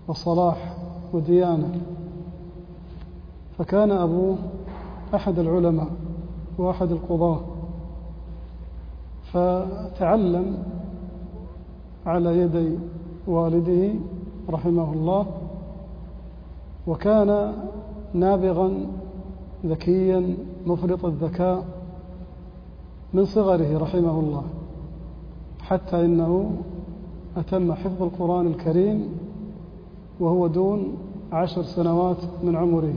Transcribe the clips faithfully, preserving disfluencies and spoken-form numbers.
وصلاح وديانة. فكان أبوه أحد العلماء وأحد القضاة، فتعلم على يدي والده رحمه الله، وكان نابغا ذكيا مفرط الذكاء من صغره رحمه الله، حتى إنه أتم حفظ القرآن الكريم وهو دون عشر سنوات من عمره.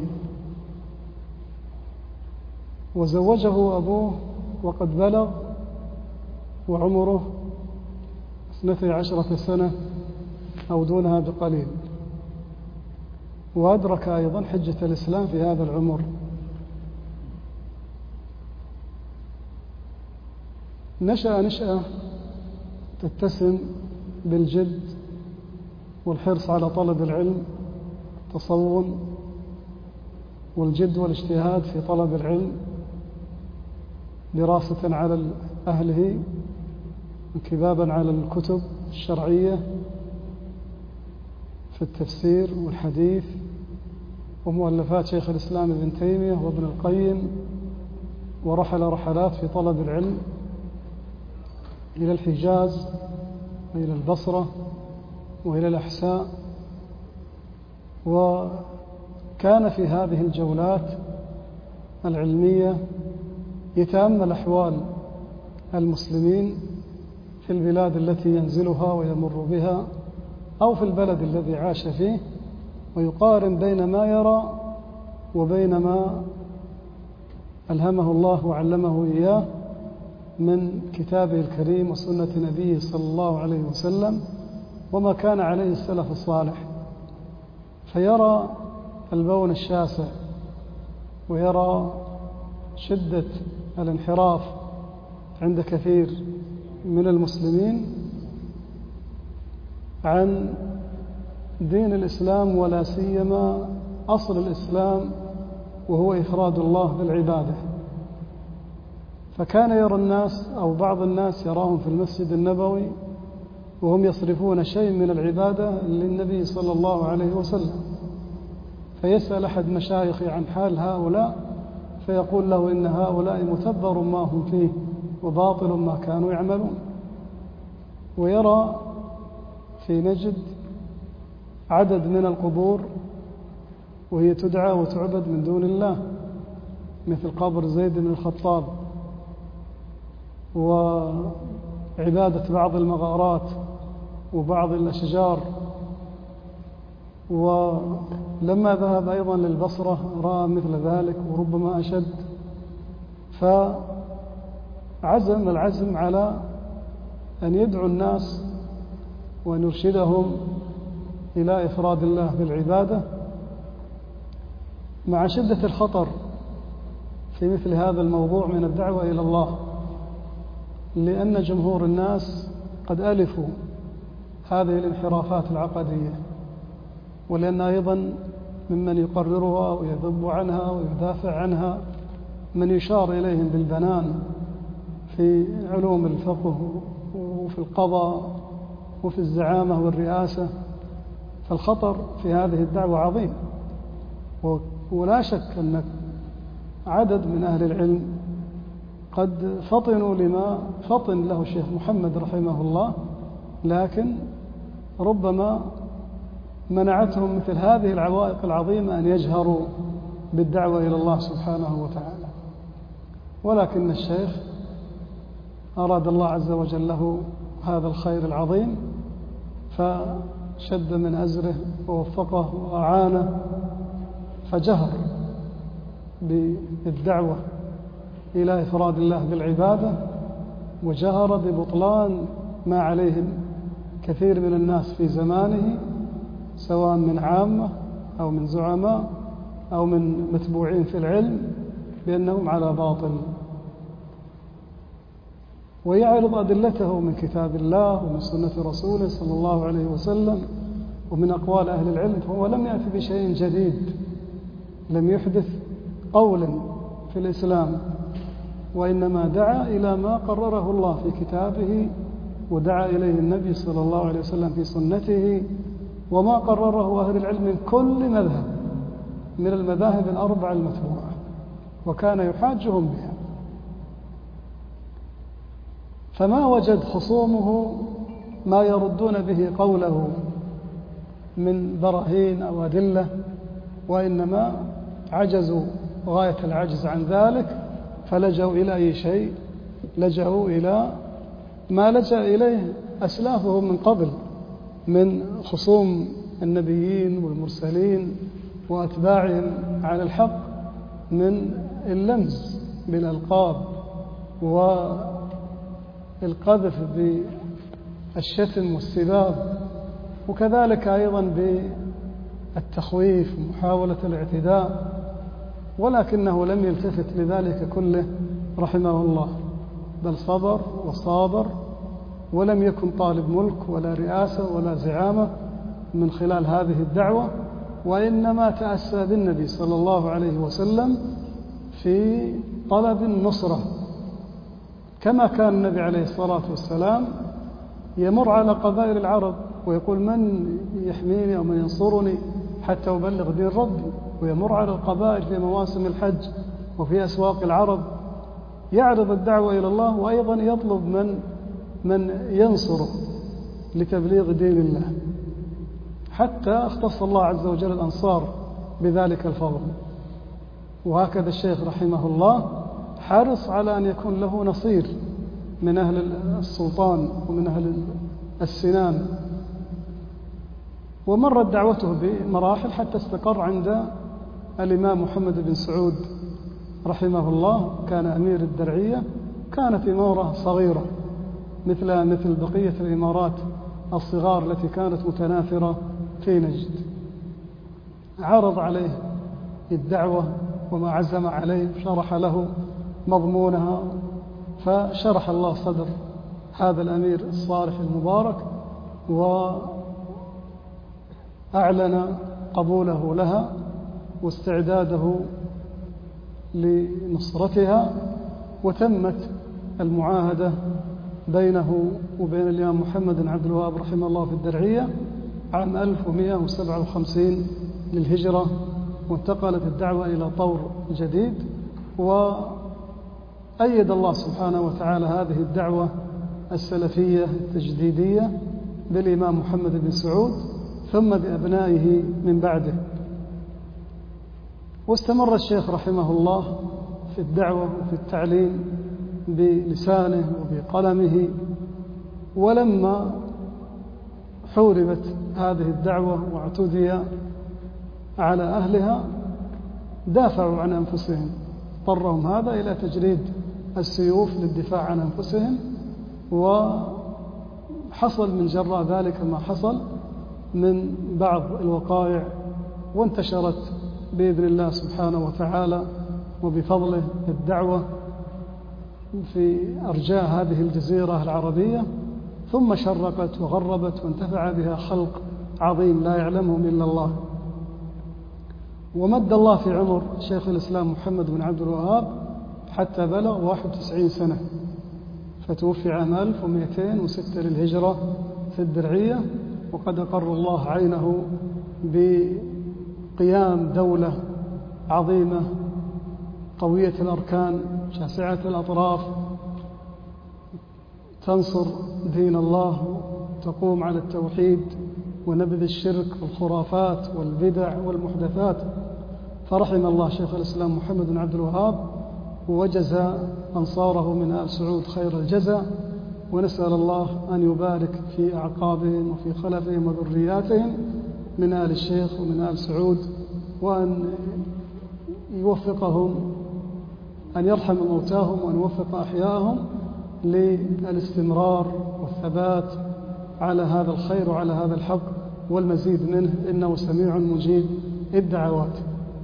وزوجه أبوه وقد بلغ وعمره اثنتي عشرة سنة أو دونها بقليل، وأدرك أيضا حجة الإسلام في هذا العمر. نشأ نشأة تتسم بالجد والحرص على طلب العلم، التصون والجد والاجتهاد في طلب العلم، دراسة على أهله، انكبابا على الكتب الشرعية في التفسير والحديث ومؤلفات شيخ الإسلام ابن تيمية وابن القيم، ورحل رحلات في طلب العلم إلى الحجاز وإلى البصرة وإلى الأحساء. وكان في هذه الجولات العلمية يتأمل أحوال المسلمين في البلاد التي ينزلها ويمر بها أو في البلد الذي عاش فيه، ويقارن بين ما يرى وبين ما ألهمه الله وعلمه إياه من كتابه الكريم وسنة نبيه صلى الله عليه وسلم وما كان عليه السلف الصالح، فيرى البون الشاسع ويرى شدة الانحراف عند كثير من المسلمين عن دين الإسلام، ولا سيما أصل الإسلام وهو إفراد الله بالعبادة. فكان يرى الناس أو بعض الناس يراهم في المسجد النبوي وهم يصرفون شيء من العبادة للنبي صلى الله عليه وسلم، فيسأل أحد مشايخي عن حال هؤلاء فيقول له إن هؤلاء متبر ما هم فيه وباطل ما كانوا يعملون. ويرى في نجد عدد من القبور وهي تدعى وتعبد من دون الله، مثل قبر زيد بن الخطاب، وعبادة بعض المغارات وبعض الأشجار. ولما ذهب أيضا للبصرة رأى مثل ذلك وربما أشد، فعزم العزم على أن يدعو الناس وأن يرشدهم إلى إفراد الله بالعبادة، مع شدة الخطر في مثل هذا الموضوع من الدعوة إلى الله، لأن جمهور الناس قد ألفوا هذه الانحرافات العقدية، ولأن أيضا ممن يقررها ويذب عنها ويدافع عنها من يشار إليهم بالبنان في علوم الفقه وفي القضاء وفي الزعامة والرئاسة. فالخطر في هذه الدعوة عظيم، ولا شك أن عدد من أهل العلم قد فطنوا لما فطن له الشيخ محمد رحمه الله، لكن ربما منعتهم مثل هذه العوائق العظيمة أن يجهروا بالدعوة إلى الله سبحانه وتعالى. ولكن الشيخ أراد الله عز وجل له هذا الخير العظيم، فشد من أزره ووفقه وأعانه، فجهر بالدعوة إلى إفراد الله بالعبادة، وجهر ببطلان ما عليهم كثير من الناس في زمانه، سواء من عامة أو من زعماء أو من متبوعين في العلم، بأنهم على باطل. ويعرض أدلته من كتاب الله ومن سنة رسوله صلى الله عليه وسلم ومن أقوال أهل العلم، فهو لم يأتي بشيء جديد، لم يحدث قولا في الإسلام، وإنما دعا إلى ما قرره الله في كتابه ودعا إليه النبي صلى الله عليه وسلم في سنته، وما قرره أهل العلم من كل مذهب من المذاهب الأربع المتبوعة، وكان يحاجهم بها. فما وجد خصومه ما يردون به قوله من براهين أو أدلة، وإنما عجزوا غاية العجز عن ذلك، فلجأوا إلى أي شيء؟ لجأوا إلى ما لجأ إليه أسلافهم من قبل من خصوم النبيين والمرسلين وأتباعهم على الحق، من اللمز بالألقاب والقذف بالشتم والسباب، وكذلك أيضا بالتخويف ومحاولة الاعتداء، ولكنه لم يلتفت لذلك كله رحمه الله، بل صبر وصابر، ولم يكن طالب ملك ولا رئاسة ولا زعامة من خلال هذه الدعوة، وإنما تأسى بالنبي صلى الله عليه وسلم في طلب النصرة، كما كان النبي عليه الصلاة والسلام يمر على قبائل العرب ويقول من يحميني أو من ينصرني حتى أبلغ دين ربي، ويمر على القبائل في مواسم الحج وفي أسواق العرب يعرض الدعوة إلى الله، وأيضا يطلب من من ينصره لتبليغ دين الله، حتى اختص الله عز وجل الأنصار بذلك الفضل. وهكذا الشيخ رحمه الله حرص على أن يكون له نصير من أهل السلطان ومن أهل السنان، ومرت دعوته بمراحل حتى استقر عند الإمام محمد بن سعود رحمه الله، كان أمير الدرعية، كانت إمارة صغيرة مثل مثل بقية الإمارات الصغار التي كانت متناثرة في نجد. عرض عليه الدعوة وما عزم عليه، شرح له مضمونها، فشرح الله صدر هذا الأمير الصالح المبارك، وأعلن قبوله لها واستعداده لنصرتها، وتمت المعاهدة بينه وبين الإمام محمد بن عبد الوهاب رحمه الله في الدرعية عام ألف ومئة وسبعة وخمسين للهجرة، وانتقلت الدعوة إلى طور جديد، وأيد الله سبحانه وتعالى هذه الدعوة السلفية التجديدية بالإمام محمد بن سعود ثم بأبنائه من بعده. واستمر الشيخ رحمه الله في الدعوة وفي التعليم بلسانه وبقلمه، ولما حوربت هذه الدعوة واعتدي على أهلها دافعوا عن أنفسهم، اضطرهم هذا إلى تجريد السيوف للدفاع عن أنفسهم، وحصل من جراء ذلك ما حصل من بعض الوقائع، وانتشرت بإذن الله سبحانه وتعالى وبفضله الدعوة في أرجاء هذه الجزيرة العربية، ثم شرقت وغربت وانتفع بها خلق عظيم لا يعلمهم إلا الله. ومد الله في عمر شيخ الإسلام محمد بن عبد الوهاب حتى بلغ واحد وتسعين سنة، فتوفي عام ألف ومئتين وستة للهجرة في الدرعية، وقد أقر الله عينه بقيام دولة عظيمة قوية الأركان شاسعة الأطراف تنصر دين الله، تقوم على التوحيد ونبذ الشرك والخرافات والبدع والمحدثات. فرحم الله شيخ الإسلام محمد بن عبد الوهاب، وجزى أنصاره من آل سعود خير الجزاء، ونسأل الله أن يبارك في أعقابهم وفي خلفهم وذرياتهم من آل الشيخ ومن آل سعود، وأن يوفقهم، أن يرحم موتاهم وأن يوفق أحياءهم للاستمرار والثبات على هذا الخير وعلى هذا الحق والمزيد منه، إنه سميع مجيب الدعوات.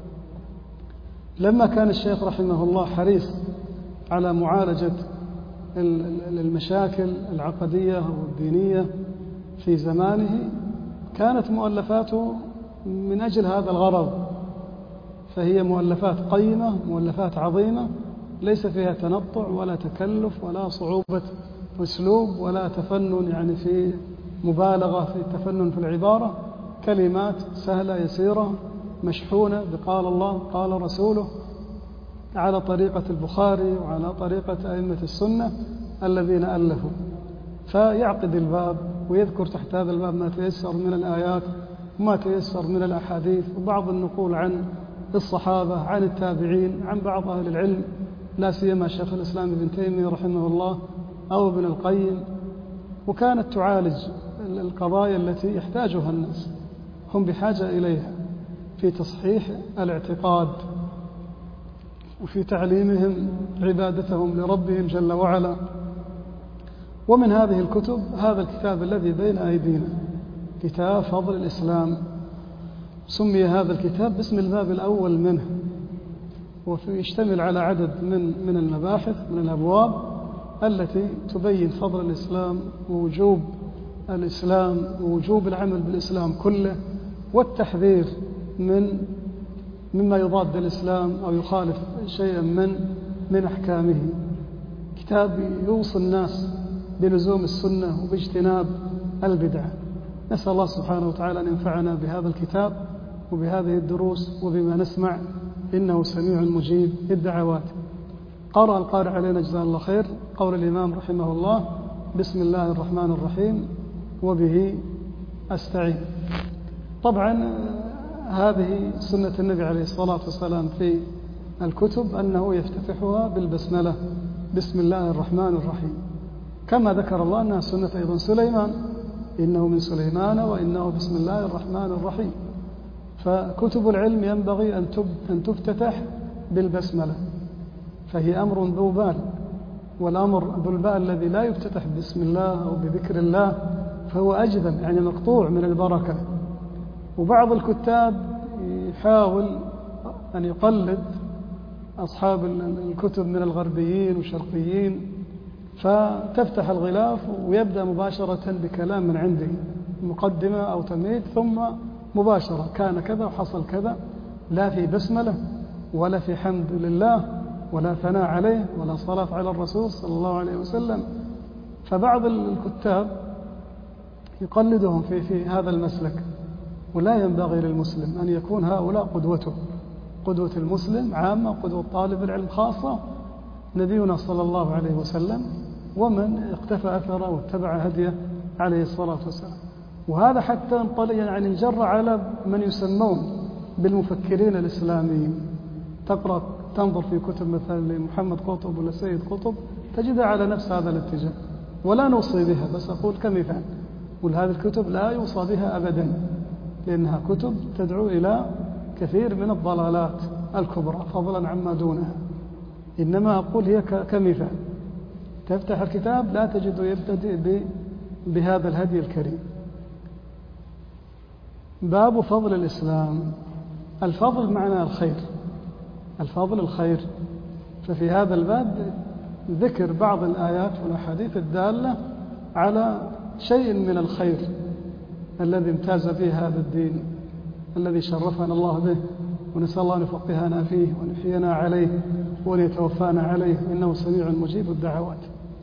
لما كان الشيخ رحمه الله حريص على معالجة المشاكل العقدية والدينية في زمانه، كانت مؤلفاته من أجل هذا الغرض، فهي مؤلفات قيمة، مؤلفات عظيمة، ليس فيها تنطع ولا تكلف ولا صعوبة أسلوب ولا تفنن، يعني في مبالغة في التفنن في العبارة، كلمات سهلة يسيرة مشحونة بقال الله قال رسوله على طريقة البخاري وعلى طريقة أئمة السنة الذين ألفوا، فيعقد الباب ويذكر تحت هذا الباب ما تيسر من الآيات وما تيسر من الأحاديث وبعض النقول عن الصحابة عن التابعين عن بعض أهل العلم، لا سيما شيخ الإسلام ابن تيمية رحمه الله أو ابن القيم. وكانت تعالج القضايا التي يحتاجها الناس، هم بحاجة إليها في تصحيح الاعتقاد وفي تعليمهم عبادتهم لربهم جل وعلا. ومن هذه الكتب هذا الكتاب الذي بين أيدينا، كتاب فضل الإسلام. سمي هذا الكتاب باسم الباب الأول منه، ويشتمل على عدد من من المباحث من الأبواب التي تبين فضل الإسلام ووجوب الإسلام ووجوب العمل بالإسلام كله، والتحذير من مما يضاد الإسلام أو يخالف شيئا من من أحكامه. كتاب يوصي الناس بلزوم السنة وباجتناب البدعة. نسأل الله سبحانه وتعالى أن ينفعنا بهذا الكتاب وبهذه الدروس وبما نسمع، إنه سميع مجيب الدعوات. قرأ القارئ علينا جزاه الله خير قول الإمام رحمه الله: بسم الله الرحمن الرحيم وبه أستعين. طبعا هذه سنة النبي عليه الصلاة والسلام في الكتب أنه يفتتحها بالبسملة، بسم الله الرحمن الرحيم، كما ذكر الله أنها سنة أيضا سليمان، إنه من سليمان وإنه بسم الله الرحمن الرحيم. فكتب العلم ينبغي أن تفتتح بالبسملة، فهي أمر ذو بال، والأمر ذو البال الذي لا يفتتح بسم الله أو بذكر الله فهو أجذب، يعني مقطوع من البركة. وبعض الكتاب يحاول أن يقلد أصحاب الكتب من الغربيين والشرقيين، فتفتح الغلاف ويبدأ مباشرة بكلام من عنده، مقدمة أو تمهيد، ثم مباشرة كان كذا وحصل كذا، لا في بسملة ولا في حمد لله ولا ثناء عليه ولا صلاة على الرسول صلى الله عليه وسلم. فبعض الكتاب يقلدهم في, في هذا المسلك، ولا ينبغي للمسلم أن يكون هؤلاء قدوته، قدوة المسلم عامة، قدوة طالب العلم خاصة نبينا صلى الله عليه وسلم ومن اقتفى أثره واتبع هديه عليه الصلاة والسلام. وهذا حتى انطلق يعني انجر على من يسمون بالمفكرين الإسلاميين. تقرأ تنظر في كتب مثل محمد قطب ولا سيد قطب تجدها على نفس هذا الاتجاه، ولا نوصي بها، بس أقول كمثال. وهذه الكتب لا يوصى بها أبدا، لأنها كتب تدعو إلى كثير من الضلالات الكبرى فضلا عما دونها. إنما أقول هي كمثال. تفتح الكتاب لا تجد يبتدئ بهذا الهدي الكريم. باب فضل الإسلام. الفضل معنى الخير، الفضل الخير. ففي هذا الباب ذكر بعض الآيات والأحاديث الدالة على شيء من الخير الذي امتاز به هذا الدين الذي شرفنا الله به، ونسأل الله أن يفقهنا فيه وأن يحيينا عليه وأن يتوفانا عليه، إنه سميع مجيب الدعوات.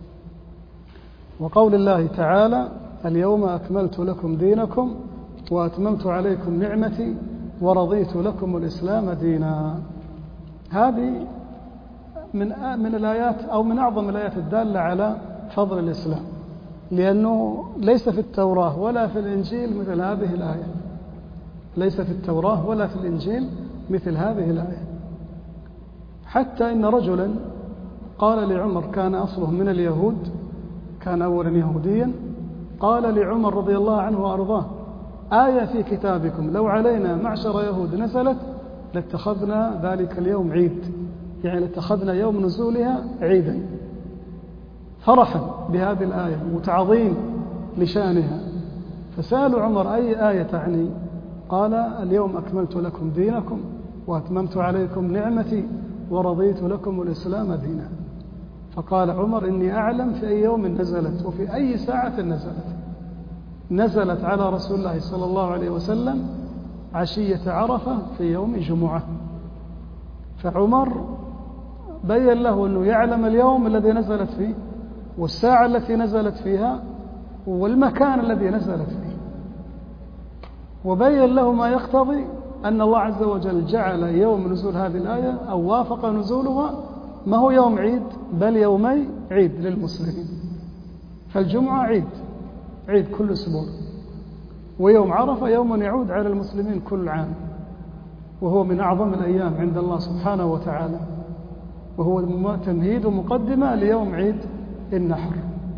وقول الله تعالى: اليوم أكملت لكم دينكم وأتممت عليكم نعمتي ورضيت لكم الإسلام دينا. هذه من من الآيات أو من أعظم الآيات الدالة على فضل الإسلام، لأنه ليس في التوراة ولا في الإنجيل مثل هذه الآية، ليس في التوراة ولا في الإنجيل مثل هذه الآية. حتى إن رجلا قال لعمر، كان أصله من اليهود، كان أولا يهوديا، قال لعمر رضي الله عنه وأرضاه: آية في كتابكم لو علينا معشر يهود نزلت لاتخذنا ذلك اليوم عيد، يعني لاتخذنا يوم نزولها عيدا، فرحا بهذه الآية وتعظيم لشانها. فسألوا عمر: أي آية تعني؟ قال: اليوم أكملت لكم دينكم وأتممت عليكم نعمتي ورضيت لكم الإسلام دينا. فقال عمر: إني أعلم في أي يوم نزلت وفي أي ساعة نزلت. نزلت على رسول الله صلى الله عليه وسلم عشية عرفة في يوم جمعة. فعمر بين له أنه يعلم اليوم الذي نزلت فيه والساعة التي نزلت فيها والمكان الذي نزلت فيه. وبين له ما يقتضي أن الله عز وجل جعل يوم نزول هذه الآية أو وافق نزولها ما هو يوم عيد بل يومي عيد للمسلمين. فالجمعة عيد عيد كل أسبوع، ويوم عرفة يوم يعود على المسلمين كل عام، وهو من أعظم الأيام عند الله سبحانه وتعالى، وهو تمهيد ومقدمة ليوم عيد النحر.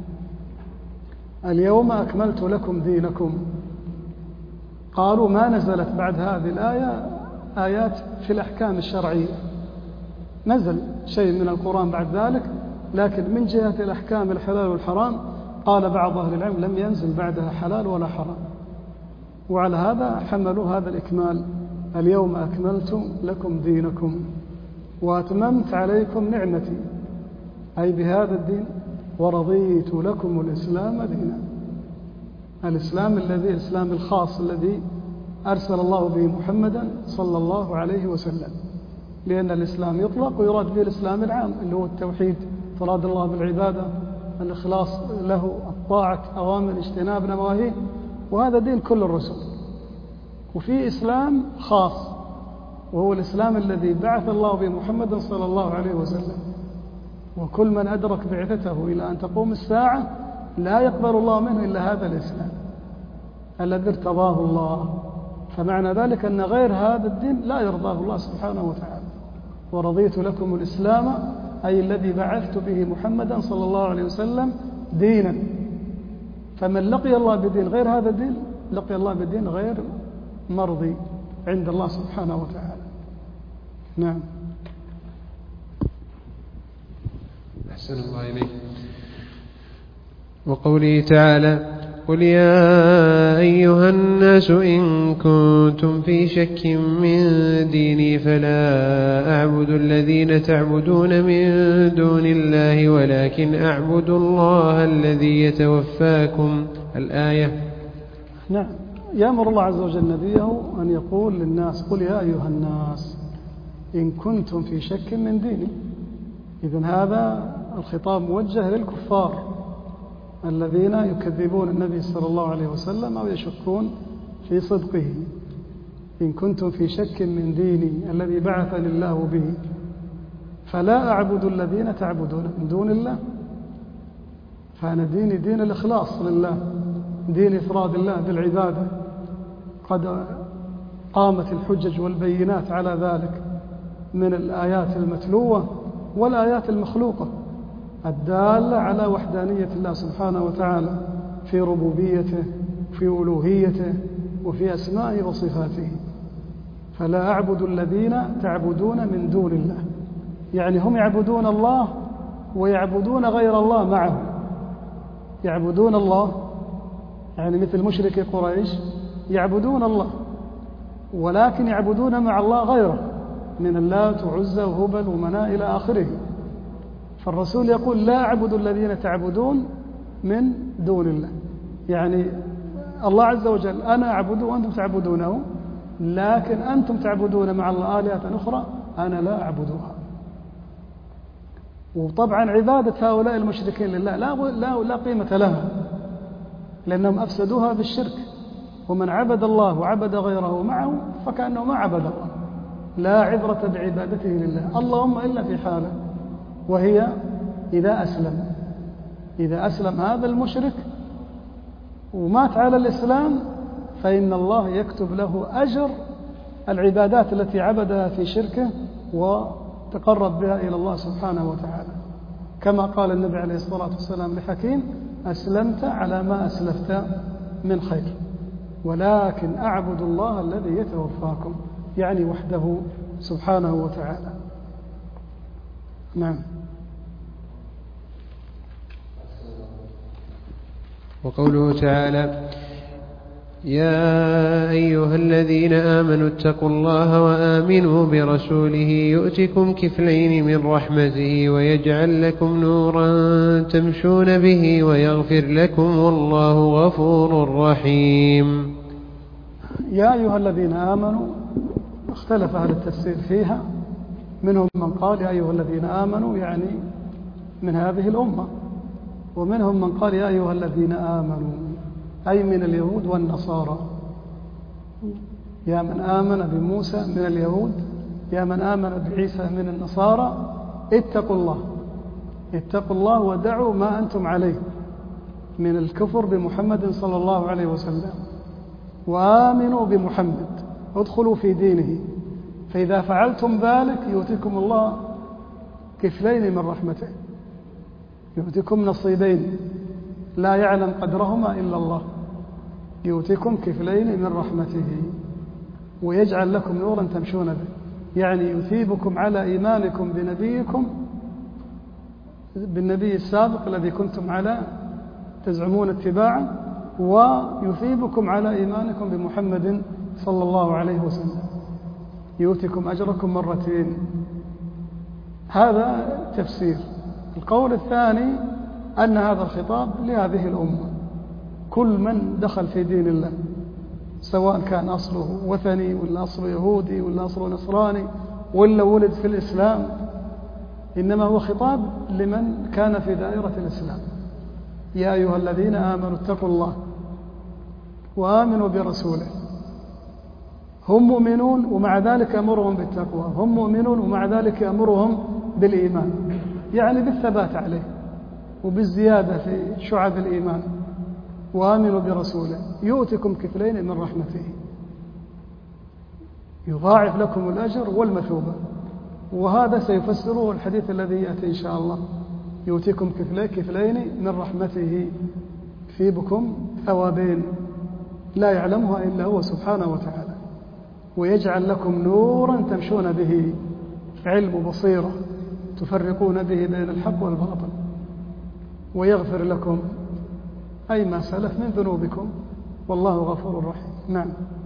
اليوم أكملت لكم دينكم. قالوا ما نزلت بعد هذه الآية آيات في الأحكام الشرعية، نزل شيء من القرآن بعد ذلك، لكن من جهة الأحكام الحلال والحرام قال بعض أهل العلم لم ينزل بعدها حلال ولا حرام، وعلى هذا حملوا هذا الإكمال: اليوم أكملت لكم دينكم وأتممت عليكم نعمتي، أي بهذا الدين، ورضيت لكم الإسلام دينا. الإسلام الذي الإسلام الخاص الذي أرسل الله به محمدا صلى الله عليه وسلم، لأن الإسلام يطلق ويراد به الإسلام العام اللي هو التوحيد، فراد الله بالعبادة، الإخلاص له، الطاعة، أوامر، اجتناب نواهيه، وهذا دين كل الرسل. وفي إسلام خاص وهو الإسلام الذي بعث الله به محمدا صلى الله عليه وسلم، وكل من أدرك بعثته إلى أن تقوم الساعة لا يقبل الله منه إلا هذا الإسلام الذي ارتضاه الله. فمعنى ذلك أن غير هذا الدين لا يرضاه الله سبحانه وتعالى. ورضيت لكم الإسلام أي الذي بعثت به محمدا صلى الله عليه وسلم دينا. فمن لقي الله بدين غير هذا الدين لقي الله بدين غير مرضي عند الله سبحانه وتعالى. نعم. أحسن الله إليك. وقوله تعالى: قل يا أيها الناس إن كنتم في شك من ديني فلا أعبد الذين تعبدون من دون الله ولكن أعبد الله الذي يتوفاكم. الآية. نعم. يأمر الله عز وجل نبيه أن يقول للناس: قل يا أيها الناس إن كنتم في شك من ديني. إذن هذا الخطاب موجه للكفار الذين يكذبون النبي صلى الله عليه وسلم أو يشكون في صدقه. إن كنتم في شك من ديني الذي بعثني الله به فلا أعبد الذين تعبدون من دون الله. فأنا ديني دين الإخلاص لله، دين إفراد الله بالعبادة. قد قامت الحجج والبينات على ذلك من الآيات المتلوة والآيات المخلوقة الدالة على وحدانية الله سبحانه وتعالى في ربوبيته، في ألوهيته، وفي أسمائه وصفاته. فلا أعبد الذين تعبدون من دون الله، يعني هم يعبدون الله ويعبدون غير الله معه. يعبدون الله يعني مثل مشركي قريش يعبدون الله، ولكن يعبدون مع الله غيره من اللات وعزى وهبل ومناء إلى آخره. فالرسول يقول: لا أعبد الذين تعبدون من دون الله، يعني الله عز وجل أنا أعبده وأنتم تعبدونه، لكن أنتم تعبدون مع الله آلهة أخرى أنا لا أعبدها. وطبعا عبادة هؤلاء المشركين لله لا, لا, لا قيمة لها، لأنهم أفسدوها بالشرك. ومن عبد الله وعبد غيره معه فكأنه ما عبد الله، لا عبرة بعبادته لله، اللهم إلا في حاله، وهي إذا أسلم. إذا أسلم هذا المشرك ومات على الإسلام فإن الله يكتب له أجر العبادات التي عبدها في شركه وتقرب بها إلى الله سبحانه وتعالى، كما قال النبي عليه الصلاة والسلام لحكيم: أسلمت على ما أسلفت من خير، ولكن أعبد الله الذي يتوفاكم، يعني وحده سبحانه وتعالى. نعم. وقوله تعالى: يا أيها الذين آمنوا اتقوا الله وآمنوا برسوله يؤتكم كفلين من رحمته ويجعل لكم نورا تمشون به ويغفر لكم والله غفور رحيم. يا أيها الذين آمنوا اختلف أهل التفسير فيها، منهم من قال يا أيها الذين آمنوا يعني من هذه الأمة، ومنهم من قال يا أيها الذين آمنوا أي من اليهود والنصارى. يا من آمن بموسى من اليهود، يا من آمن بعيسى من النصارى، اتقوا الله اتقوا الله ودعوا ما أنتم عليه من الكفر بمحمد صلى الله عليه وسلم، وآمنوا بمحمد، ادخلوا في دينه، فإذا فعلتم ذلك يؤتكم الله كفلين من رحمته، يؤتكم نصيبين لا يعلم قدرهما إلا الله، يؤتكم كفلين من رحمته ويجعل لكم نورا تمشون به، يعني يثيبكم على إيمانكم بنبيكم بالنبي السابق الذي كنتم على تزعمون اتباعه، ويثيبكم على إيمانكم بمحمد صلى الله عليه وسلم، يؤتكم أجركم مرتين. هذا تفسير. القول الثاني أن هذا الخطاب لهذه الأمة، كل من دخل في دين الله سواء كان أصله وثني ولا أصله يهودي ولا أصله نصراني ولا ولد في الإسلام، إنما هو خطاب لمن كان في دائرة الإسلام. يا أيها الذين آمنوا اتقوا الله وآمنوا برسوله. هم مؤمنون ومع ذلك أمرهم بالتقوى، هم مؤمنون ومع ذلك أمرهم بالإيمان، يعني بالثبات عليه وبالزيادة في شعب الإيمان. وآمنوا برسوله يؤتكم كفلين من رحمته، يضاعف لكم الأجر والمثوبة. وهذا سيفسره الحديث الذي يأتي إن شاء الله، يؤتكم كفلين من رحمته، يثيبكم ثوابين لا يعلمها إلا هو سبحانه وتعالى، ويجعل لكم نورا تمشون به، علم وبصيرة تفرقون به بين الحق والباطل، ويغفر لكم أي ما سلف من ذنوبكم، والله غفور رحيم. نعم.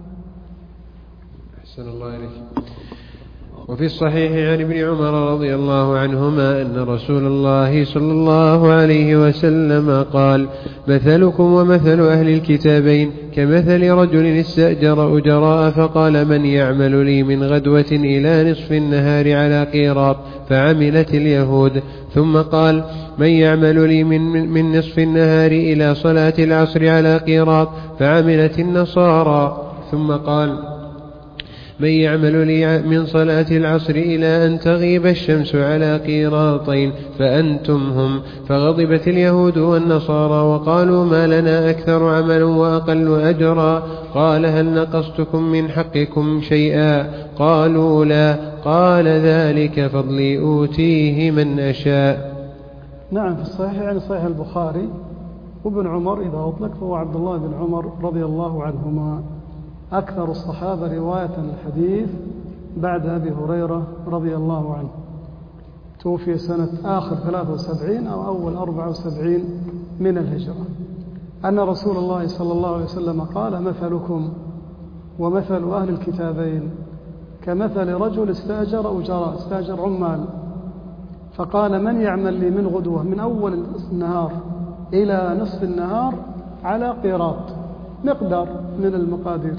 أحسن الله إليك. وفي الصحيح عن ابن عمر رضي الله عنهما أن رسول الله صلى الله عليه وسلم قال: مثلكم ومثل أهل الكتابين كمثل رجل استأجر أجراء فقال: من يعمل لي من غدوة إلى نصف النهار على قيراط، فعملت اليهود. ثم قال: من يعمل لي من, من نصف النهار إلى صلاة العصر على قيراط، فعملت النصارى. ثم قال: من يعمل لي من صلاة العصر إلى أن تغيب الشمس على قيراطين، فأنتم هم. فغضبت اليهود والنصارى وقالوا: ما لنا أكثر عملا وأقل أجرا. قال: هل نقصتكم من حقكم شيئا؟ قالوا: لا. قال: ذلك فضلي أوتيه من أشاء. نعم، في الصحيح عن صحيح البخاري. وابن عمر إذا أطلق فهو عبد الله بن عمر رضي الله عنهما، أكثر الصحابة رواية الحديث بعد أبي هريرة رضي الله عنه، توفي سنة آخر ثلاثة وسبعين أو أول أربعة وسبعين من الهجرة. أن رسول الله صلى الله عليه وسلم قال: مثلكم ومثل أهل الكتابين كمثل رجل استأجر أجراء، استأجر عمال، فقال: من يعمل لي من غدوة من أول النهار إلى نصف النهار على قيراط، مقدار من المقادير.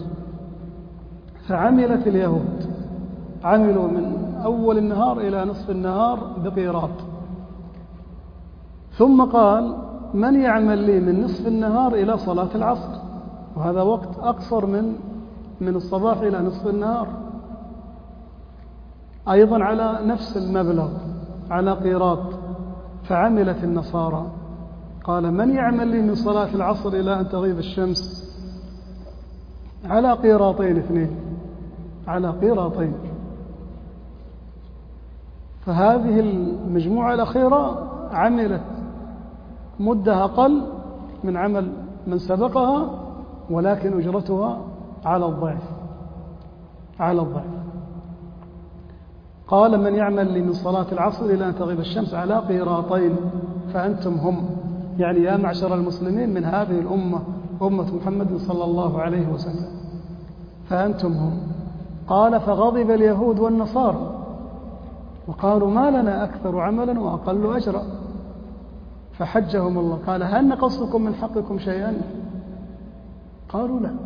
فعملت اليهود، عملوا من أول النهار إلى نصف النهار بقيراط. ثم قال: من يعمل لي من نصف النهار إلى صلاة العصر، وهذا وقت أقصر من من الصباح إلى نصف النهار، أيضا على نفس المبلغ على قيراط. فعملت النصارى، قال: من يعمل لي من صلاة العصر إلى أن تغيب الشمس على قيراطين اثنين، على قيراطين. فهذه المجموعة الأخيرة عملت مدة أقل من عمل من سبقها، ولكن أجرتها على الضعف على الضعف. قال: من يعمل لي من صلاة العصر إلى أن تغيب الشمس على قيراطين، فأنتم هم، يعني يا معشر المسلمين من هذه الأمة، أمة محمد صلى الله عليه وسلم، فأنتم هم. قال: فغضب اليهود والنصارى وقالوا: ما لنا أكثر عملا وأقل أجرا. فحجهم الله، قال: هل نقصتكم من حقكم شيئا؟ قالوا: لا.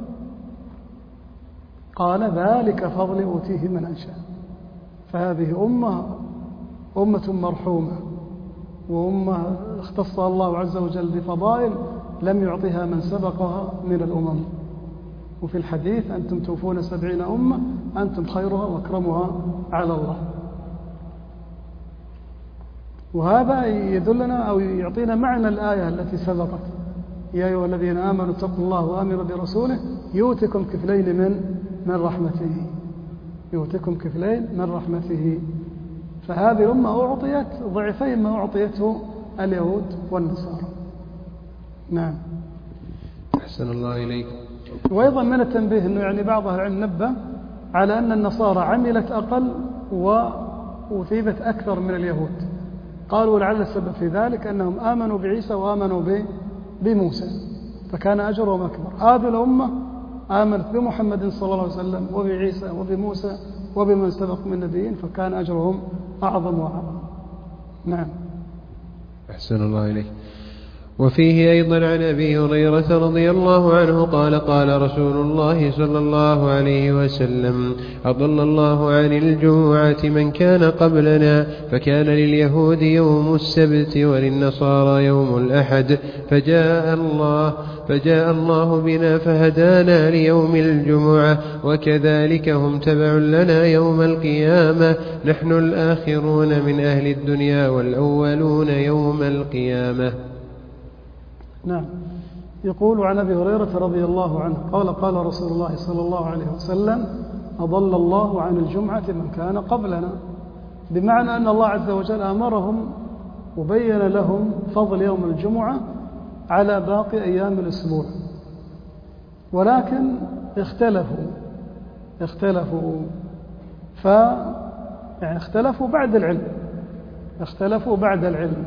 قال: ذلك فضل أوتيه من أشاء. فهذه أمة أمة مرحومة، وأمة اختصها الله عز وجل بفضائل لم يعطها من سبقها من الأمم. وفي الحديث أنتم توفون سبعين أمة أنتم خيرها وأكرمها على الله. وهذا يدلنا أو يعطينا معنى الآية التي سبقت: يا أيها الذين آمنوا اتقوا الله وآمنوا برسوله يؤتكم كفلين من من رحمته، يؤتكم كفلين من رحمته. فهذه الأمة أعطيت ضعفين ما أعطيته اليهود والنصارى. نعم. أحسن الله إليك. وأيضا من التنبيه أنه يعني بعض أهل العلم نبه على أن النصارى عملت أقل وأثيبت أكثر من اليهود. قالوا لعل السبب في ذلك أنهم آمنوا بعيسى وآمنوا بموسى فكان أجرهم أكبر. هذه الأمة آمنت بمحمد صلى الله عليه وسلم وبعيسى وبموسى وبمن سبق من النبيين فكان أجرهم أعظم وأعظم. نعم. أحسن الله إليك. وفيه أيضا عن أبي هريرة رضي الله عنه قال قال رسول الله صلى الله عليه وسلم: أضل الله عن الجمعة من كان قبلنا، فكان لليهود يوم السبت وللنصارى يوم الأحد، فجاء الله فجاء الله بنا فهدانا ليوم الجمعة، وكذلك هم تبع لنا يوم القيامة، نحن الآخرون من أهل الدنيا والأولون يوم القيامة. نعم. يقول عن أبي هريرة رضي الله عنه قال قال رسول الله صلى الله عليه وسلم: أضل الله عن الجمعة من كان قبلنا، بمعنى أن الله عز وجل أمرهم وبين لهم فضل يوم الجمعة على باقي أيام الأسبوع، ولكن اختلفوا اختلفوا ف يعني اختلفوا بعد العلم اختلفوا بعد العلم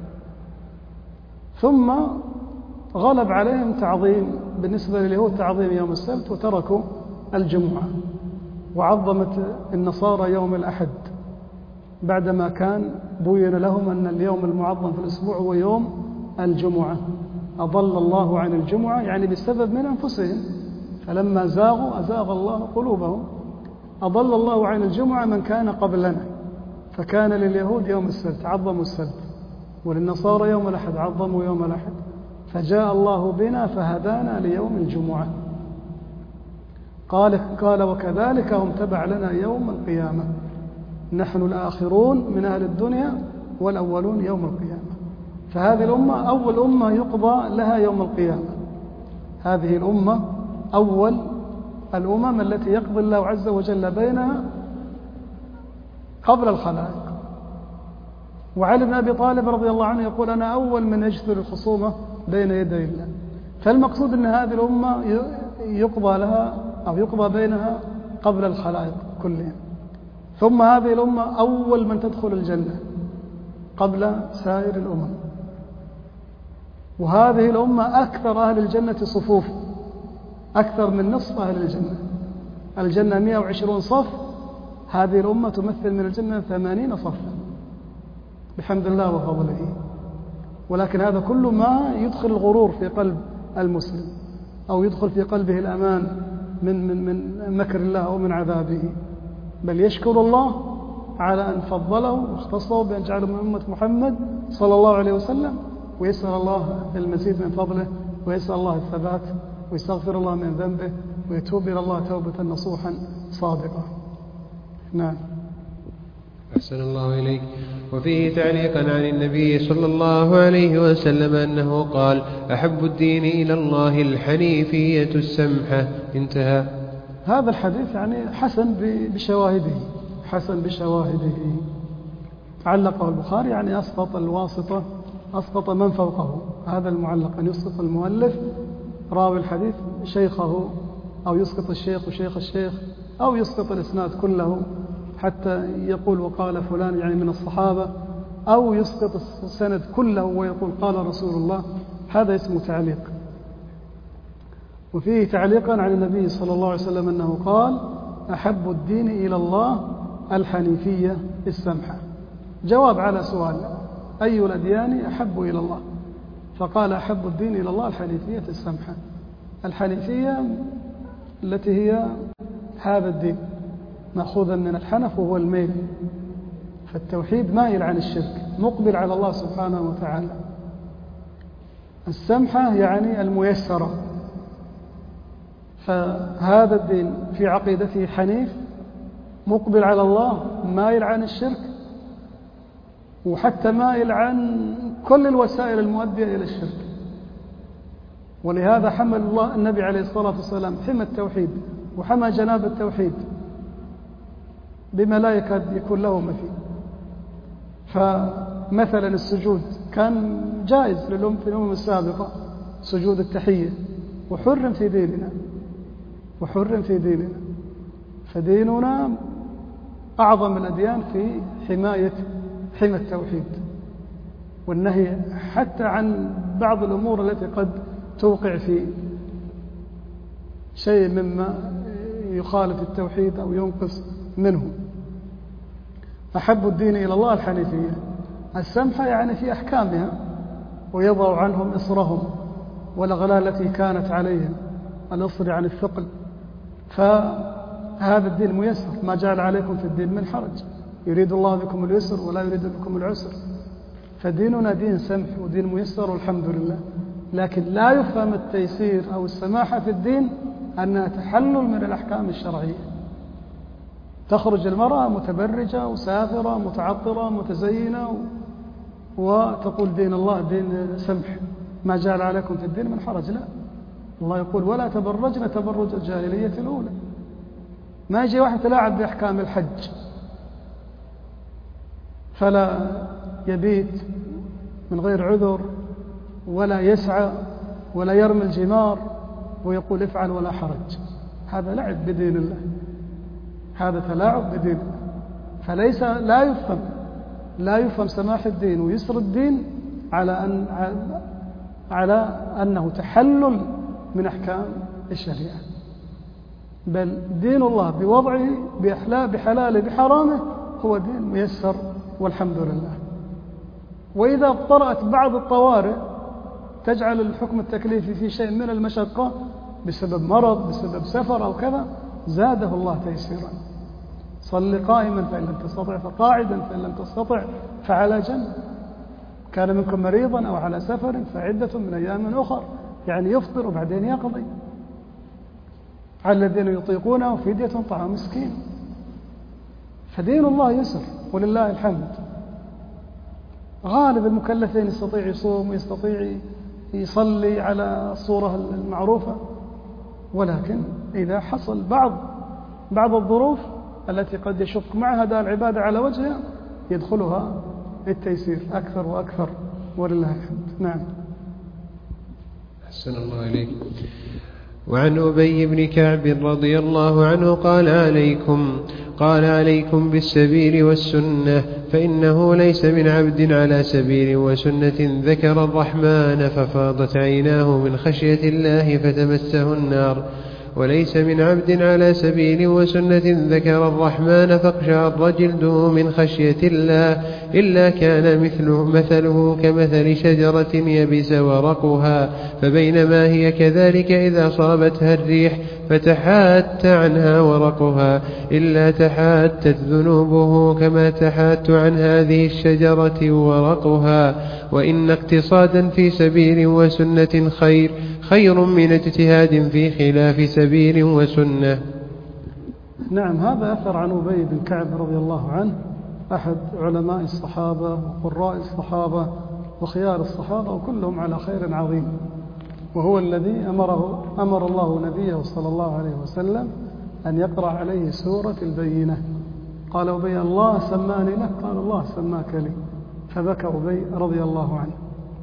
ثم غلب عليهم تعظيم بالنسبة لليهود تعظيم يوم السبت وتركوا الجمعة، وعظمت النصارى يوم الأحد بعدما كان بين لهم أن اليوم المعظم في الأسبوع هو يوم الجمعة. أضل الله عن الجمعة يعني بسبب من أنفسهم، فلما زاغوا أزاغ الله قلوبهم. أضل الله عن الجمعة من كان قبلنا، فكان لليهود يوم السبت عظموا السبت، وللنصارى يوم الأحد عظموا يوم الأحد، فجاء الله بنا فهدانا ليوم الجمعة. قال قال وكذلك هم تبع لنا يوم القيامة، نحن الآخرون من أهل الدنيا والأولون يوم القيامة. فهذه الأمة أول أمة يقضى لها يوم القيامة، هذه الأمة أول الأمم التي يقضي الله عز وجل بينها قبل الخلائق. وعلي بن أبي طالب رضي الله عنه يقول: أنا أول من يجثر الخصومة بين يدي الله. فالمقصود أن هذه الأمة يقضى لها أو يقضى بينها قبل الخلائق كلهم، ثم هذه الأمة أول من تدخل الجنة قبل سائر الأمم، وهذه الأمة أكثر أهل الجنة صفوفا، أكثر من نصف أهل الجنة. الجنة مئة وعشرين صف، هذه الأمة تمثل من الجنة ثمانين صفا بحمد الله وفضله. ولكن هذا كل ما يدخل الغرور في قلب المسلم أو يدخل في قلبه الأمان من, من, من مكر الله أو من عذابه، بل يشكر الله على أن فضله واختصه بأن جعله من أمة محمد صلى الله عليه وسلم، ويسأل الله المزيد من فضله، ويسأل الله الثبات، ويستغفر الله من ذنبه، ويتوب إلى الله توبة نصوحا صادقة. نعم. أحسن الله إليك. وفيه تعليقا عن النبي صلى الله عليه وسلم أنه قال: أحب الدين إلى الله الحنيفية السمحة. انتهى. هذا الحديث يعني حسن بشواهده حسن بشواهده علقه البخاري، يعني أسقط الواسطة، أسقط من فوقه. هذا المعلق أن يسقط المؤلف راوي الحديث شيخه، أو يسقط الشيخ وشيخ الشيخ، أو يسقط الإسناد كله حتى يقول وقال فلان يعني من الصحابة، أو يسقط السند كله ويقول قال رسول الله. هذا اسمه تعليق. وفيه تعليقا عن النبي صلى الله عليه وسلم أنه قال: أحب الدين إلى الله الحنيفية السمحة. جواب على سؤال: أي الأديان أحب إلى الله؟ فقال: أحب الدين إلى الله الحنيفية السمحة. الحنيفية التي هي هذا الدين مأخوذا من الحنف وهو الميل، فالتوحيد مائل عن الشرك، مقبل على الله سبحانه وتعالى. السمحة يعني الميسرة، فهذا الدين في عقيدته حنيف مقبل على الله، مائل عن الشرك، وحتى مائل عن كل الوسائل المؤدية إلى الشرك. ولهذا حمل الله النبي عليه الصلاة والسلام حمى التوحيد وحمى جناب التوحيد بما لا يكاد يكون له مثيل. فمثلا السجود كان جائز للأم في الأمم السابقة، سجود التحية، وحرم في ديننا وحرم في ديننا فديننا أعظم الأديان في حماية حمى التوحيد والنهي حتى عن بعض الأمور التي قد توقع في شيء مما يخالف التوحيد أو ينقص منه. أحب الدين إلى الله الحنيفية السمحة، يعني في أحكامها، ويضع عنهم إصرهم والأغلال التي كانت عليهم، الإصر عن الثقل. فهذا الدين ميسر، ما جعل عليكم في الدين من حرج، يريد الله بكم اليسر ولا يريد بكم العسر. فديننا دين سمح ودين ميسر والحمد لله. لكن لا يفهم التيسير أو السماحة في الدين أنها تحلل من الأحكام الشرعية. تخرج المرأة متبرجة وسافرة متعطرة متزينة وتقول دين الله دين سمح، ما جعل عليكم في الدين من حرج. لا، الله يقول ولا تبرجن تبرج الجاهلية الأولى. ما يجي واحد تلاعب بأحكام الحج فلا يبيت من غير عذر ولا يسعى ولا يرمي الجمار ويقول افعل ولا حرج. هذا لعب بدين الله، هذا تلاعب بدين الله. فليس لا يفهم لا يفهم سماح الدين ويسر الدين على أن على أنه تحلل من أحكام الشريعة، بل دين الله بوضعه بحلاله بحرامه هو دين ميسر والحمد لله. وإذا طرأت بعض الطوارئ تجعل الحكم التكليفي في شيء من المشقة بسبب مرض بسبب سفر أو كذا، زاده الله تيسيرا. صل قائما فإن لم تستطع فقاعدا فإن لم تستطع فعلى جنب. كان منكم مريضا أو على سفر فعدة من أيام أخر، يعني يفطر وبعدين يقضي. على الذين يطيقونه فدية طعام مسكين. فدين الله يسر ولله الحمد. غالب المكلفين يستطيع يصوم ويستطيع يصلي على الصورة المعروفة، ولكن إذا حصل بعض بعض الظروف التي قد يشق معها دار العبادة على وجهها يدخلها التيسير أكثر وأكثر ولله الحمد. نعم. أحسن الله إليك. وعن أبي بن كعب رضي الله عنه قال عليكم قال عليكم بالسبيل والسنة، فإنه ليس من عبد على سبيل وسنة ذكر الرحمن ففاضت عيناه من خشية الله فتمسه النار، وليس من عبد على سبيل وسنة ذكر الرحمن فاقشعر جلده من خشية الله إلا كان مثله, مثله كمثل شجرة يبس ورقها، فبينما هي كذلك إذا صابتها الريح فتحات عنها ورقها إلا تحاتت ذنوبه كما تحات عن هذه الشجرة ورقها. وإن اقتصادا في سبيل وسنة خير خير من اجتهاد في خلاف سبيل وسنة. نعم. هذا أثر عن أبي بن كعب رضي الله عنه، أحد علماء الصحابة وقراء الصحابة وخيار الصحابة، وكلهم على خير عظيم، وهو الذي أمره أمر الله نبيه صلى الله عليه وسلم أن يقرأ عليه سورة البينة. قال أبي الله سماني لك؟ قال الله سماك لي. فبكى أبي رضي الله عنه.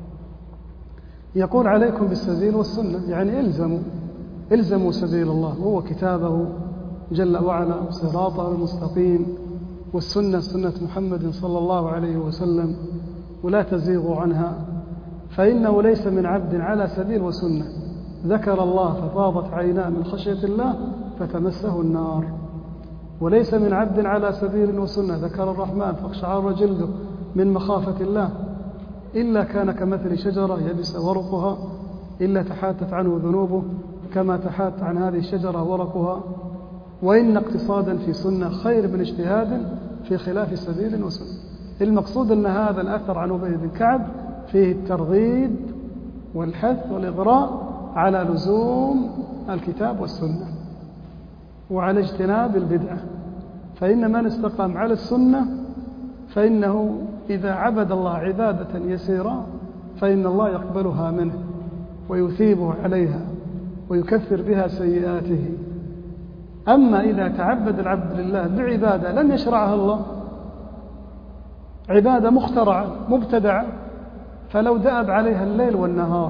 يقول عليكم بالسبيل والسنة، يعني إلزموا إلزموا سبيل الله وهو كتابه جل وعلا وصراطه المستقيم، والسنة سنة محمد صلى الله عليه وسلم، ولا تزيغوا عنها، فإنه ليس من عبد على سبيل وسنة ذكر الله ففاضت عيناه من خشية الله فتمسه النار، وليس من عبد على سبيل وسنة ذكر الرحمن فاقشعر جلده من مخافة الله إلا كان كمثل شجرة يبس ورقها إلا تحاتت عنه ذنوبه كما تحات عن هذه الشجرة ورقها. وإن اقتصادا في سنة خير من اجتهاد في خلاف سبيل وسنة. المقصود أن هذا الأثر عن أبي بن كعب فيه الترغيب والحث والإغراء على لزوم الكتاب والسنة وعلى اجتناب البدعة. فإن من استقام على السنة فإنه إذا عبد الله عبادة يسيرة فإن الله يقبلها منه ويثيبه عليها ويكفر بها سيئاته. أما إذا تعبد العبد لله بعبادة لم يشرعها الله، عبادة مخترعة مبتدعة، فلو دأب عليها الليل والنهار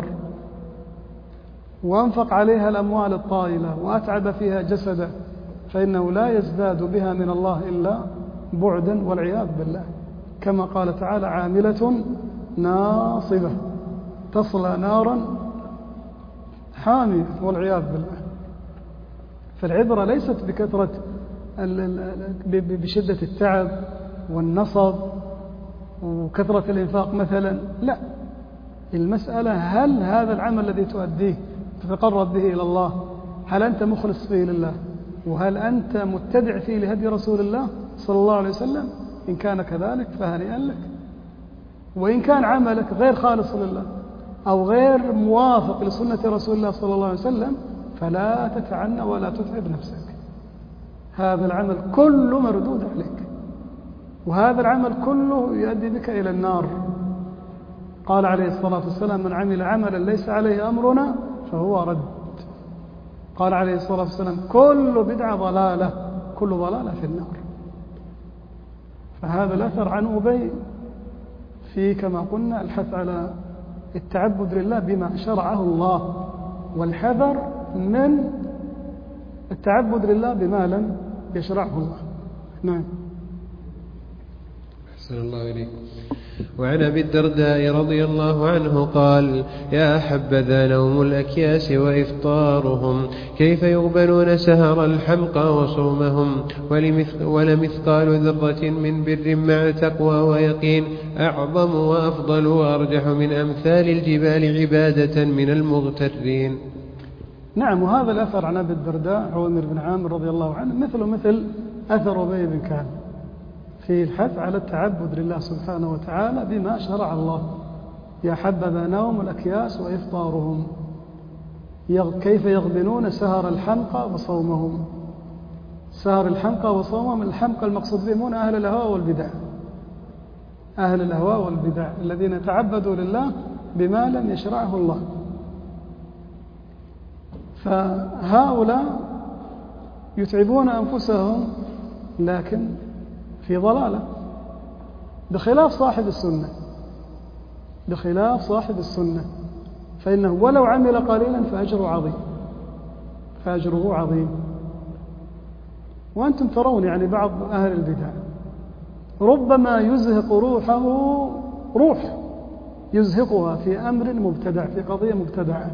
وأنفق عليها الأموال الطائلة وأتعب فيها جسده فإنه لا يزداد بها من الله إلا بعدا والعياذ بالله، كما قال تعالى: عاملة ناصبة تصلى نارا حامية والعياذ بالله. فالعبرة ليست بكثرة بشدة التعب والنصب وكثرة الإنفاق مثلا، لا، المسألة هل هذا العمل الذي تؤديه تتقرب به إلى الله هل أنت مخلص فيه لله، وهل أنت متبع فيه لهدي رسول الله صلى الله عليه وسلم؟ إن كان كذلك فهنيئا لك. وإن كان عملك غير خالص لله أو غير موافق لسنة رسول الله صلى الله عليه وسلم فلا تتعنى ولا تتعب نفسك، هذا العمل كله مردود عليك، وهذا العمل كله يؤدي بك إلى النار. قال عليه الصلاة والسلام: من عمل عملا ليس عليه أمرنا فهو رد. قال عليه الصلاة والسلام: كل بدعة ضلالة، كل ضلالة في النار. فهذا الأثر عن أبي في كما قلنا الحث على التعبد لله بما شرعه الله، والحذر من التعبد لله بما لم يشرعه الله. نعم. أحسن الله إليك. وعن أبي الدرداء رضي الله عنه قال: يا حبذا نوم الأكياس وإفطارهم، كيف يغبنون سهر الحمقى وصومهم، ولمثقال ذرة من بر مع تقوى ويقين أعظم وأفضل وأرجح من أمثال الجبال عبادة من المغترين. نعم. وهذا الأثر عن أبي الدرداء عويمر بن عامر رضي الله عنه مثل مثل أثر أبي بن كعب في الحث على التعبد لله سبحانه وتعالى بما شرع الله. يا حبذا نوم الأكياس وإفطارهم، كيف يغبنون سهر الحمقى وصومهم. سهر الحمقى وصومهم، الحمقى المقصود بهم هنا أهل الأهواء والبدع، أهل الأهواء والبدع الذين تعبدوا لله بما لم يشرعه الله. فهؤلاء يتعبون أنفسهم لكن في ضلالة، بخلاف صاحب السنة، بخلاف صاحب السنة فإنه ولو عمل قليلا فأجره عظيم، فأجره عظيم. وأنتم ترون يعني بعض أهل البدع ربما يزهق روحه روح يزهقها في أمر مبتدع، في قضية مبتدعة.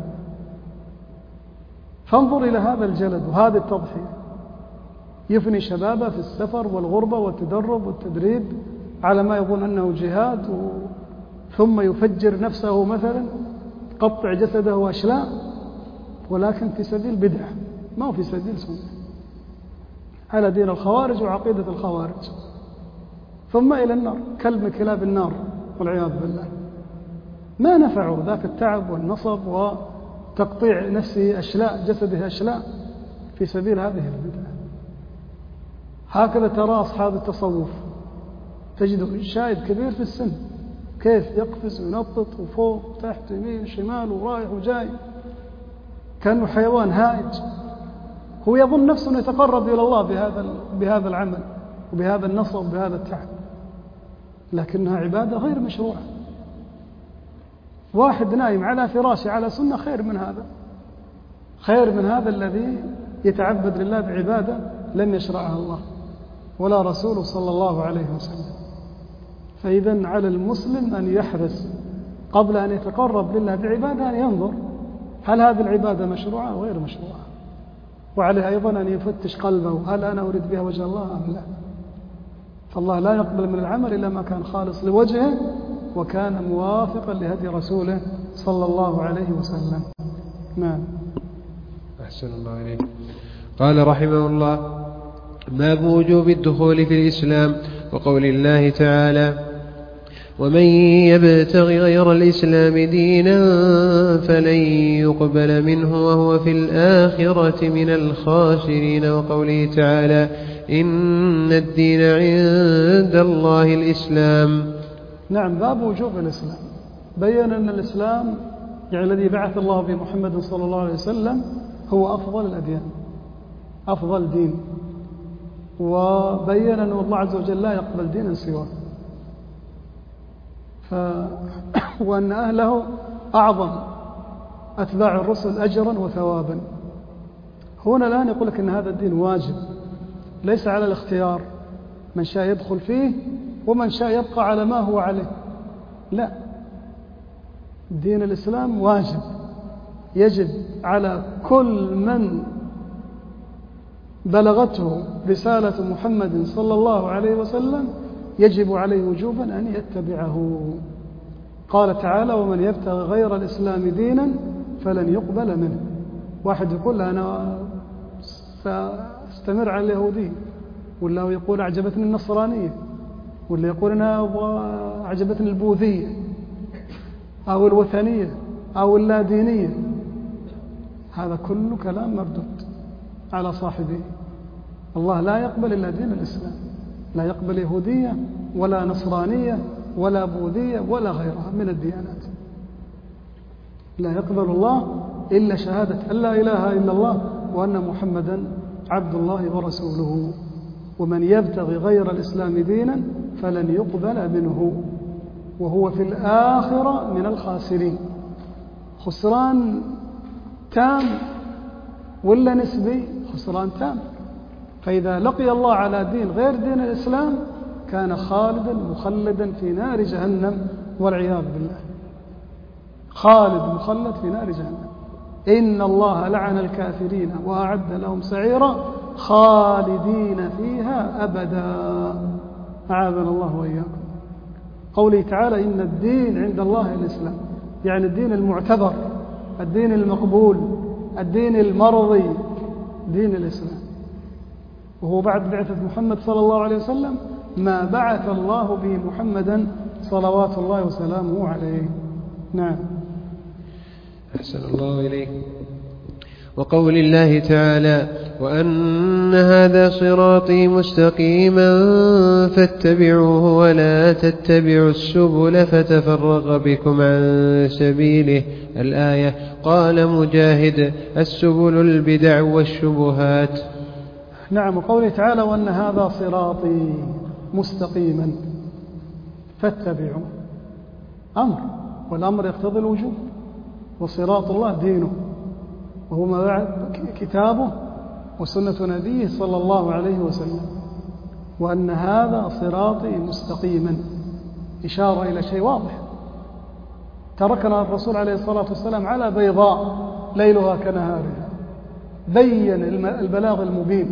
فانظر إلى هذا الجلد وهذه التضحية، يفني شبابه في السفر والغربة والتدرب والتدريب على ما يظن أنه جهاد، و... ثم يفجر نفسه مثلا، قطع جسده وأشلاء، ولكن في سبيل بدعة، ما هو في سبيل سنة، على دين الخوارج وعقيدة الخوارج، ثم إلى النار كلب من كلاب النار والعياذ بالله. ما نفعه ذاك التعب والنصب وتقطيع نفسه أشلاء، جسده أشلاء، في سبيل هذه البدعة. هكذا ترى أصحاب التصوف، تجد شايب كبير في السن كيف يقفز وينطط وفوق تحت يمين شمال ورايح وجاي كأنه حيوان هائج، هو يظن نفسه أنه يتقرب إلى الله بهذا بهذا العمل وبهذا النصب وبهذا التعب، لكنها عبادة غير مشروعة. واحد نايم على فراشه على سنة خير من هذا، خير من هذا الذي يتعبد لله بعبادة لم يشرعها الله ولا رسوله صلى الله عليه وسلم. فإذا على المسلم أن يحرص قبل أن يتقرب لله بعبادة أن ينظر هل هذه العبادة مشروعة أو غير مشروعة، وعليه أيضا أن يفتش قلبه هل أنا أريد بها وجه الله أم لا. فالله لا يقبل من العمل إلا ما كان خالص لوجهه وكان موافقا لهدي رسوله صلى الله عليه وسلم. نعم. أحسن الله إليك. قال رحمه الله: باب وجوب الدخول في الإسلام، وقول الله تعالى: ومن يبتغ غير الإسلام دينا فلن يقبل منه وهو في الآخرة من الخاسرين. وقوله تعالى إن الدين عند الله الإسلام. نعم، باب وجوب الإسلام بيّن أن الإسلام يعني الذي بعث الله به محمد صلى الله عليه وسلم هو أفضل الأديان، أفضل دين، وبيّن أن الله عز وجل لا يقبل دينا سواه، ف... وأن أهله أعظم أتباع الرسل أجرا وثوابا. هنا الآن يقول لك أن هذا الدين واجب، ليس على الاختيار، من شاء يدخل فيه ومن شاء يبقى على ما هو عليه، لا، دين الإسلام واجب، يجب على كل من بلغته رسالة محمد صلى الله عليه وسلم يجب عليه وجوبا أن يتبعه. قال تعالى ومن يبتغي غير الإسلام دينا فلن يقبل منه. واحد يقول أنا سأستمر على اليهودية، ولا يقول أعجبتني النصرانية، ولا يقول أنا أعجبتني البوذية أو الوثنية أو اللادينية، هذا كله كلام مردود على صاحبه. الله لا يقبل إلا دين الإسلام، لا يقبل يهودية ولا نصرانية ولا بوذية ولا غيرها من الديانات. لا يقبل الله إلا شهادة أن لا إله إلا الله وأن محمدا عبد الله ورسوله. ومن يبتغي غير الإسلام دينا فلن يقبل منه وهو في الآخرة من الخاسرين. خسران تام ولا نسبي؟ خسران تام. فإذا لقي الله على دين غير دين الإسلام كان خالدا مخلدا في نار جهنم والعياذ بالله، خالد مخلد في نار جهنم. إن الله لعن الكافرين وأعد لهم سعيرا خالدين فيها أبدا، أعاذنا الله وإياكم. قوله تعالى إن الدين عند الله الإسلام، يعني الدين المعتبر، الدين المقبول، الدين المرضي، دين الإسلام. وهو بعد بعثة محمد صلى الله عليه وسلم ما بعث الله به محمدا صلوات الله وسلامه عليه. نعم. أحسن الله إليك. وقول الله تعالى وأن هذا صراطي مستقيما فاتبعوه ولا تتبعوا السبل فتفرق بكم عن سبيله، الآية. قال مجاهد السبل البدع والشبهات. نعم. وقوله تعالى وأن هذا صراطي مستقيما فاتبعوا، أمر، والأمر يقتضي الوجوب، وصراط الله دينه وهو ما بعد كتابه وسنة نبيه صلى الله عليه وسلم. وأن هذا صراطي مستقيما إشارة إلى شيء واضح، تركنا الرسول عليه الصلاة والسلام على بيضاء ليلها كنهارها، بين البلاغ المبين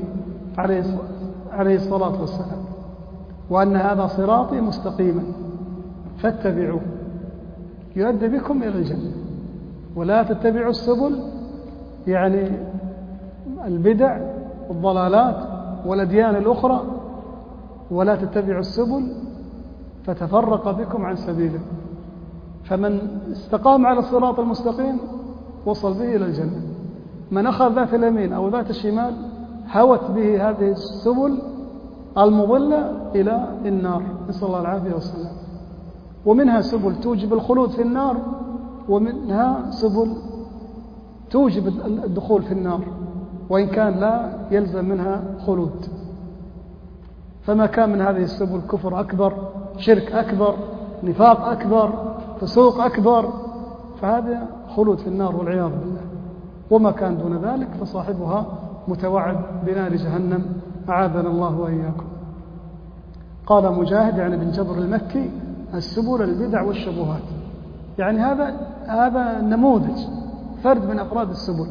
عليه الصلاة والسلام. وأن هذا صراطي مستقيما فاتبعوه يؤدي بكم إلى الجنة، ولا تتبعوا السبل، يعني البدع والضلالات والأديان الأخرى، ولا تتبعوا السبل فتفرق بكم عن سبيله. فمن استقام على الصراط المستقيم وصل به إلى الجنة، من أخذ ذات اليمين أو ذات الشمال هوت به هذه السبل المضلة إلى النار، نسأل الله العافية والسلام. ومنها سبل توجب الخلود في النار، ومنها سبل توجب الدخول في النار وإن كان لا يلزم منها خلود. فما كان من هذه السبل كفر أكبر، شرك أكبر، نفاق أكبر، فسوق أكبر، فهذا خلود في النار والعياذ بالله. وما كان دون ذلك فصاحبها متوعد بنار جهنم، أعاذنا الله وإياكم. قال مجاهد يعني بن جبر المكي السبل البدع والشبهات، يعني هذا هذا نموذج فرد من أفراد السبل.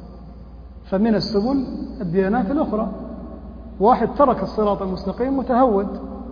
فمن السبل الديانات الأخرى، واحد ترك الصراط المستقيم متهود،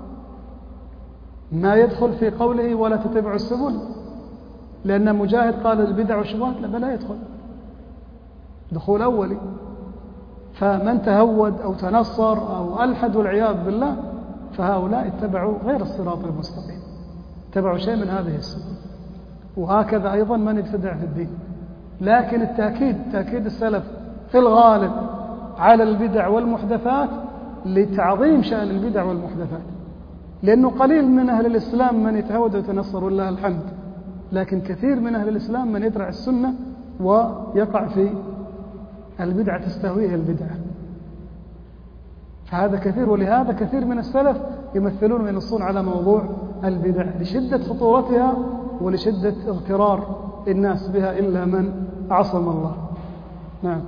ما يدخل في قوله ولا تتبعوا السبل، لأن مجاهد قال البدع والشبهات لا، لا يدخل دخول أولي. فمن تهود أو تنصر أو ألحد والعياذ بالله فهؤلاء اتبعوا غير الصراط المستقيم. اتبعوا شيء من هذه السنة. وهكذا أيضا من ابتدع في الدين. لكن التأكيد تأكيد السلف في الغالب على البدع والمحدثات لتعظيم شأن البدع والمحدثات، لأنه قليل من أهل الإسلام من يتهود ويتنصر ولله الحمد، لكن كثير من أهل الإسلام من يدرع السنة ويقع في البدعة تستهويه البدعة، فهذا كثير. ولهذا كثير من السلف يمثلون وينصون على موضوع البدع لشدة خطورتها ولشدة اغترار الناس بها إلا من عصم الله. نعم.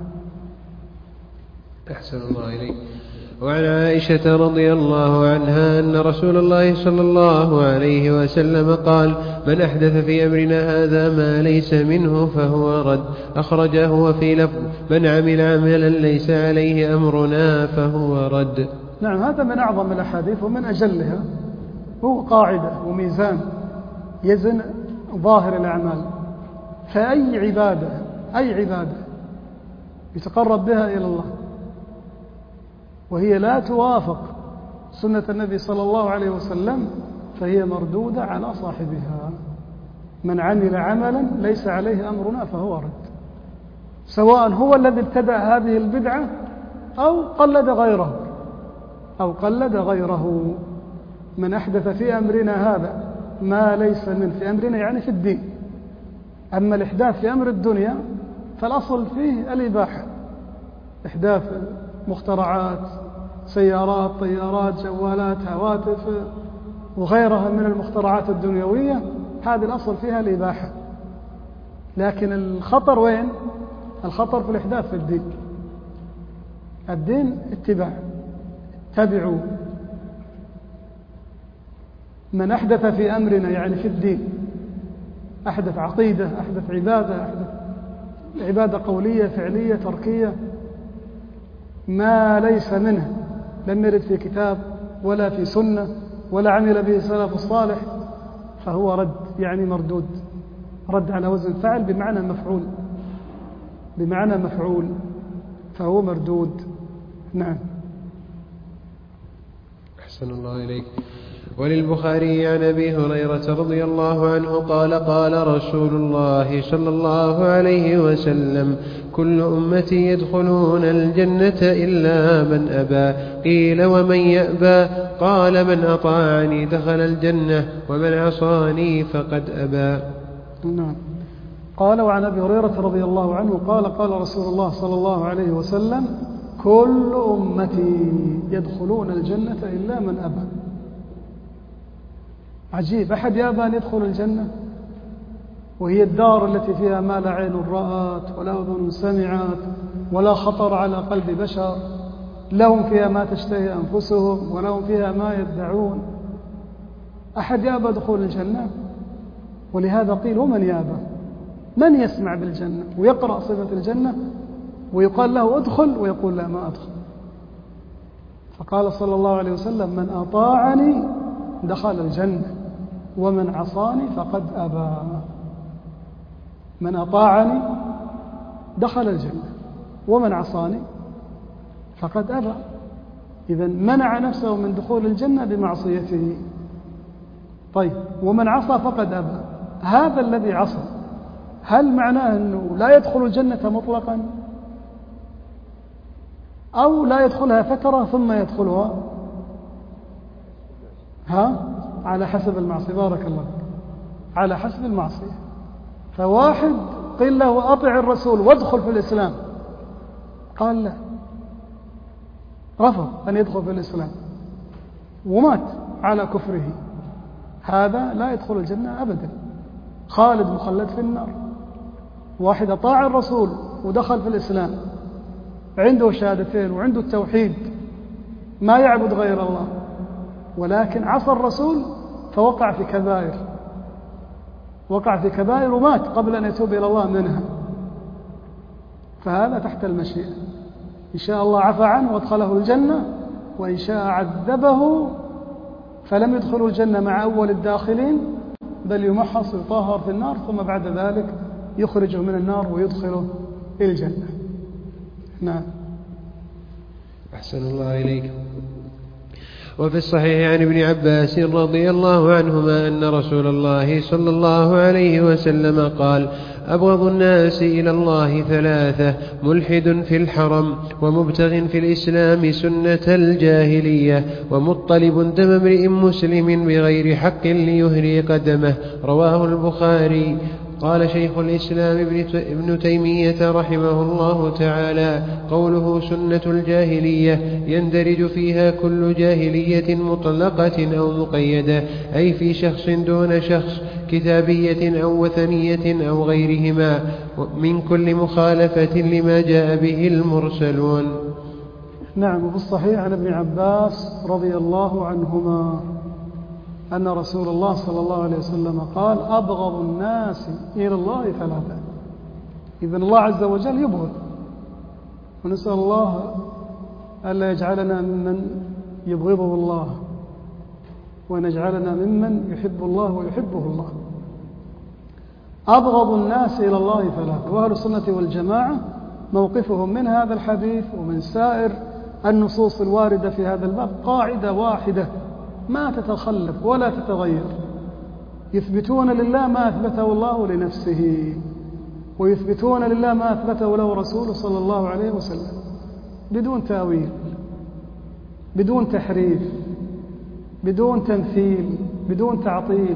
أحسن الله إليك. وعن عائشة رضي الله عنها أن رسول الله صلى الله عليه وسلم قال: من أحدث في أمرنا هذا ما ليس منه فهو رد. أخرجه وفي لفظ: من عمل عملا ليس عليه أمرنا فهو رد. نعم، هذا من أعظم الأحاديث ومن أجلها. هو قاعدة وميزان يزن ظاهر الأعمال، فأي عبادة أي عبادة يتقرب بها إلى الله وهي لا توافق سنة النبي صلى الله عليه وسلم فهي مردودة على صاحبها. من عمل عملا ليس عليه أمرنا فهو رد، سواء هو الذي ابتدع هذه البدعة أو قلد غيره أو قلد غيره. من أحدث في أمرنا هذا ما ليس من في أمرنا يعني في الدين. أما الإحداث في أمر الدنيا فالأصل فيه الإباحة، إحداث مخترعات، سيارات، طيارات، جوالات، هواتف وغيرها من المخترعات الدنيوية، هذه الأصل فيها الإباحة. لكن الخطر وين؟ الخطر في الإحداث في الدين. الدين اتباع، اتبعوا. من أحدث في أمرنا يعني في الدين، أحدث عقيدة، أحدث عبادة، أحدث عبادة قولية فعلية تركية، ما ليس منه، لم يرد في كتاب ولا في سنة ولا عمل به السلف الصالح فهو رد، يعني مردود. رد على وزن فعل بمعنى مفعول، بمعنى مفعول، فهو مردود. نعم. أحسن الله إليك. وللبخاري عن أبي هريرة رضي الله عنه قال: قال رسول الله صلى الله عليه وسلم: كل أمتي يدخلون الجنة إلا من أبى. قيل: ومن يأبى؟ قال: من أطاعني دخل الجنة ومن عصاني فقد أبى. نعم. قال: وعن أبي هريرة رضي الله عنه قال: قال رسول الله صلى الله عليه وسلم: كل أمتي يدخلون الجنة إلا من أبى. عجيب، أحد يأبى أن يدخل الجنة وهي الدار التي فيها ما لا عين رأت ولا أذن سمعت ولا خطر على قلب بشر، لهم فيها ما تشتهي أنفسهم ولهم فيها ما يدعون. أحد يأبى دخول الجنة؟ ولهذا قيل: ومن يأبى؟ من يسمع بالجنة ويقرأ صفة الجنة ويقال له ادخل ويقول لا ما أدخل؟ فقال صلى الله عليه وسلم: من أطاعني دخل الجنة ومن عصاني فقد أبى. من أطاعني دخل الجنة ومن عصاني فقد أبى. إذن منع نفسه من دخول الجنة بمعصيته. طيب، ومن عصى فقد أبى، هذا الذي عصى هل معناه أنه لا يدخل الجنة مطلقا أو لا يدخلها فترة ثم يدخلها؟ ها؟ على حسب المعصية. بارك الله، على حسب المعصية. فواحد قيل له أطع الرسول وادخل في الإسلام، قال لا، رفض أن يدخل في الإسلام ومات على كفره، هذا لا يدخل الجنة أبدا، خالد مخلد في النار. واحد أطاع الرسول ودخل في الإسلام، عنده شهادتين وعنده التوحيد، ما يعبد غير الله، ولكن عصى الرسول فوقع في كبائر، وقع في كبائر ومات قبل أن يتوب إلى الله منها، فهذا تحت المشيئة. إن شاء الله عفى عنه وادخله الجنة، وإن شاء عذبه فلم يدخلوا الجنة مع أول الداخلين، بل يمحص ويطهر في النار، ثم بعد ذلك يخرجه من النار ويدخله الجنة. نعم. أحسن الله إليك. وفي الصحيح عن ابن عباس رضي الله عنهما أن رسول الله صلى الله عليه وسلم قال: أبغض الناس إلى الله ثلاثة: ملحد في الحرم، ومبتغ في الإسلام سنة الجاهلية، ومطلب دم امرئ مسلم بغير حق ليهري قدمه. رواه البخاري. قال شيخ الإسلام ابن تيمية رحمه الله تعالى: قوله سنة الجاهلية يندرج فيها كل جاهلية مطلقة أو مقيدة، أي في شخص دون شخص، كتابية أو وثنية أو غيرهما، من كل مخالفة لما جاء به المرسلون. نعم. وفي الصحيح عن ابن عباس رضي الله عنهما أن رسول الله صلى الله عليه وسلم قال: أبغض الناس إلى الله ثلاثة. إذن الله عز وجل يبغض، ونسأل الله ألا يجعلنا ممن يبغضه الله، ونجعلنا ممن يحب الله ويحبه الله. أبغض الناس إلى الله ثلاثة. وأهل السنة والجماعة موقفهم من هذا الحديث ومن سائر النصوص الواردة في هذا الباب قاعدة واحدة ما تتخلف ولا تتغير: يثبتون لله ما أثبته الله لنفسه، ويثبتون لله ما أثبته له رسوله صلى الله عليه وسلم، بدون تأويل، بدون تحريف، بدون تمثيل، بدون تعطيل.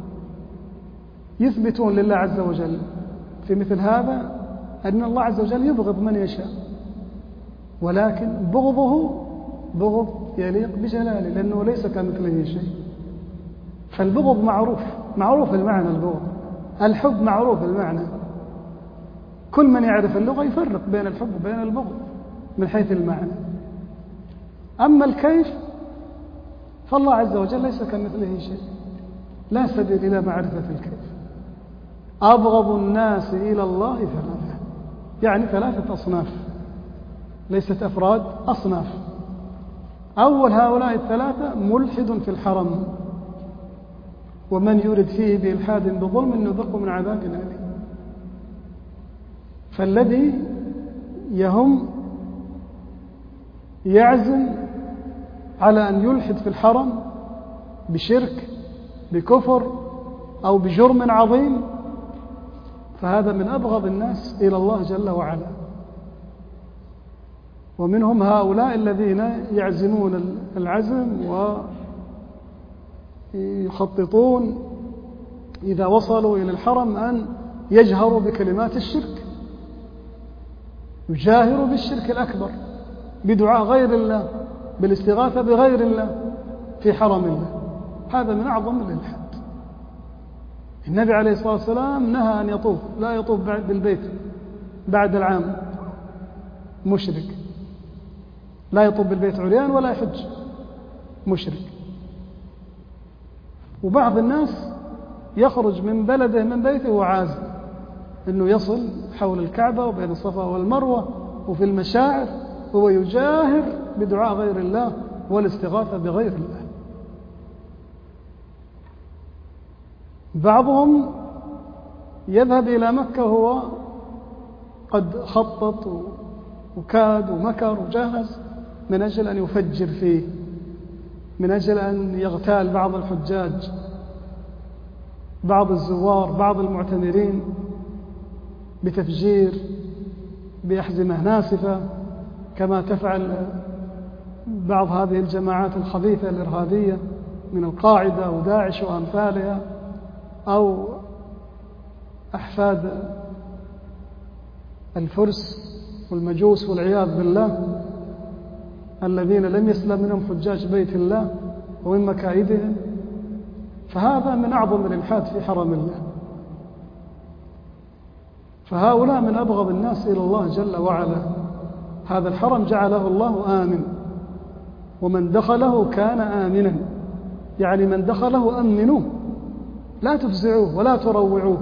يثبتون لله عز وجل في مثل هذا أن الله عز وجل يبغض من يشاء، ولكن بغضه بغض يليق بجلاله، لأنه ليس كمثله شيء. فالبغض معروف، معروف المعنى. البغض الحب معروف المعنى. كل من يعرف اللغة يفرق بين الحب وبين البغض من حيث المعنى. أما الكيف فالله عز وجل ليس كمثله شيء، لا سبيل إلى معرفة الكيف. أبغض الناس إلى الله ثلاثة، يعني ثلاثة أصناف، ليست أفراد، أصناف. أول هؤلاء الثلاثة ملحد في الحرم، ومن يرد فيه بإلحاد بظلم نذقه من عذاب أليم. فالذي يهم يعزم على أن يلحد في الحرم بشرك، بكفر، أو بجرم عظيم، فهذا من أبغض الناس إلى الله جل وعلا. ومنهم هؤلاء الذين يعزمون العزم ويخططون إذا وصلوا إلى الحرم أن يجهروا بكلمات الشرك، يجاهروا بالشرك الأكبر، بدعاء غير الله، بالاستغاثة بغير الله في حرم الله. هذا من أعظم الإلحاد. النبي عليه الصلاة والسلام نهى أن يطوف، لا يطوف بالبيت بعد العام مشرك، لا يطوف بالبيت عريان ولا يحج مشرك. وبعض الناس يخرج من بلده من بيته وعازم أنه يصل حول الكعبة وبين الصفا والمروة وفي المشاعر، هو يجاهر بدعاء غير الله والاستغاثة بغير الله. بعضهم يذهب إلى مكة وهو قد خطط وكاد ومكر وجهز من أجل أن يفجر فيه، من أجل أن يغتال بعض الحجاج، بعض الزوار، بعض المعتمرين، بتفجير بأحزمة ناسفة كما تفعل بعض هذه الجماعات الخبيثة الإرهابية من القاعدة وداعش وأمثالها، أو أحفاد الفرس والمجوس والعياذ بالله الذين لم يسلم منهم حجاج بيت الله ومن مكائدهم. فهذا من أعظم الإلحاد في حرم الله. فهؤلاء من أبغض الناس إلى الله جل وعلا. هذا الحرم جعله الله آمن، ومن دخله كان آمنا، يعني من دخله أمنوه، لا تفزعوه ولا تروعوه.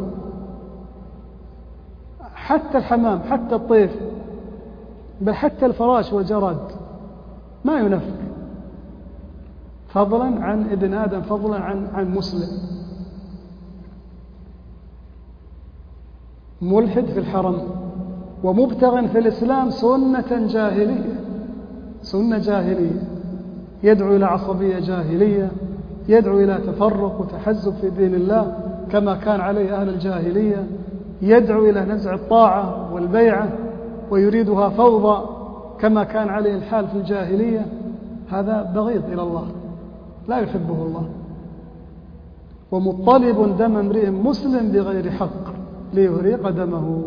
حتى الحمام، حتى الطير، بل حتى الفراش والجراد ما ينفر، فضلا عن ابن آدم، فضلا عن عن مسلم. ملحد في الحرم ومبتغ في الإسلام سنة جاهلية، سنة جاهلية، يدعو إلى عصبية جاهلية، يدعو إلى تفرق وتحزب في دين الله كما كان عليه أهل الجاهلية، يدعو إلى نزع الطاعة والبيعة ويريدها فوضى كما كان عليه الحال في الجاهلية، هذا بغيض إلى الله لا يحبه الله. ومطلب دم امرئ مسلم بغير حق ليهريق دمه.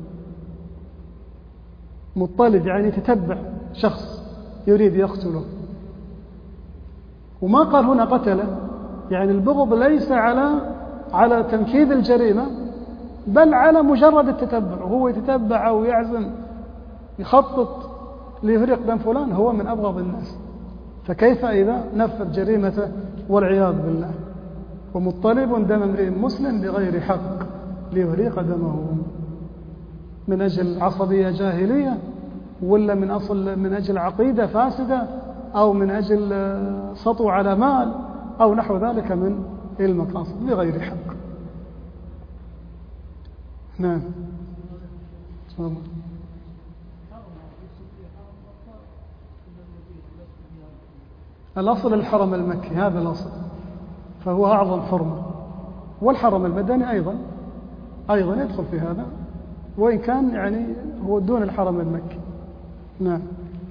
مطلب يعني تتبع شخص يريد يقتله، وما قال هنا قتله، يعني البغض ليس على على تنفيذ الجريمة، بل على مجرد التتبع، وهو يتتبع أو يعزم يخطط ليهرق دم فلان، هو من أبغض الناس، فكيف إذا نفذ جريمته والعياذ بالله. ومطلب دم امرئ مسلم بغير حق ليهرق دمه، من أجل عصبية جاهلية، ولا من أصل من أجل عقيدة فاسدة، أو من أجل سطو على مال أو نحو ذلك من المقاصد بغير حق. نعم. الأصل الحرم المكي، هذا الأصل، فهو أعظم حرمة، والحرم المدني أيضا أيضا يدخل في هذا، وإن كان يعني هو دون الحرم المكي. نعم.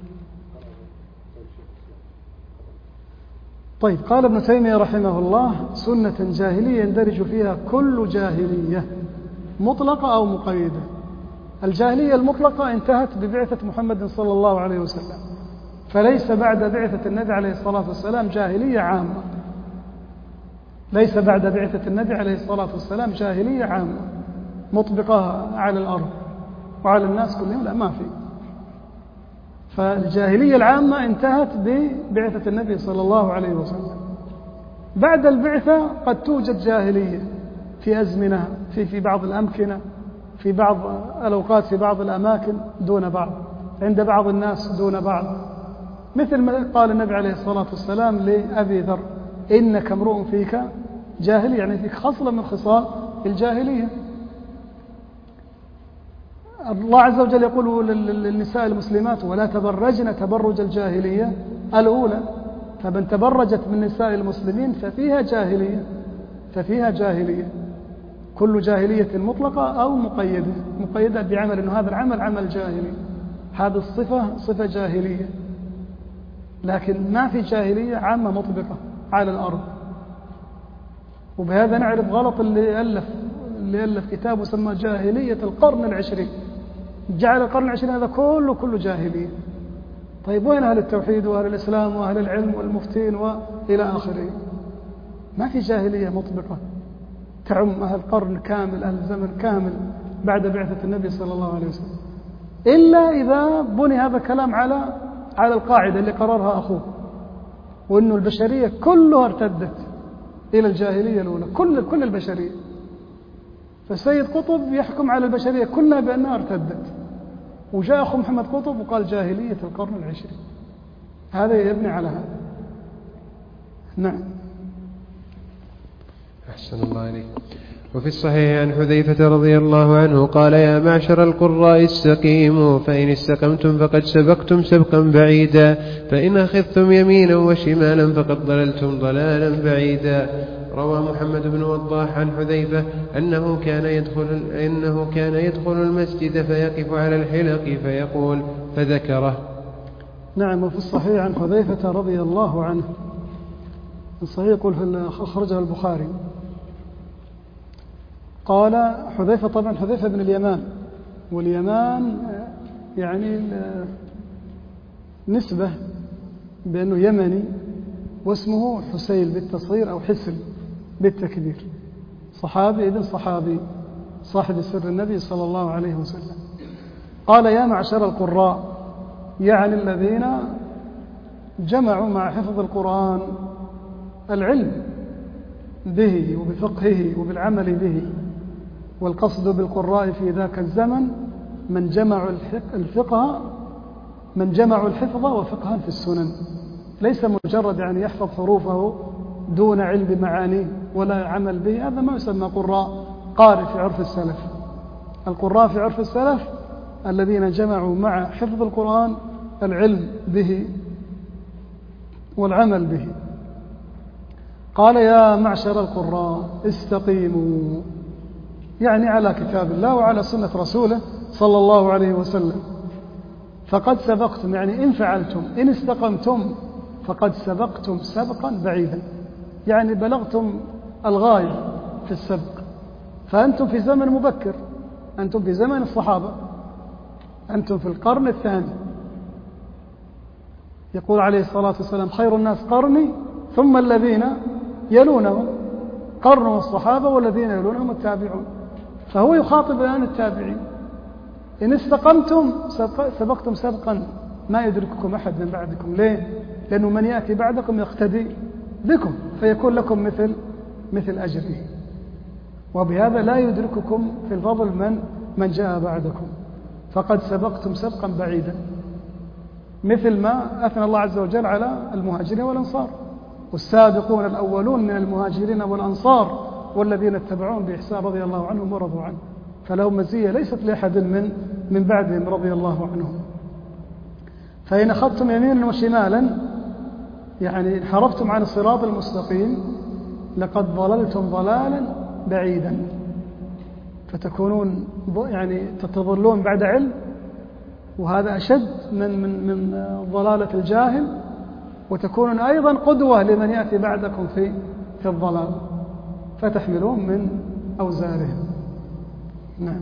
طيب، قال ابن تيمية رحمه الله: سنة جاهلية يندرج فيها كل جاهلية مطلقة أو مقيدة. الجاهلية المطلقة انتهت ببعثة محمد صلى الله عليه وسلم، فليس بعد بعثة النبي عليه الصلاة والسلام جاهلية عامة، ليس بعد بعثة النبي عليه الصلاة والسلام جاهلية عامة مطبقة على الأرض وعلى الناس كلهم، لا، ما في. فالجاهلية العامة انتهت ببعثة النبي صلى الله عليه وسلم. بعد البعثة قد توجد جاهلية في أزمنة، في في بعض الأمكنة، في بعض الأوقات، في بعض الأماكن دون بعض، عند بعض الناس دون بعض، مثل ما قال النبي عليه الصلاة والسلام لأبي ذر: إنك امرؤ فيك جاهلية، يعني فيك خصلة من خصال الجاهلية. الله عز وجل يقول للنساء المسلمات: ولا تبرجن تبرج الجاهلية الأولى، فمن تبرجت من نساء المسلمين ففيها جاهلية، ففيها جاهلية، كل جاهلية مطلقة أو مقيدة، مقيدة بعمل أنه هذا العمل عمل جاهلي، هذه الصفة صفة جاهلية، لكن ما في جاهلية عامة مطبقة على الأرض. وبهذا نعرف غلط اللي ألف اللي ألف كتاب وسمى جاهلية القرن العشرين، جعل القرن العشرين هذا كله كله جاهلية. طيب، وين أهل التوحيد وأهل الإسلام وأهل العلم والمفتين وإلى آخره؟ ما في جاهلية مطبقة تعم أهل قرن كامل، أهل زمن كامل بعد بعثة النبي صلى الله عليه وسلم، إلا إذا بني هذا الكلام على على القاعدة اللي قررها أخوه، وأنه البشرية كلها ارتدت إلى الجاهلية الأولى، كل كل البشرية. فالسيد قطب يحكم على البشرية كلها بأنها ارتدت، وجاء أخو محمد قطب وقال جاهلية القرن العشرين، هذا يبني على هذا. نعم. أحسن الله عليك. وفي الصحيح عن حذيفة رضي الله عنه قال: يا معشر القراء استقيموا، فإن استقمتم فقد سبقتم سبقا بعيدا، فإن أخذتم يمينا وشمالا فقد ضللتم ضلالا بعيدا. روى محمد بن وضاح عن حذيفة أنه كان يدخل إنه كان يدخل المسجد فيقف على الحلق فيقول، فذكره. نعم. وفي الصحيح عن حذيفة رضي الله عنه، الصحيح يقول أخرجه البخاري، قال حذيفة، طبعا حذيفة بن اليمان، واليمان يعني نسبة بأنه يمني، واسمه حسيل بالتصغير أو حسل بالتكبير، صحابي، إذن صحابي صاحب سر النبي صلى الله عليه وسلم. قال: يا معشر القراء، يعني الذين جمعوا مع حفظ القرآن العلم به وبفقهه وبالعمل به، والقصد بالقراء في ذاك الزمن من جمعوا الفقه من جمعوا الحفظ وفقها في السنن، ليس مجرد يعني يحفظ حروفه دون علم بمعانيه ولا عمل به، هذا ما يسمى قراء قارئ في عرف السلف. القراء في عرف السلف الذين جمعوا مع حفظ القرآن العلم به والعمل به. قال يا معشر القراء استقيموا، يعني على كتاب الله وعلى سنة رسوله صلى الله عليه وسلم، فقد سبقتم، يعني إن فعلتم إن استقمتم فقد سبقتم سبقا بعيدا، يعني بلغتم الغاية في السبق، فأنتم في زمن مبكر، أنتم في زمن الصحابة، أنتم في القرن الثاني. يقول عليه الصلاة والسلام خير الناس قرني ثم الذين يلونهم، قرن الصحابة والذين يلونهم التابعون، فهو يخاطب الآن التابعين. إن استقمتم سبقتم سبقا ما يدرككم أحد من بعدكم. ليه؟ لأنه من يأتي بعدكم يقتدي بكم فيكون لكم مثل مثل أجره، وبهذا لا يدرككم في الفضل من من جاء بعدكم، فقد سبقتم سبقا بعيدا، مثل ما أثنى الله عز وجل على المهاجرين والأنصار، والسابقون الأولون من المهاجرين والأنصار والذين اتبعون بإحسان رضي الله عنهم ورضوا عنه، فلهم مزية ليست لأحد من من بعدهم رضي الله عنهم. فإن أخذتم يمينا وشمالا يعني انحرفتم عن الصراط المستقيم لقد ضللتم ضلالا بعيدا، فتكونون يعني تتضلون بعد علم، وهذا أشد من من من ضلالة الجاهل، وتكونون أيضا قدوة لمن يأتي بعدكم في في الضلال، فتحملون من أوزارهم. نعم.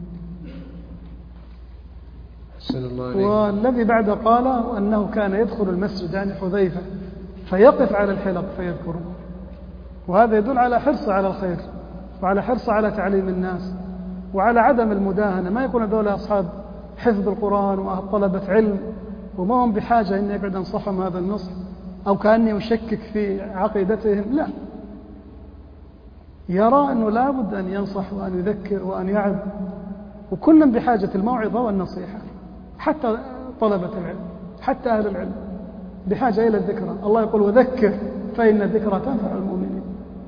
والذي بعد قال أنه كان يدخل المسجد يعني حذيفة فيقف على الحلق فيذكره، وهذا يدل على حرصه على الخير وعلى حرصه على تعليم الناس وعلى عدم المداهنة. ما يكون هذول أصحاب حفظ القرآن وطلبة علم وما هم بحاجة أن يقعد أنصحهم هذا النصح أو كأني أشكك في عقيدتهم، لا، يرى أنه لا بد أن ينصح وأن يذكر وأن يعظ، وكل بحاجة الموعظة والنصيحة، حتى طلبة العلم حتى أهل العلم بحاجة إلى الذكرى. الله يقول وذكر فإن الذكرى تنفع المؤمنين.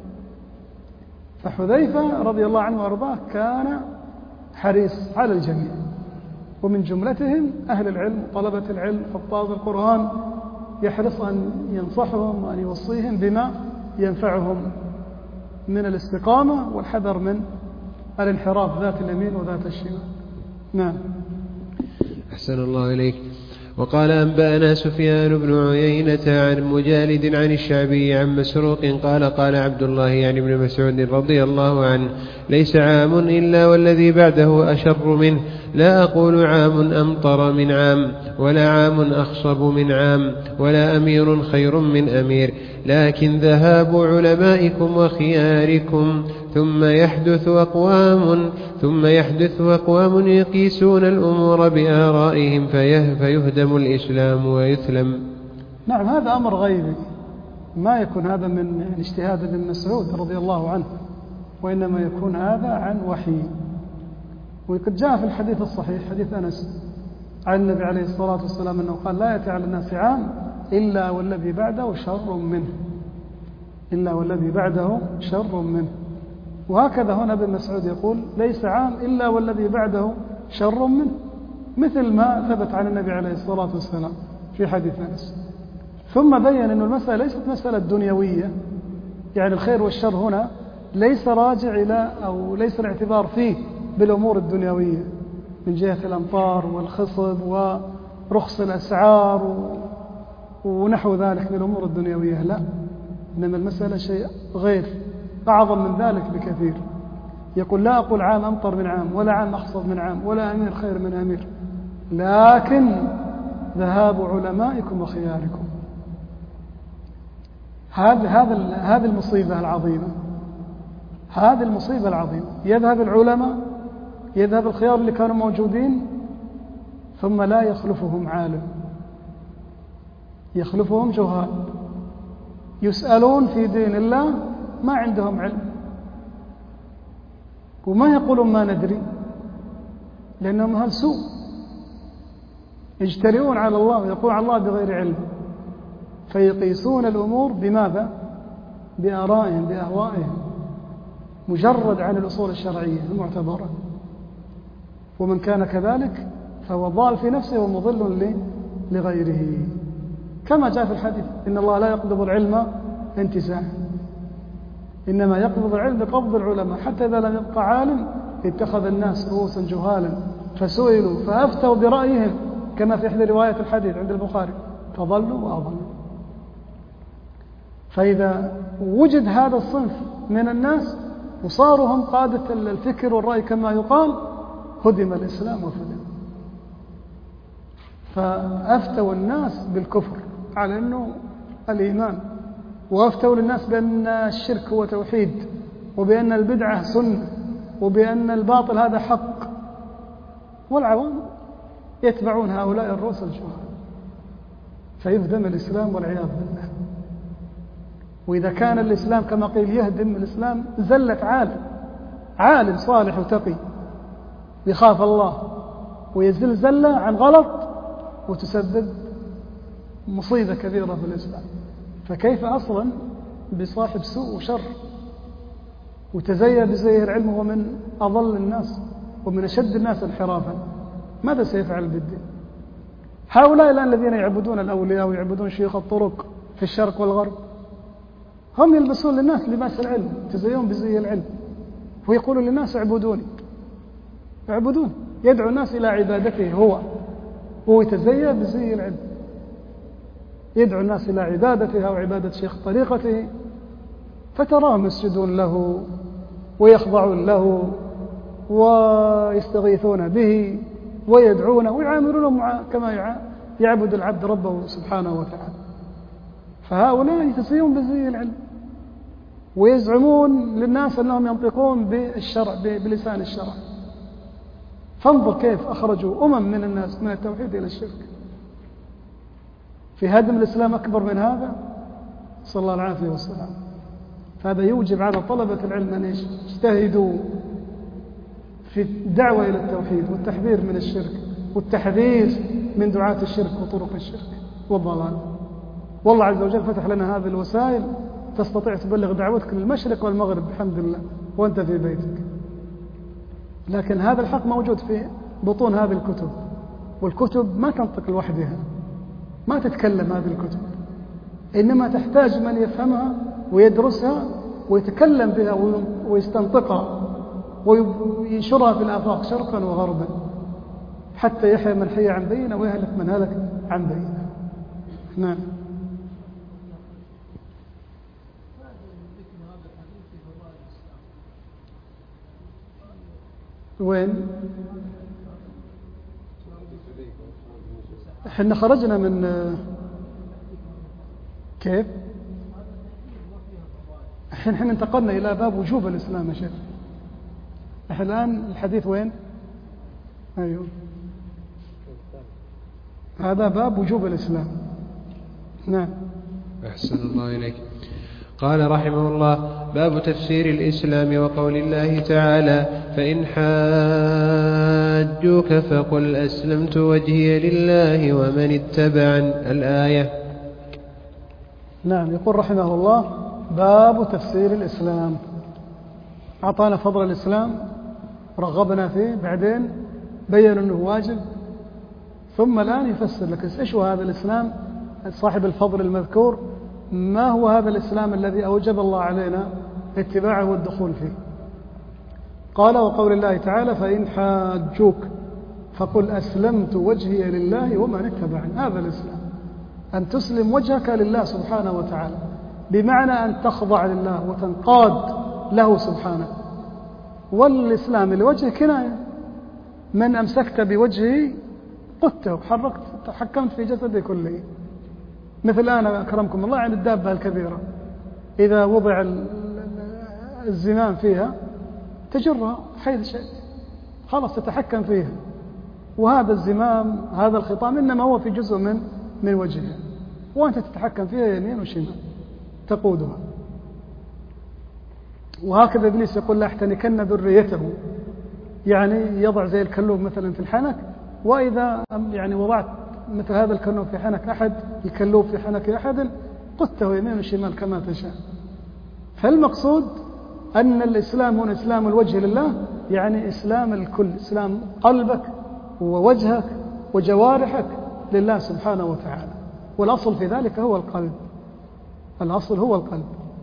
فحذيفة رضي الله عنه وأرضاه كان حريص على الجميع، ومن جملتهم أهل العلم طلبة العلم حفاظ القرآن، يحرص أن ينصحهم وأن يوصيهم بما ينفعهم من الاستقامة والحذر من الانحراف ذات اليمين وذات الشمال. نعم. أحسن الله إليك. وقال أنبأنا سفيان بن عيينة عن مجالد عن الشعبي عن مسروق قال قال عبد الله يعني بن مسعود رضي الله عنه ليس عام إلا والذي بعده أشر منه، لا أقول عام أمطر من عام ولا عام أخصب من عام ولا أمير خير من أمير، لكن ذهاب علمائكم وخياركم ثم يحدث أقوام ثم يحدث أقوام يقيسون الأمور بآرائهم فيهدم الإسلام ويثلم. نعم، هذا أمر غيبي، ما يكون هذا من اجتهاد ابن مسعود رضي الله عنه، وإنما يكون هذا عن وحي. وقد جاء في الحديث الصحيح حديث أنس عن النبي عليه الصلاة والسلام أنه قال لا يأتي على الناس عام إلا والذي بعده شر منه، إلا والذي بعده شر منه. وهكذا هنا ابن مسعود يقول ليس عام إلا والذي بعده شر منه، مثل ما ثبت عن النبي عليه الصلاة والسلام في حديث أنس. ثم بين أن المسألة ليست مسألة دنيوية، يعني الخير والشر هنا ليس راجع إلى أو ليس الاعتبار فيه بالأمور الدنيوية من جهة الأمطار والخصب ورخص الأسعار ونحو ذلك من الأمور الدنيوية، لا، إنما المسألة شيء غير أعظم من ذلك بكثير. يقول لا أقول عام أمطر من عام ولا عام أخصب من عام ولا أمير خير من أمير، لكن ذهاب علمائكم وخياركم. هذه هذا هذه المصيبة العظيمة، هذه المصيبة العظيمة. يذهب العلماء، يذهب الخيار اللي كانوا موجودين، ثم لا يخلفهم عالم، يخلفهم جهال يسألون في دين الله ما عندهم علم، وما يقولون ما ندري، لأنهم أهل سوء يجترئون على الله ويقولون على الله بغير علم، فيقيسون الأمور بماذا؟ بآرائهم بأهوائهم، مجرد عن الأصول الشرعية المعتبرة. ومن كان كذلك فهو ضال في نفسه ومضل لغيره. كما جاء في الحديث إن الله لا يقبض العلم انتزاعا، إنما يقبض العلم بقبض العلماء، حتى إذا لم يبقى عالم اتخذ الناس رؤوسا جهالا فسئلوا فأفتوا برأيهم، كما في إحدى رواية الحديث عند البخاري، فضلوا وأضلوا. فإذا وجد هذا الصنف من الناس وصاروا هم قادة الفكر والرأي كما يقال، هدم الإسلام وفدم. فأفتوا الناس بالكفر على أنه الإيمان، وأفتوا للناس بأن الشرك هو توحيد، وبأن البدعة سنة، وبأن الباطل هذا حق، والعوام يتبعون هؤلاء الرؤوس الجهال، فيهدم الإسلام والعياذ بالله. وإذا كان الإسلام كما قيل يهدم الإسلام، زلة عالم عالم صالح وتقي يخاف الله ويزل زلة عن غلط وتسبب مصيبة كبيرة في الإسلام، فكيف أصلا بصاحب سوء وشر وتزيى بزيه العلم وهو من أضل الناس ومن أشد الناس انحرافا؟ ماذا سيفعل بالدين؟ هؤلاء الآن الذين يعبدون الأولياء ويعبدون شيوخ الطرق في الشرق والغرب، هم يلبسون للناس لباس العلم، يتزيون بزي العلم، ويقولون للناس اعبدوني اعبدون، يدعو الناس إلى عبادته هو، وهو يتزيى بزي العلم، يدعو الناس إلى عبادته وعبادة شيخ طريقته، فتراهم يسجدون له ويخضعون له ويستغيثون به ويدعونه ويعاملونه كما يعبد العبد ربه سبحانه وتعالى. فهؤلاء يتزيون بزي العلم ويزعمون للناس أنهم ينطقون بالشرع بلسان الشرع. فانظر كيف أخرجوا أمم من الناس من التوحيد إلى الشرك. في هدم الإسلام أكبر من هذا؟ صلى الله العافية والسلام. فهذا يوجب على طلبة العلم أن يجتهدوا في الدعوة إلى التوحيد والتحذير من الشرك والتحذير من دعاة الشرك وطرق الشرك والضلال. والله عز وجل فتح لنا هذه الوسائل، تستطيع تبلغ دعوتك للمشرق والمغرب بحمد الله وأنت في بيتك. لكن هذا الحق موجود في بطون هذه الكتب، والكتب ما تنطق لوحدها، ما تتكلم هذه الكتب، إنما تحتاج من يفهمها ويدرسها ويتكلم بها ويستنطقها وينشرها في الآفاق شرقا وغربا، حتى يحيى من حي عن بينه ويهلك من هلك عن بينه. نعم. وين؟ احنا خرجنا من كيف؟ الحين احنا انتقلنا إلى باب وجوب الإسلام يا شيخ. احنا الآن الحديث وين؟ أيوه، هذا باب وجوب الإسلام. نعم. أحسن الله إليك. قال رحمه الله: باب تفسير الإسلام وقول الله تعالى: فإن حاجوك فقل أسلمت وجهي لله ومن اتبعن. الآية. نعم. يقول رحمه الله: باب تفسير الإسلام. أعطانا فضل الإسلام، رغبنا فيه، بعدين بيّن أنه واجب، ثم الآن يفسر لك إيش هو هذا الإسلام صاحب الفضل المذكور، ما هو هذا الإسلام الذي أوجب الله علينا اتباعه والدخول فيه. قال: وقول الله تعالى: فإن حاجوك فقل أسلمت وجهي لله ومن اتبعني. هذا الإسلام، أن تسلم وجهك لله سبحانه وتعالى، بمعنى أن تخضع لله وتنقاد له سبحانه. والإسلام لوجه كناية، من أمسكت بوجهه قدته، حركت تحكمت في جسده كله. مثل أنا أكرمكم الله عند الدابة الكبيرة، إذا وضع الزمام فيها تجرها حيث شئت، خلاص تتحكم فيها. وهذا الزمام، هذا الخطام، إنما هو في جزء من من وجهها، وأنت تتحكم فيها يمين وشمال، تقودها. وهكذا إبليس يقول: لا احتنكن ذريته، يعني يضع زي الكلوب مثلا في الحنك، وإذا يعني وضعت مثل هذا الكلوب في حنك أحد، الكلوب في حنك أحد، قدته يمين وشمال كما تشاء. فالمقصود أن الإسلام هنا إسلام الوجه لله، يعني إسلام الكل، إسلام قلبك ووجهك وجوارحك لله سبحانه وتعالى. والأصل في ذلك هو القلب، الأصل هو القلب،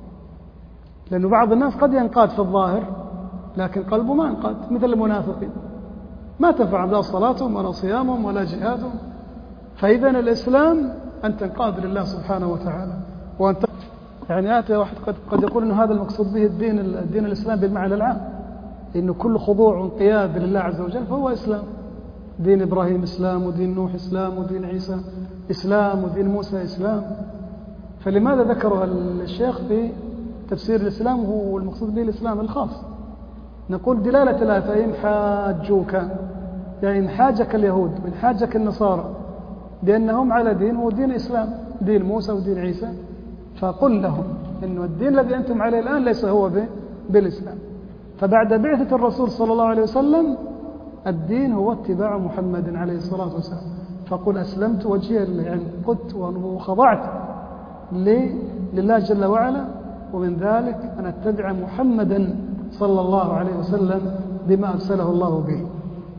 لأنه بعض الناس قد ينقاد في الظاهر لكن قلبه ما ينقاد، مثل المنافقين ما تنفع لا صلاتهم ولا صيامهم ولا جهادهم. فإذا الإسلام أن تنقاد لله سبحانه وتعالى، وأن يعني يأتي واحد قد, قد يقول أن هذا المقصود به الدين, الدين الإسلام بالمعنى العام، إنه كل خضوع وانقياد لله عز وجل فهو إسلام. دين إبراهيم إسلام، ودين نوح إسلام، ودين عيسى إسلام، ودين موسى إسلام. فلماذا ذكره الشيخ في تفسير الإسلام وهو المقصود به الإسلام الخاص؟ نقول دلالة الآية فإن حاجوك، يعني إن حاجك اليهود وإن حاجك النصارى بأنهم على دين ودين إسلام، دين موسى ودين عيسى، فقل لهم إنه الدين الذي أنتم عليه الآن ليس هو بالإسلام. فبعد بعثة الرسول صلى الله عليه وسلم الدين هو اتباع محمد عليه الصلاة والسلام. فقل أسلمت وجهي، يعني قلت وخضعت لله جل وعلا، ومن ذلك أن أتبع محمدا صلى الله عليه وسلم بما أرسله الله به.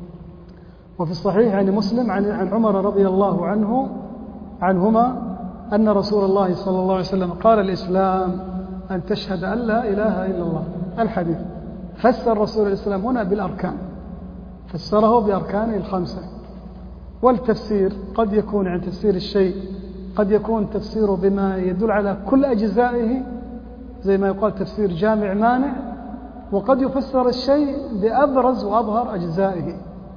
وفي الصحيح عن مسلم عن عمر رضي الله عنه عنهما أن رسول الله صلى الله عليه وسلم قال الإسلام أن تشهد أن لا إله إلا الله. الحديث فسر رسول الإسلام هنا بالأركان، فسره بأركانه الخمسة. والتفسير قد يكون عن تفسير الشيء قد يكون تفسيره بما يدل على كل أجزائه زي ما يقال تفسير جامع مانع، وقد يفسر الشيء بأبرز وأظهر أجزائه،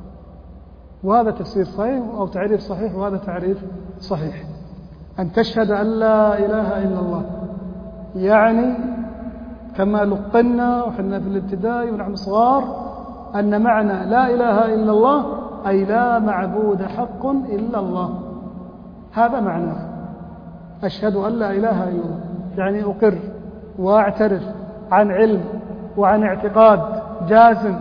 وهذا تفسير صحيح أو تعريف صحيح، وهذا تعريف صحيح. أن تشهد أن لا إله إلا الله، يعني كما لقنا وحنا في الابتدائي ونحن صغار أن معنى لا إله إلا الله أي لا معبود حق إلا الله، هذا معناه. أشهد أن لا إله إلا الله يعني أقر وأعترف عن علم وعن اعتقاد جازم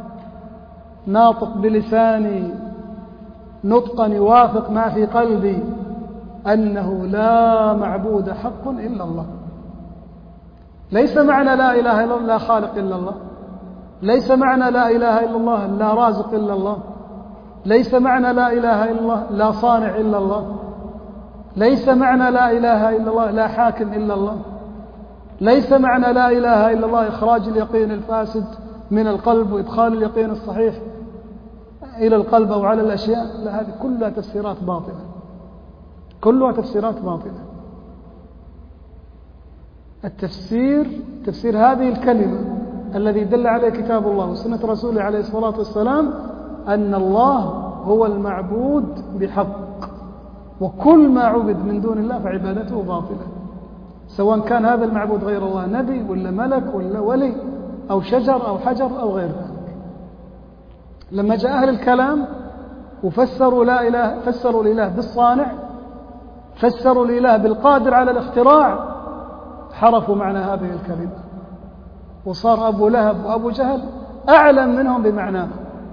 ناطق بلساني نطقا يوافق ما في قلبي أنه لا معبود حق إلا الله. ليس معنى لا إله إلا الله لا خالق إلا الله، ليس معنى لا إله إلا الله لا رازق إلا الله، ليس معنى لا إله إلا الله لا صانع إلا الله، ليس معنى لا إله إلا الله لا حاكم إلا الله، ليس معنى لا إله إلا الله إخراج اليقين الفاسد من القلب وإدخال اليقين الصحيح إلى القلب أو على الأشياء، لا، هذه كلها تفسيرات باطلة، كلها تفسيرات باطلة. التفسير تفسير هذه الكلمة الذي دل عليه كتاب الله وسنة رسوله عليه الصلاة والسلام أن الله هو المعبود بحق، وكل ما عبد من دون الله فعبادته باطلة، سواء كان هذا المعبود غير الله نبي ولا ملك ولا ولي أو شجر أو حجر أو غير ذلك. لما جاء أهل الكلام وفسروا لا إله فسروا الإله بالصانع، فسروا الإله بالقادر على الاختراع، حرفوا معنى هذه الكلمة، وصار أبو لهب وأبو جهل أعلم منهم بمعناه،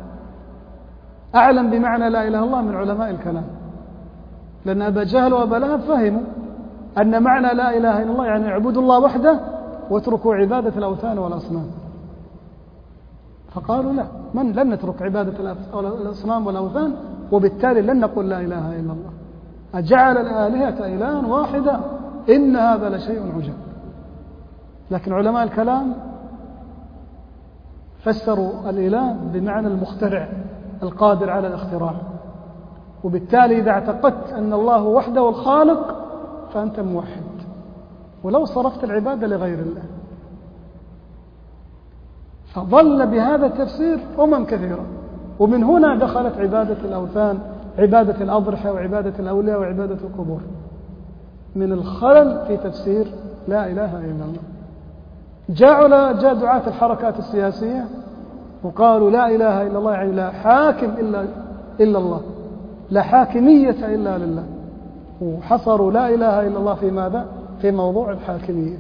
أعلم بمعنى لا إله إلا الله من علماء الكلام، لأن أبا جهل وأبا لهب فهموا أن معنى لا إله إلا الله يعني اعبدوا الله وحده واتركوا عبادة الأوثان والأصنام. فقالوا لا، من لن نترك عبادة الأصنام والأوثان وبالتالي لن نقول لا إله إلا الله. أجعل الآلهة إلها واحدا إن هذا لشيء عجاب. لكن علماء الكلام فسروا الإله بمعنى المخترع القادر على الاختراع، وبالتالي إذا اعتقدت أن الله وحده الخالق فأنت موحد ولو صرفت العبادة لغير الله. فظل بهذا التفسير أمم كثيرة، ومن هنا دخلت عبادة الأوثان، عبادة الأضرحة وعبادة الأولياء وعبادة القبور، من الخلل في تفسير لا إله إلا الله. جاء جاء دعاة الحركات السياسية وقالوا لا إله إلا الله يعني لا حاكم إلا إلا الله، لا حاكمية إلا لله، وحصروا لا إله إلا الله في ماذا؟ في موضوع الحاكمية.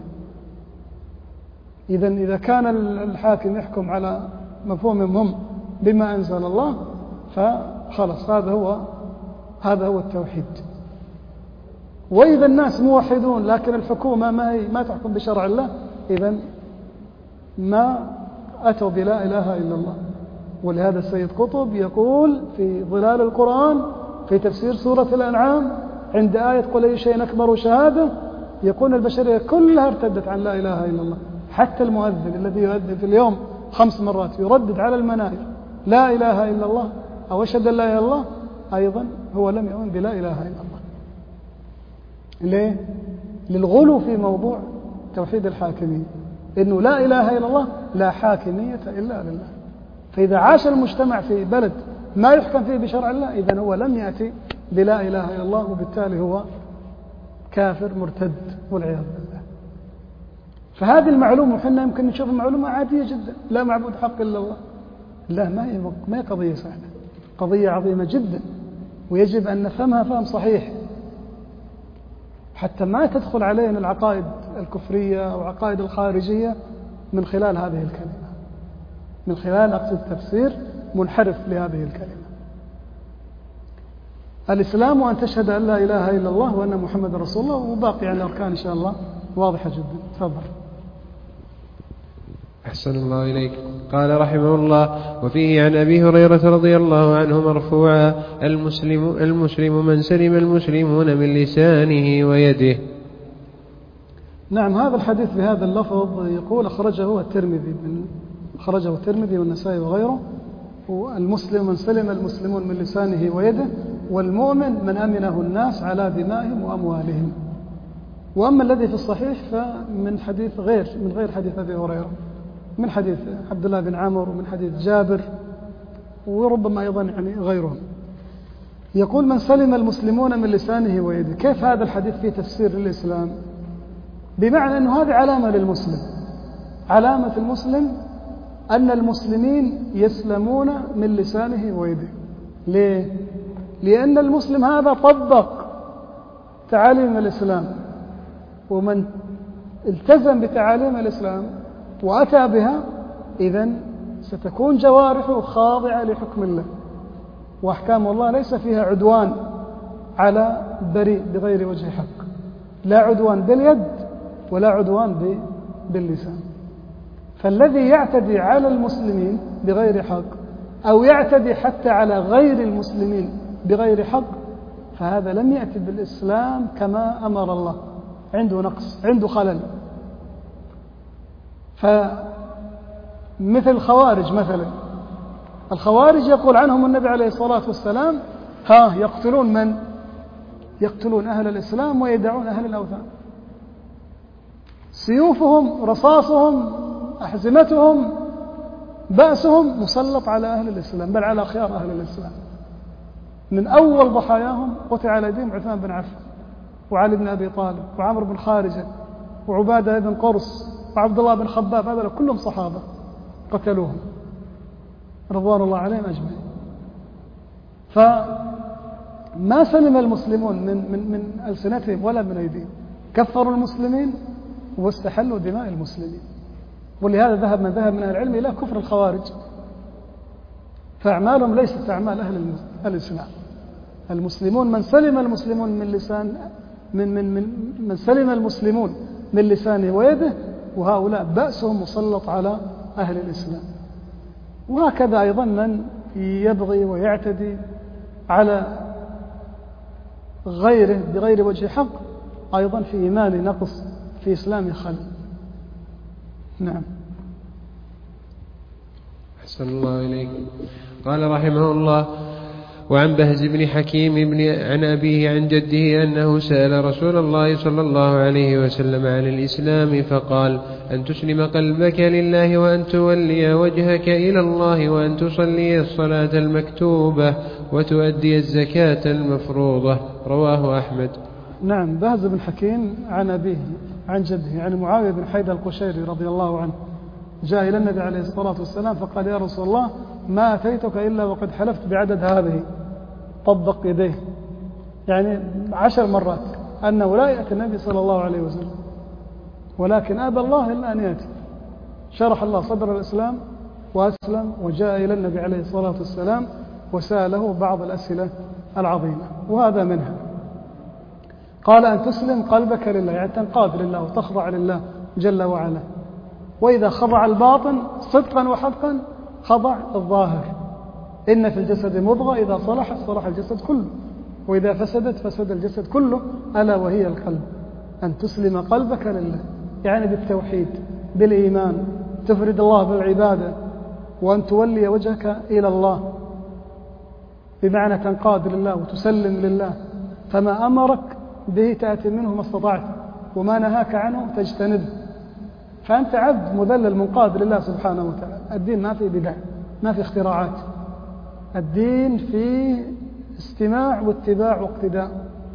إذن إذا كان الحاكم يحكم على مفهومهم هم بما أنزل الله فخلص هذا هو هذا هو التوحيد. وإذا الناس موحدون لكن الحكومة ما هي ما تحكم بشرع الله، إذن ما أتوا بلا إله إلا الله. ولهذا السيد قطب يقول في ظلال القرآن في تفسير سورة الأنعام عند آية قل أي شيء أكبر شهادة يكون البشرية كلها ارتدت عن لا إله إلا الله. حتى المؤذن الذي يؤذن في اليوم خمس مرات يردد على المنابر لا إله إلا الله أو أشهد أن لا إله إلا الله، أيضا هو لم يؤمن بلا إله إلا الله. ليه؟ للغلو في موضوع توحيد الحاكمية، إنه لا إله إلا الله لا حاكمية إلا لله. فإذا عاش المجتمع في بلد ما يحكم فيه بشرع الله، إذن هو لم يأتي بلا إله إلا الله، وبالتالي هو كافر مرتد والعياذ بالله. فهذه المعلومة وحنا يمكن نشوف معلومة عادية جدا، لا معبود حق إلا الله. لا، ما هي ما هي قضية سهلة، قضية عظيمة جدا، ويجب أن نفهمها فهم صحيح حتى ما تدخل علينا العقائد الكفرية أو عقائد الخارجية من خلال هذه الكلمة، من خلال أقصد تفسير منحرف لهذه الكلمة. الإسلام وأن تشهد أن لا إله إلا الله وأن محمد رسول الله، وباقي عن الأركان إن شاء الله واضحة جدا. تفضل. أحسن الله إليك. قال رحمه الله: وفيه عن أبي هريرة رضي الله عنه مرفوعا: المسلم المسلم من سلم المسلمون من لسانه ويده. نعم، هذا الحديث بهذا اللفظ يقول أخرجه الترمذي أخرجه الترمذي والنسائي وغيره. والمسلم من سلم المسلمون من لسانه ويده، والمؤمن من أمنه الناس على دمائهم وأموالهم. وأما الذي في الصحيح فمن حديث غير من غير حديث أبي هريرة، من حديث عبد الله بن عمرو ومن حديث جابر وربما أيضا يعني غيرهم. يقول: من سلم المسلمون من لسانه ويده. كيف هذا الحديث فيه تفسير للإسلام؟ بمعنى أنه هذه علامة للمسلم، علامة المسلم أن المسلمين يسلمون من لسانه ويده. ليه؟ لأن المسلم هذا طبق تعاليم الإسلام، ومن التزم بتعاليم الإسلام وأتى بها إذن ستكون جوارحه خاضعة لحكم الله، وأحكام الله ليس فيها عدوان على بريء بغير وجه حق، لا عدوان باليد ولا عدوان باللسان. فالذي يعتدي على المسلمين بغير حق أو يعتدي حتى على غير المسلمين بغير حق، فهذا لم يأتي بالإسلام كما أمر الله، عنده نقص، عنده خلل. فمثل الخوارج مثلا، الخوارج يقول عنهم النبي عليه الصلاة والسلام: ها يقتلون من؟ يقتلون أهل الإسلام ويدعون أهل الأوثان. سيوفهم، رصاصهم، أحزمتهم، بأسهم مسلط على أهل الإسلام، بل على خيار أهل الإسلام. من أول ضحاياهم قتل على يديهم عثمان بن عفان وعلي بن أبي طالب وعمرو بن خارجة وعبادة بن قرص وعبد الله بن خباب، هذول كلهم صحابة قتلوهم رضوان الله عليهم أجمعين. فما سلم المسلمون من, من, من ألسنتهم ولا من أيديهم، كفروا المسلمين واستحلوا دماء المسلمين. ولهذا ذهب من ذهب من أهل العلم إلى كفر الخوارج، فأعمالهم ليست أعمال أهل الإسلام. المسلمون من سلم المسلمون من لسان من من من من سلم المسلمون من لسانه ويده، وهؤلاء بأسهم مسلط على أهل الإسلام. وهكذا أيضا من يبغي ويعتدي على غيره بغير وجه حق، أيضا في إيمانه نقص، في إسلامه خلل. نعم. أحسن الله إليك. قال رحمه الله: وعن بهز بن حكيم بن عن أبيه عن جده أنه سأل رسول الله صلى الله عليه وسلم عن الإسلام فقال: أن تسلم قلبك لله وأن تولي وجهك إلى الله وأن تصلي الصلاة المكتوبة وتؤدي الزكاة المفروضة. رواه أحمد. نعم. بهز بن حكيم عن أبيه عن جده عن معاوية بن حيدة القشيري رضي الله عنه جاء إلى النبي عليه الصلاة والسلام فقال: يا رسول الله، ما أتيتك إلا وقد حلفت بعدد هذه، طبق يديه، يعني عشر مرات أنه لا يأتي النبي صلى الله عليه وسلم، ولكن أبى الله إلا أن يأتي. شرح الله صدر الإسلام وأسلم وجاء إلى النبي عليه الصلاة والسلام وسأله بعض الأسئلة العظيمة، وهذا منها. قال: أن تسلم قلبك لله، يعني تنقاد لله وتخضع لله جل وعلا. وإذا خضع الباطن صدقا وحقا خضع الظاهر. إن في الجسد مضغة إذا صلحت صلح الجسد كله، وإذا فسدت فسد الجسد كله، ألا وهي القلب. أن تسلم قلبك لله، يعني بالتوحيد، بالإيمان، تفرد الله بالعبادة، وأن تولي وجهك إلى الله، بمعنى تنقاد لله وتسلم لله، فما أمرك به تأتي منه ما استطعت، وما نهاك عنه تجتنبه، فأنت عبد مذلل منقاد لله سبحانه وتعالى. الدين ما في بدع، ما في اختراعات، الدين في استماع واتباع واقتداء.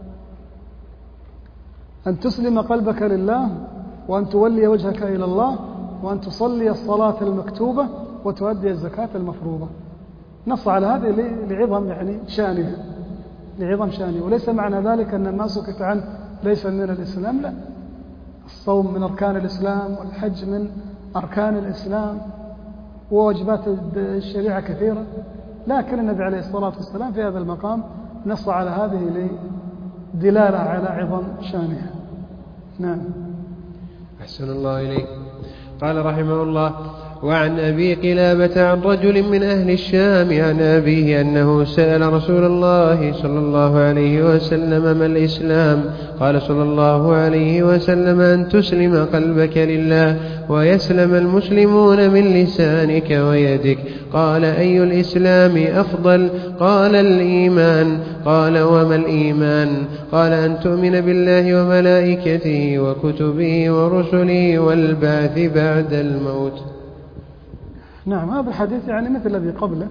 أن تسلم قلبك لله، وأن تولي وجهك إلى الله، وأن تصلي الصلاة المكتوبة، وتؤدي الزكاة المفروضة. نص على هذه لعظم يعني شانها، لعظم شانه. وليس معنى ذلك أن ما سكت عنه ليس من الإسلام، لا، الصوم من أركان الإسلام، والحج من أركان الإسلام، وواجبات الشريعة كثيرة، لكن النبي عليه الصلاة والسلام في هذا المقام نص على هذه لدلالة على عظم شانها. نعم. أحسن الله إليك. قال رحمه الله: وعن أبي قلابة عن رجل من أهل الشام عن أبيه أنه سأل رسول الله صلى الله عليه وسلم: ما الإسلام؟ قال صلى الله عليه وسلم: أن تسلم قلبك لله ويسلم المسلمون من لسانك ويدك. قال: أي الإسلام أفضل؟ قال: الإيمان. قال: وما الإيمان؟ قال: أن تؤمن بالله وملائكته وكتبه ورسله والبعث بعد الموت. نعم، هذا الحديث يعني مثل الذي قبله،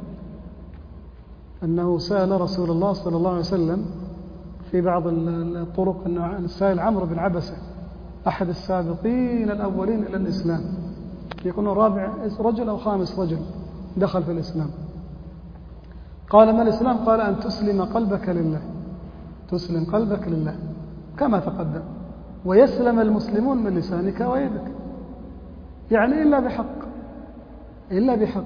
أنه سأل رسول الله صلى الله عليه وسلم في بعض الطرق أن السائل عمرو بن عبسة أحد السابقين الأولين إلى الإسلام، يكون رابع رجل أو خامس رجل دخل في الإسلام. قال: ما الإسلام؟ قال: أن تسلم قلبك لله، تسلم قلبك لله كما تقدم، ويسلم المسلمون من لسانك ويدك، يعني إلا بحق، إلا بحق.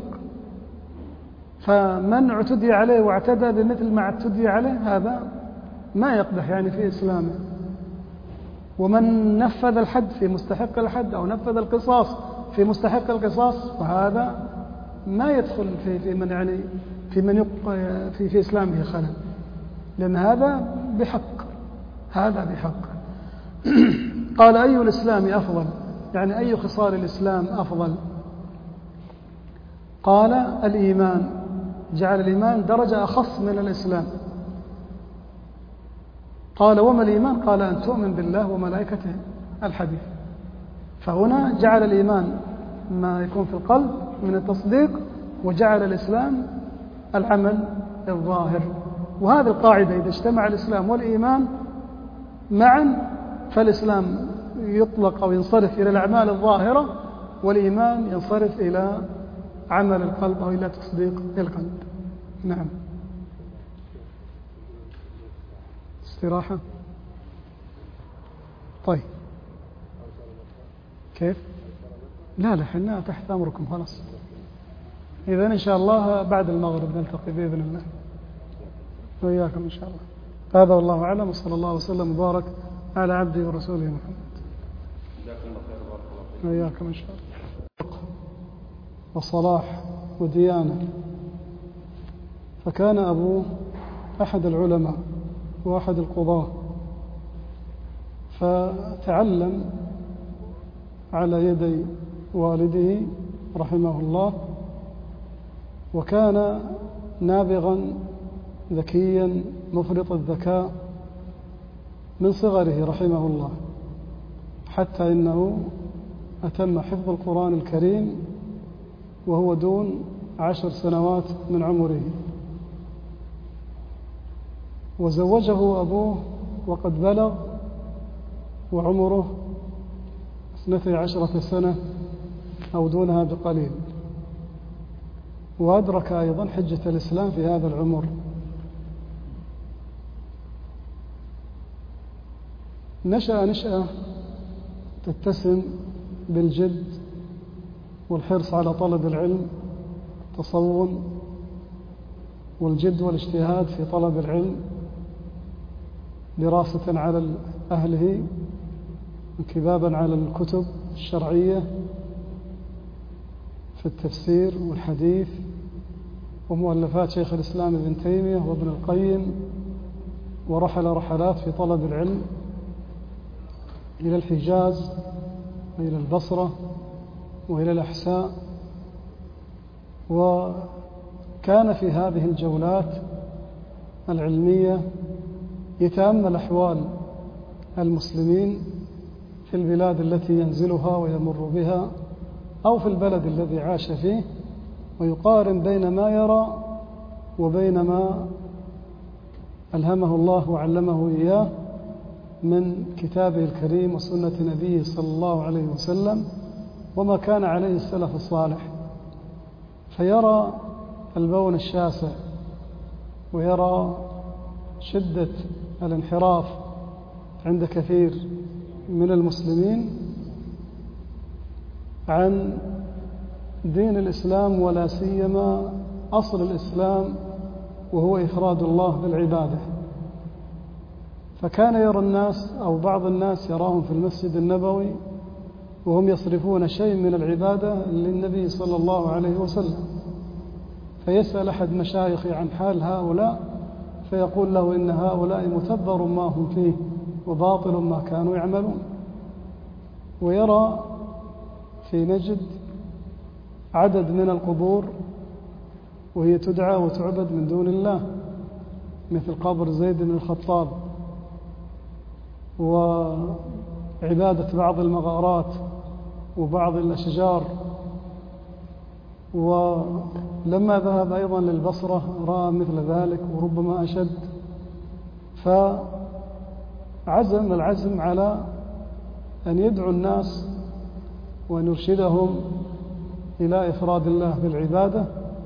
فمن اعتدي عليه واعتدى بمثل ما اعتدي عليه هذا ما يقدح يعني في إسلامه، ومن نفذ الحد في مستحق الحد أو نفذ القصاص في مستحق القصاص فهذا ما يدخل في في من يعني في من في في إسلامه خلل، لأن هذا بحق، هذا بحق. قال: أي الإسلام أفضل؟ يعني أي خصال الإسلام أفضل؟ قال: الإيمان. جعل الإيمان درجة أخص من الإسلام. قال: وما الإيمان؟ قال: أن تؤمن بالله وملائكته، الحديث. فهنا جعل الإيمان ما يكون في القلب من التصديق، وجعل الإسلام العمل الظاهر. وهذه القاعدة: إذا اجتمع الإسلام والإيمان معا فالإسلام يطلق أو ينصرف إلى الأعمال الظاهرة، والإيمان ينصرف إلى عمل القلب أو إلى تصديق القلب. نعم. استراحة. طيب كيف؟ لا لا حنا تحت أمركم خلاص. إذا إن شاء الله بعد المغرب نلتقي بإذن الله وإياكم إن شاء الله. هذا والله أعلم، وصلى الله وسلم وبارك على عبده ورسوله محمد. وإياكم إن شاء الله. وصلاح وديانة. فكان أبوه أحد العلماء وأحد القضاة، فتعلم على يدي والده رحمه الله، وكان نابغا ذكيا مفرط الذكاء من صغره رحمه الله، حتى إنه أتم حفظ القرآن الكريم وهو دون عشر سنوات من عمره. وزوجه أبوه وقد بلغ وعمره اثنتي عشرة سنة أو دونها بقليل، وأدرك أيضا حجة الإسلام في هذا العمر. نشأ نشأة تتسم بالجد والحرص على طلب العلم، التصون والجد والاجتهاد في طلب العلم، دراسة على أهله، انكبابا على الكتب الشرعية في التفسير والحديث ومؤلفات شيخ الإسلام ابن تيمية وابن القيم ورحل رحلات في طلب العلم إلى الحجاز وإلى البصرة وإلى الأحساء، وكان في هذه الجولات العلمية يتأمل أحوال المسلمين في البلاد التي ينزلها ويمر بها أو في البلد الذي عاش فيه، ويقارن بين ما يرى وبين ما ألهمه الله وعلمه إياه من كتابه الكريم وسنة نبيه صلى الله عليه وسلم وما كان عليه السلف الصالح، فيرى البون الشاسع ويرى شدة الانحراف عند كثير من المسلمين عن دين الإسلام، ولا سيما أصل الإسلام وهو إفراد الله بالعبادة. فكان يرى الناس أو بعض الناس يراهم في المسجد النبوي وهم يصرفون شيء من العبادة للنبي صلى الله عليه وسلم، فيسأل أحد مشايخي عن حال هؤلاء فيقول له إن هؤلاء متبر ما هم فيه وباطل ما كانوا يعملون. ويرى في نجد عدد من القبور وهي تدعى وتعبد من دون الله، مثل قبر زيد بن الخطاب، وعبادة بعض المغارات وبعض الأشجار. ولما ذهب أيضا للبصرة رأى مثل ذلك وربما أشد، فعزم العزم على أن يدعو الناس وأن يرشدهم إلى إفراد الله بالعبادة،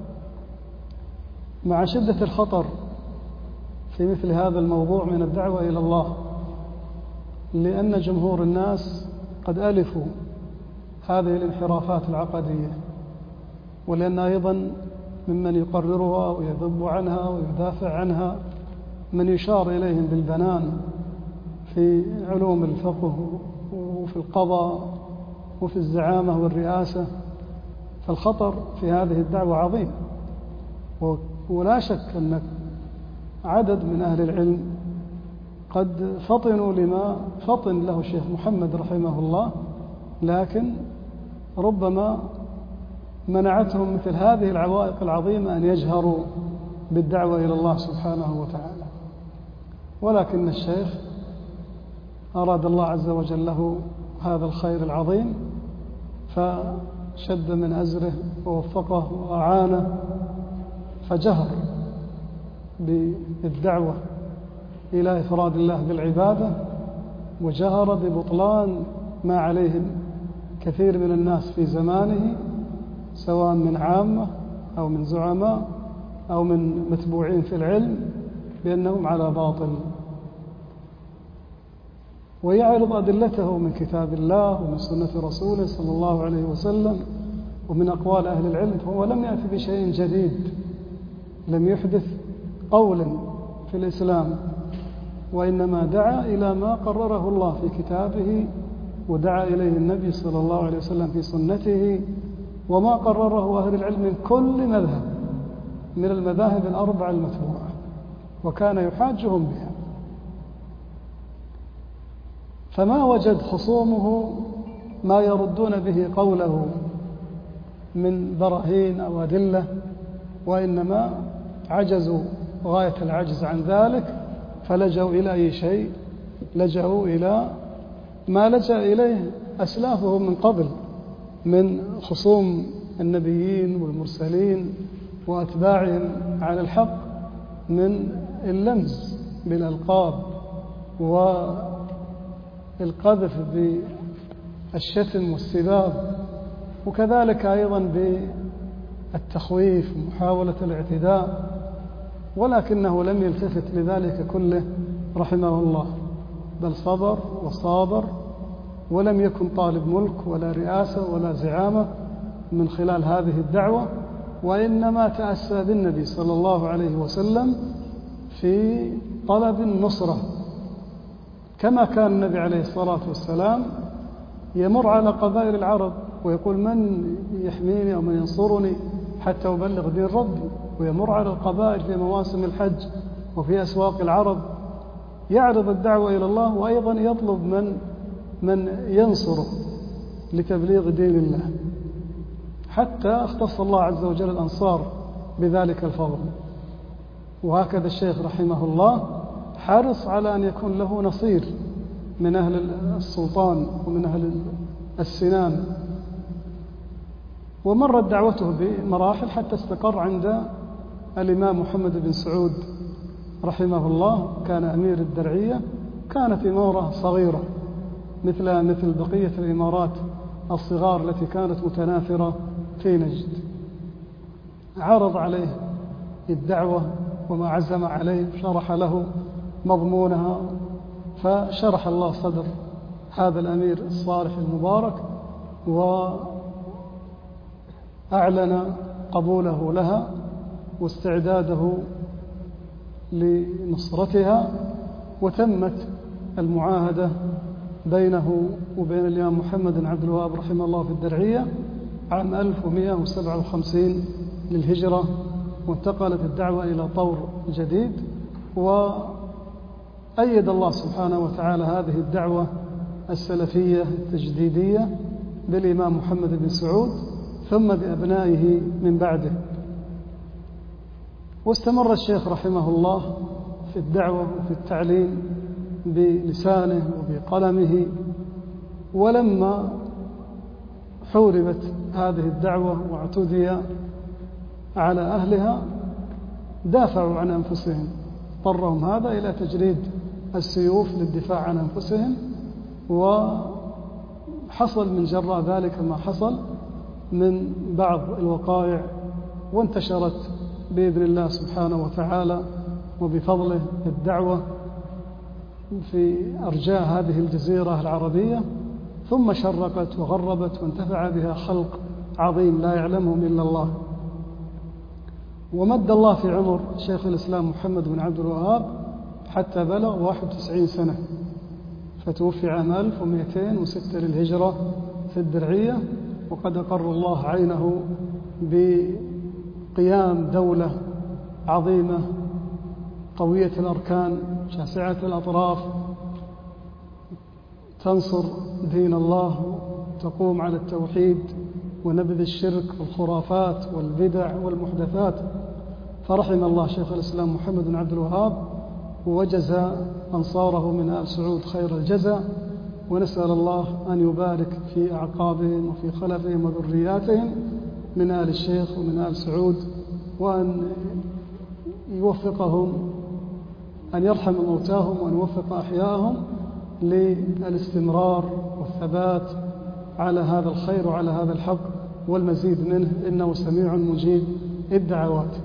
مع شدة الخطر في مثل هذا الموضوع من الدعوة إلى الله، لأن جمهور الناس قد ألفوا هذه الانحرافات العقدية، ولأن أيضا ممن يقررها ويذب عنها ويدافع عنها من يشار إليهم بالبنان في علوم الفقه وفي القضاء وفي الزعامة والرئاسة. فالخطر في هذه الدعوة عظيم، ولا شك أن عدد من أهل العلم قد فطنوا لما فطن له الشيخ محمد رحمه الله، لكن ربما منعتهم مثل هذه العوائق العظيمة أن يجهروا بالدعوة إلى الله سبحانه وتعالى. ولكن الشيخ أراد الله عز وجل له هذا الخير العظيم فشد من أزره ووفقه وأعانه، فجهر بالدعوة إلى إفراد الله بالعبادة، وجهر ببطلان ما عليهم كثير من الناس في زمانه، سواء من عامة أو من زعماء أو من متبوعين في العلم، بأنهم على باطل. ويعرض أدلته من كتاب الله ومن سنة رسوله صلى الله عليه وسلم ومن أقوال أهل العلم، فهو لم يأتي بشيء جديد، لم يحدث قولا في الإسلام، وإنما دعا إلى ما قرره الله في كتابه ودعا إليه النبي صلى الله عليه وسلم في سنته، وما قرره أهل العلم من كل مذهب من المذاهب الأربع المتبوعة، وكان يحاجهم بها. فما وجد خصومه ما يردون به قوله من براهين أو أدلة، وإنما عجزوا غاية العجز عن ذلك، فلجأوا إلى أي شيء؟ لجأوا إلى ما لجأ إليه أسلافهم من قبل من خصوم النبيين والمرسلين وأتباعهم على الحق، من اللمز بالألقاب والقذف بالشتم والسباب، وكذلك أيضا بالتخويف ومحاولة الاعتداء، ولكنه لم يلتفت لذلك كله رحمه الله، بل صبر وصابر، ولم يكن طالب ملك ولا رئاسة ولا زعامة من خلال هذه الدعوة، وإنما تأسى بالنبي صلى الله عليه وسلم في طلب النصرة، كما كان النبي عليه الصلاة والسلام يمر على قبائل العرب ويقول من يحميني أو من ينصرني حتى أبلغ دين ربي، ويمر على القبائل في مواسم الحج وفي أسواق العرب يعرض الدعوة إلى الله، وأيضا يطلب من من ينصره لتبليغ دين الله، حتى اختص الله عز وجل الأنصار بذلك الفضل. وهكذا الشيخ رحمه الله حرص على أن يكون له نصير من أهل السلطان ومن أهل السنان. ومرت دعوته بمراحل حتى استقر عند الإمام محمد بن سعود رحمه الله، كان أمير الدرعية. كانت إمارة صغيرة مثل مثل بقية الإمارات الصغار التي كانت متناثرة في نجد. عرض عليه الدعوة وما عزم عليه، شرح له مضمونها، فشرح الله صدر هذا الأمير الصالح المبارك، وأعلن قبوله لها واستعداده لنصرتها. وتمت المعاهدة بينه وبين الإمام محمد بن عبد الوهاب رحمه الله في الدرعية عام ألف ومئة وسبعة وخمسين للهجرة، وانتقلت الدعوة إلى طور جديد. وأيد الله سبحانه وتعالى هذه الدعوة السلفية التجديدية بالإمام محمد بن سعود ثم بأبنائه من بعده. واستمر الشيخ رحمه الله في الدعوة وفي التعليم بلسانه وبقلمه. ولما حوربت هذه الدعوة واعتدي على أهلها دافعوا عن أنفسهم، اضطرهم هذا إلى تجريد السيوف للدفاع عن أنفسهم، وحصل من جراء ذلك ما حصل من بعض الوقائع، وانتشرت بإذن الله سبحانه وتعالى وبفضله الدعوة في أرجاء هذه الجزيرة العربية، ثم شرقت وغربت وانتفع بها خلق عظيم لا يعلمهم إلا الله. ومد الله في عمر شيخ الإسلام محمد بن عبد الوهاب حتى بلغ واحد وتسعين سنة، فتوفي عام ألف ومئتين وستة للهجرة في الدرعية، وقد أقر الله عينه بقيام دولة عظيمة قوية الأركان شاسعة الأطراف تنصر دين الله، تقوم على التوحيد ونبذ الشرك والخرافات والبدع والمحدثات. فرحم الله شيخ الإسلام محمد بن عبد الوهاب وجزى أنصاره من آل سعود خير الجزاء، ونسأل الله أن يبارك في أعقابهم وفي خلفهم وذرياتهم من آل الشيخ ومن آل سعود، وأن يوفقهم، أن يرحم موتاهم وأن يوفق أحياءهم للاستمرار والثبات على هذا الخير وعلى هذا الحق والمزيد منه، إنه سميع مجيب الدعوات.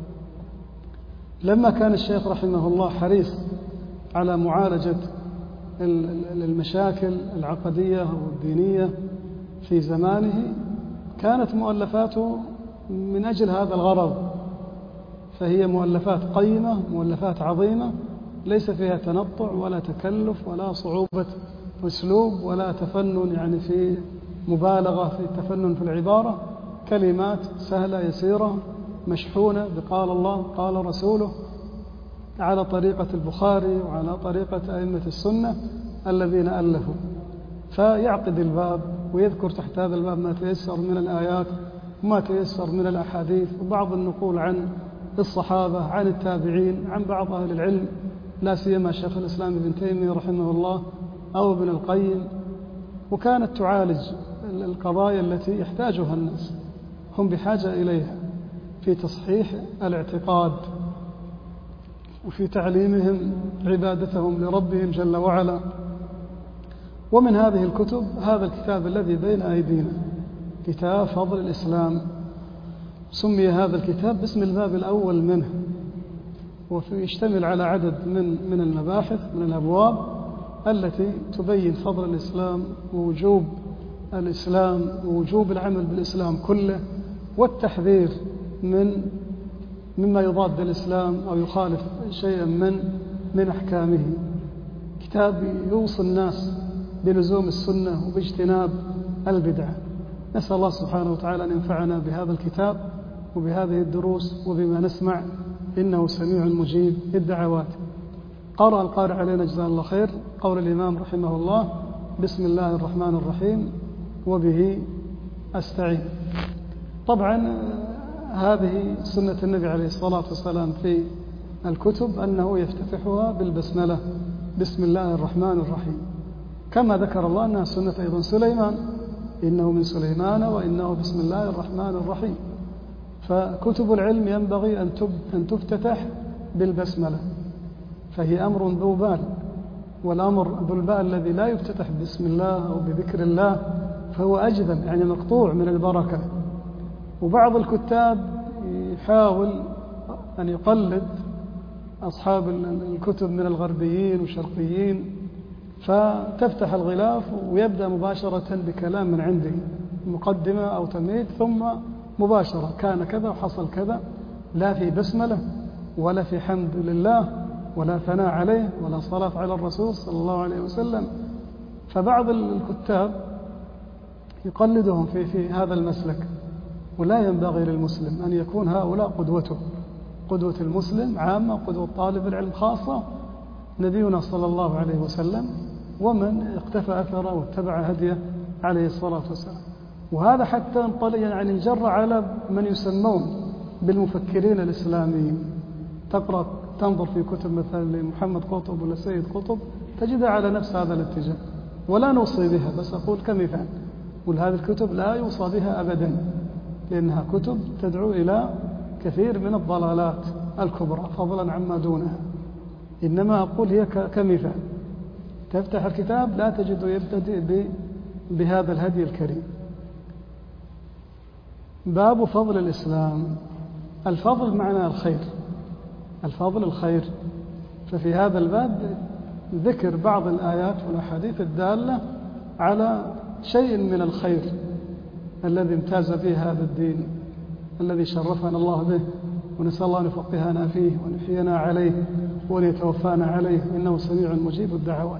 لما كان الشيخ رحمه الله حريص على معالجة المشاكل العقدية والدينية في زمانه، كانت مؤلفاته من أجل هذا الغرض، فهي مؤلفات قيمة، مؤلفات عظيمة، ليس فيها تنطع ولا تكلف ولا صعوبة أسلوب ولا تفنن، يعني في مبالغة في التفنن في العبارة، كلمات سهلة يسيرة مشحونة بقال الله قال رسوله على طريقة البخاري وعلى طريقة أئمة السنة الذين ألفوا. فيعقد الباب ويذكر تحت هذا الباب ما تيسر من الآيات وما تيسر من الأحاديث وبعض النقول عن الصحابة عن التابعين عن بعض أهل العلم، لا سيما شيخ الإسلام ابن تيمية رحمه الله أو ابن القيم. وكانت تعالج القضايا التي يحتاجها الناس، هم بحاجة إليها في تصحيح الاعتقاد وفي تعليمهم عبادتهم لربهم جل وعلا. ومن هذه الكتب هذا الكتاب الذي بين أيدينا، كتاب فضل الإسلام. سمي هذا الكتاب باسم الباب الأول منه، ويشتمل على عدد من من المباحث من الأبواب التي تبين فضل الإسلام ووجوب الإسلام ووجوب العمل بالإسلام كله، والتحذير من مما يضاد الإسلام أو يخالف شيئا من من أحكامه. كتاب يوصي الناس بلزوم السنة وباجتناب البدع. نسأل الله سبحانه وتعالى أن ينفعنا بهذا الكتاب وبهذه الدروس وبما نسمع، إنه سميع مجيب الدعوات. قرأ القارئ علينا جزاه الله خير قول الإمام رحمه الله: بسم الله الرحمن الرحيم وبه أستعين. طبعا هذه سنة النبي عليه الصلاة والسلام في الكتب أنه يفتتحها بالبسملة، بسم الله الرحمن الرحيم، كما ذكر الله أنها سنة أيضا سليمان: إنه من سليمان وإنه بسم الله الرحمن الرحيم. فكتب العلم ينبغي أن تفتتح بالبسملة، فهي أمر ذو بال، والأمر ذو البال الذي لا يفتتح بسم الله أو بذكر الله فهو أجذب، يعني مقطوع من البركة. وبعض الكتاب يحاول أن يقلد أصحاب الكتب من الغربيين والشرقيين، فتفتح الغلاف ويبدأ مباشرة بكلام من عنده، مقدمة أو تمهيد، ثم مباشرة كان كذا وحصل كذا، لا في بسملة ولا في حمد لله ولا ثناء عليه ولا صلاة على الرسول صلى الله عليه وسلم. فبعض الكتاب يقلدهم في, في هذا المسلك، ولا ينبغي للمسلم أن يكون هؤلاء قدوته، قدوة المسلم عامة، قدوة طالب العلم خاصة نبينا صلى الله عليه وسلم، ومن اقتفى أثره واتبع هديه عليه الصلاة والسلام. وهذا حتى انطلق يعني انجر على من يسمون بالمفكرين الإسلاميين. تقرأ تنظر في كتب مثل محمد قطب ولا سيد قطب تجدها على نفس هذا الاتجاه، ولا نوصي بها، بس أقول كمثال. وهذه الكتب لا يوصى بها أبدا، لأنها كتب تدعو إلى كثير من الضلالات الكبرى فضلا عما دونها. إنما أقول هي كمثال. تفتح الكتاب لا تجد يبتدئ بهذا الهدي الكريم. باب فضل الإسلام. الفضل معنى الخير، الفضل الخير. ففي هذا الباب ذكر بعض الآيات والأحاديث الدالة على شيء من الخير الذي امتاز به هذا الدين الذي شرفنا الله به، ونسأل الله أن يفقهنا فيه وأن يحيينا عليه وأن يتوفانا عليه، إنه سميع مجيب الدعوات.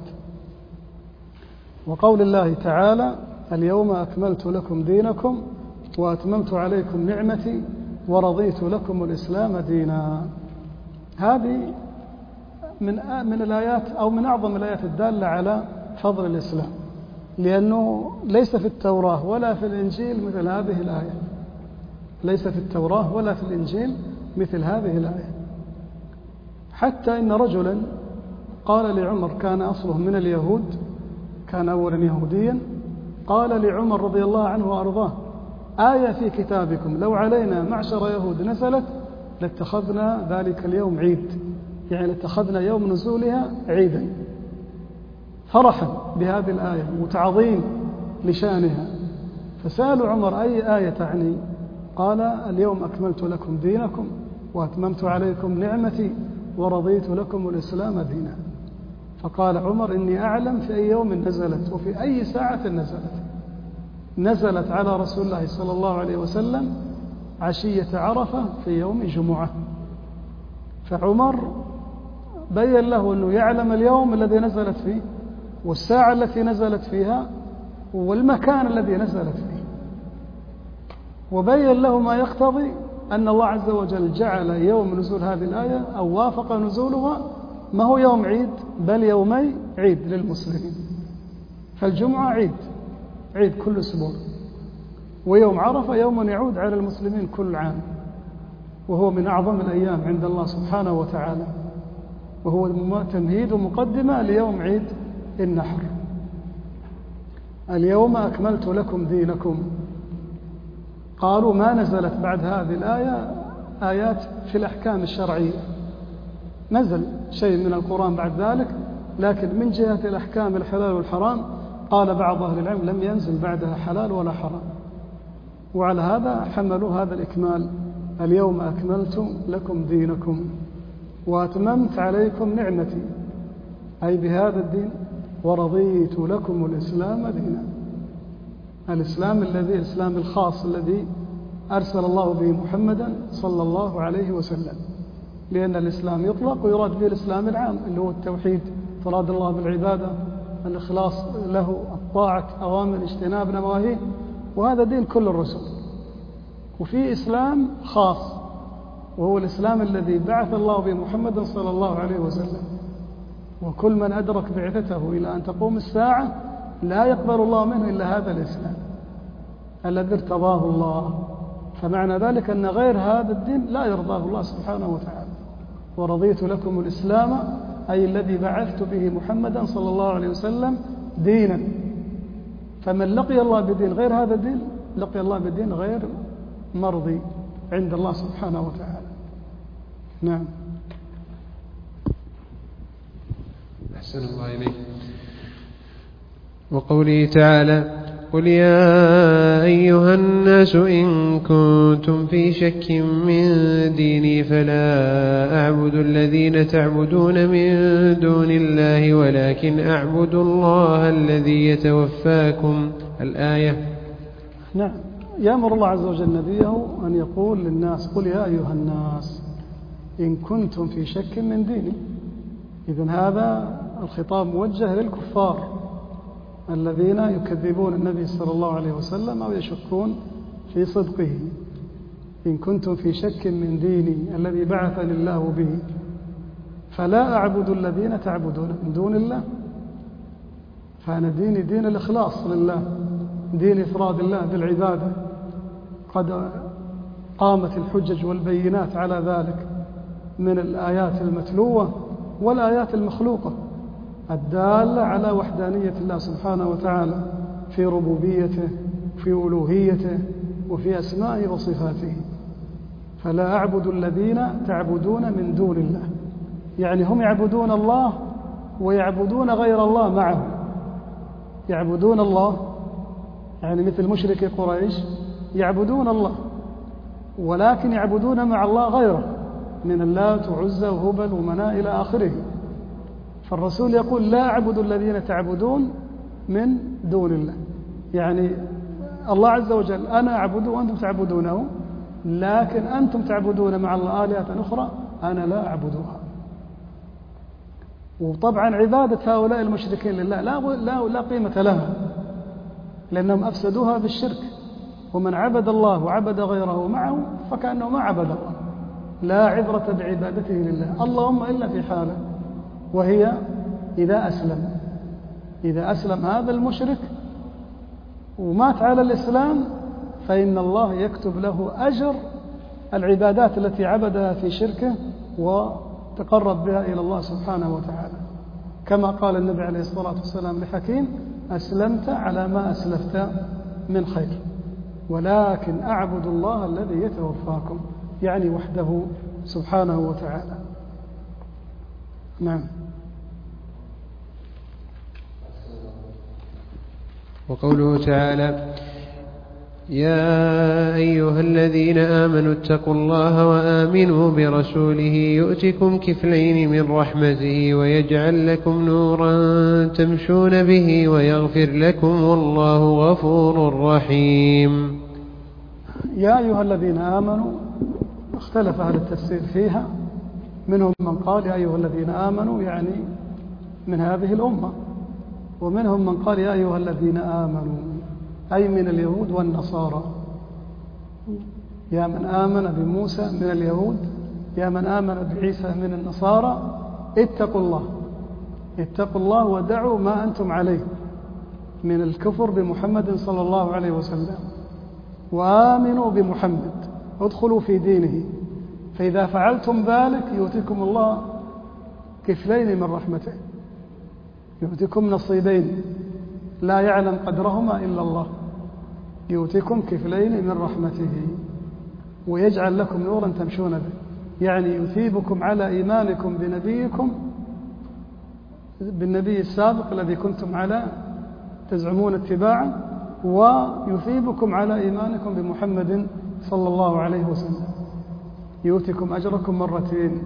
وقول الله تعالى: اليوم أكملت لكم دينكم وأتممت عليكم نعمتي ورضيت لكم الإسلام دينا. هذه من من الآيات أو من أعظم الآيات الدالة على فضل الإسلام، لأنه ليس في التوراة ولا في الإنجيل مثل هذه الآية، ليس في التوراة ولا في الإنجيل مثل هذه الآية. حتى إن رجلا قال لعمر، كان أصله من اليهود، كان أولا يهوديا، قال لعمر رضي الله عنه وأرضاه: آية في كتابكم لو علينا معشر يهود نزلت لاتخذنا ذلك اليوم عيد، يعني لاتخذنا يوم نزولها عيدا، فرحا بهذه الآية وتعظيم لشانها. فسألوا عمر: أي آية تعني؟ قال: اليوم أكملت لكم دينكم وأتممت عليكم نعمتي ورضيت لكم الإسلام دينا. فقال عمر: إني أعلم في أي يوم نزلت وفي أي ساعة نزلت. نزلت على رسول الله صلى الله عليه وسلم عشية عرفة في يوم جمعة. فعمر بين له أنه يعلم اليوم الذي نزلت فيه والساعة التي نزلت فيها والمكان الذي نزلت فيه، وبين له ما يقتضي أن الله عز وجل جعل يوم نزول هذه الآية أو وافق نزولها ما هو يوم عيد، بل يومي عيد للمسلمين. فالجمعة عيد، عيد كل أسبوع، ويوم عرفة يوم يعود على المسلمين كل عام، وهو من أعظم الأيام عند الله سبحانه وتعالى، وهو تمهيد ومقدمة ليوم عيد النحر. اليوم أكملت لكم دينكم. قالوا: ما نزلت بعد هذه الآية آيات في الأحكام الشرعية، نزل شيء من القرآن بعد ذلك، لكن من جهة الأحكام الحلال والحرام قال بعض أهل العلم لم ينزل بعدها حلال ولا حرام. وعلى هذا حملوا هذا الإكمال: اليوم أكملت لكم دينكم وأتممت عليكم نعمتي، أي بهذا الدين، ورضيت لكم الإسلام دينا. الإسلام الذي الإسلام الخاص الذي أرسل الله به محمدا صلى الله عليه وسلم، لأن الإسلام يطلق ويراد به الإسلام العام اللي هو التوحيد، فراد الله بالعبادة، الإخلاص له، الطاعة، أوامر، اجتناب نواهيه، وهذا دين كل الرسل. وفي إسلام خاص وهو الإسلام الذي بعث الله به محمدا صلى الله عليه وسلم، وكل من أدرك بعثته إلى أن تقوم الساعة لا يقبل الله منه إلا هذا الإسلام الذي ارتضاه الله. فمعنى ذلك أن غير هذا الدين لا يرضاه الله سبحانه وتعالى. ورضيت لكم الإسلام أي الذي بعثت به محمدا صلى الله عليه وسلم دينا. فمن لقي الله بدين غير هذا الدين لقي الله بدين غير مرضي عند الله سبحانه وتعالى. نعم. أحسن الله إليك. وقوله تعالى: قل يا أيها الناس إن كنتم في شك من ديني فلا أعبد الذين تعبدون من دون الله ولكن أعبد الله الذي يتوفاكم. الآية. نعم. يأمر الله عز وجل نبيه أن يقول للناس: قل يا أيها الناس إن كنتم في شك من ديني. إذن هذا الخطاب موجه للكفار الذين يكذبون النبي صلى الله عليه وسلم أو يشكون في صدقه. إن كنتم في شك من ديني الذي بعثني الله به فلا أعبد الذين تعبدون من دون الله. فأنا ديني دين الإخلاص لله، دين إفراد الله بالعبادة. قد قامت الحجج والبينات على ذلك من الآيات المتلوة والآيات المخلوقة الدالة على وحدانية الله سبحانه وتعالى في ربوبيته في ألوهيته وفي أسمائه وصفاته. فلا أعبد الذين تعبدون من دون الله، يعني هم يعبدون الله ويعبدون غير الله معه. يعبدون الله يعني مثل مشركي قريش يعبدون الله، ولكن يعبدون مع الله غيره من اللات وعزى وهبل ومناء إلى آخره. فالرسول يقول: لا أعبد الذين تعبدون من دون الله، يعني الله عز وجل أنا أعبده وأنتم تعبدونه، لكن أنتم تعبدون مع الله آلهة أخرى أنا لا أعبدها. وطبعا عبادة هؤلاء المشركين لله لا, لا, لا قيمة لها، لأنهم أفسدوها بالشرك. ومن عبد الله وعبد غيره معه فكأنه ما عبد الله، لا عبرة بعبادته لله، اللهم إلا في حاله، وهي إذا أسلم. إذا أسلم هذا المشرك ومات على الإسلام فإن الله يكتب له أجر العبادات التي عبدها في شركه وتقرب بها إلى الله سبحانه وتعالى، كما قال النبي عليه الصلاة والسلام لحكيم: أسلمت على ما أسلفت من خير، ولكن أعبد الله الذي يتوفاكم، يعني وحده سبحانه وتعالى. نعم. وقوله تعالى: يا أيها الذين آمنوا اتقوا الله وآمنوا برسوله يؤتكم كفلين من رحمته ويجعل لكم نورا تمشون به ويغفر لكم والله غفور رحيم. يا أيها الذين آمنوا اختلف أهل التفسير فيها، منهم من قال يا أيها الذين آمنوا يعني من هذه الأمة، ومنهم من قال يا أيها الذين آمنوا أي من اليهود والنصارى. يا من آمن بموسى من اليهود، يا من آمن بعيسى من النصارى، اتقوا الله اتقوا الله ودعوا ما أنتم عليه من الكفر بمحمد صلى الله عليه وسلم، وآمنوا بمحمد، ادخلوا في دينه، فإذا فعلتم ذلك يؤتكم الله كفلين من رحمته، يؤتكم نصيبين لا يعلم قدرهما إلا الله، يؤتكم كفلين من رحمته ويجعل لكم نورا تمشون به، يعني يثيبكم على إيمانكم بنبيكم بالنبي السابق الذي كنتم على تزعمون اتباعه، ويثيبكم على إيمانكم بمحمد صلى الله عليه وسلم، يؤتكم أجركم مرتين.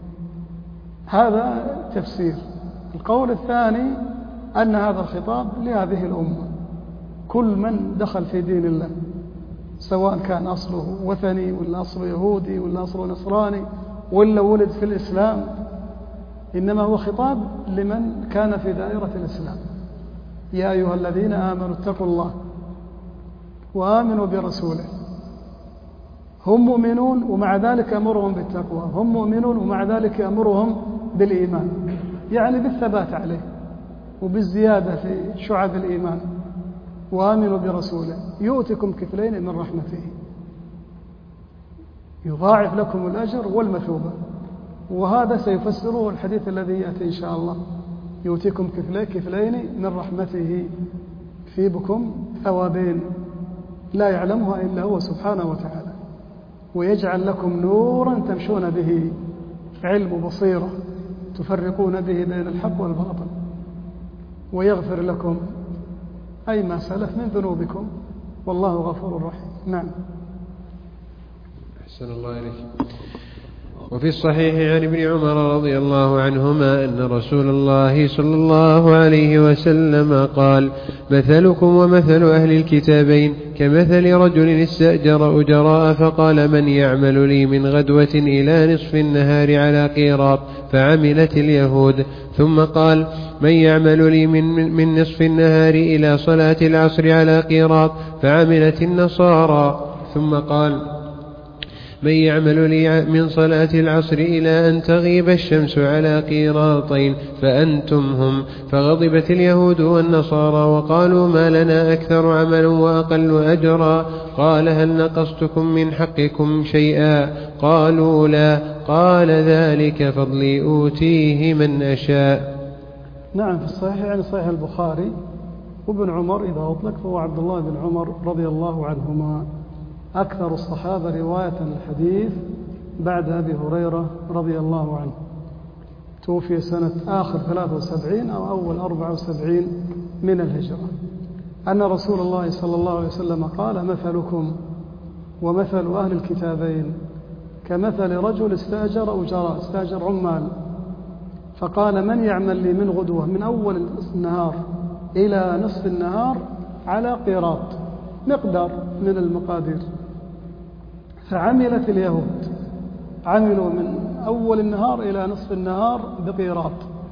هذا تفسير. القول الثاني أن هذا الخطاب لهذه الأمة، كل من دخل في دين الله سواء كان أصله وثني ولا أصله يهودي ولا أصله نصراني ولا ولد في الإسلام، إنما هو خطاب لمن كان في دائرة الإسلام. يا أيها الذين آمنوا اتقوا الله وآمنوا برسوله. هم مؤمنون ومع ذلك أمرهم بالتقوى، هم مؤمنون ومع ذلك أمرهم بالإيمان. يعني بالثبات عليه وبالزيادة في شعب الإيمان. وآمنوا برسوله يؤتكم كفلين من رحمته، يضاعف لكم الأجر والمثوبة. وهذا سيفسره الحديث الذي يأتي إن شاء الله. يؤتكم كفلين من رحمته في بكم ثوابين لا يعلمها إلا هو سبحانه وتعالى، ويجعل لكم نورا تمشون به، علم بصيرة تفرقون به بين الحق والباطل، ويغفر لكم أي ما سلف من ذنوبكم، والله غفور رحيم. نعم. أحسن الله إليك. وفي الصحيح عن ابن عمر رضي الله عنهما أن رسول الله صلى الله عليه وسلم قال: مثلكم ومثل أهل الكتابين كمثل رجل استأجر أجراء فقال: من يعمل لي من غدوة إلى نصف النهار على قيراط، فعملت اليهود. ثم قال: من يعمل لي من, من نصف النهار إلى صلاة العصر على قيراط، فعملت النصارى. ثم قال: من يعمل لي من صلاة العصر إلى أن تغيب الشمس على قيراطين، فأنتم هم. فغضبت اليهود والنصارى وقالوا: ما لنا أكثر عملا وأقل أجرا. قال: هل نقصتكم من حقكم شيئا؟ قالوا: لا. قال: ذلك فضلي أوتيه من أشاء. نعم، في الصحيح يعني صحيح البخاري. وابن عمر إذا أطلق فهو عبد الله بن عمر رضي الله عنهما، أكثر الصحابة رواية الحديث بعد أبي هريرة رضي الله عنه. توفي سنة آخر ثلاثة وسبعين أو أول أربعة وسبعين من الهجرة. أن رسول الله صلى الله عليه وسلم قال: مثلكم ومثل أهل الكتابين كمثل رجل استأجر أجراء، استأجر عمال، فقال: من يعمل لي من غدوة من أول النهار إلى نصف النهار على قيراط، مقدار من المقادير. فعملت اليهود، عملوا من أول النهار إلى نصف النهار بقيراط.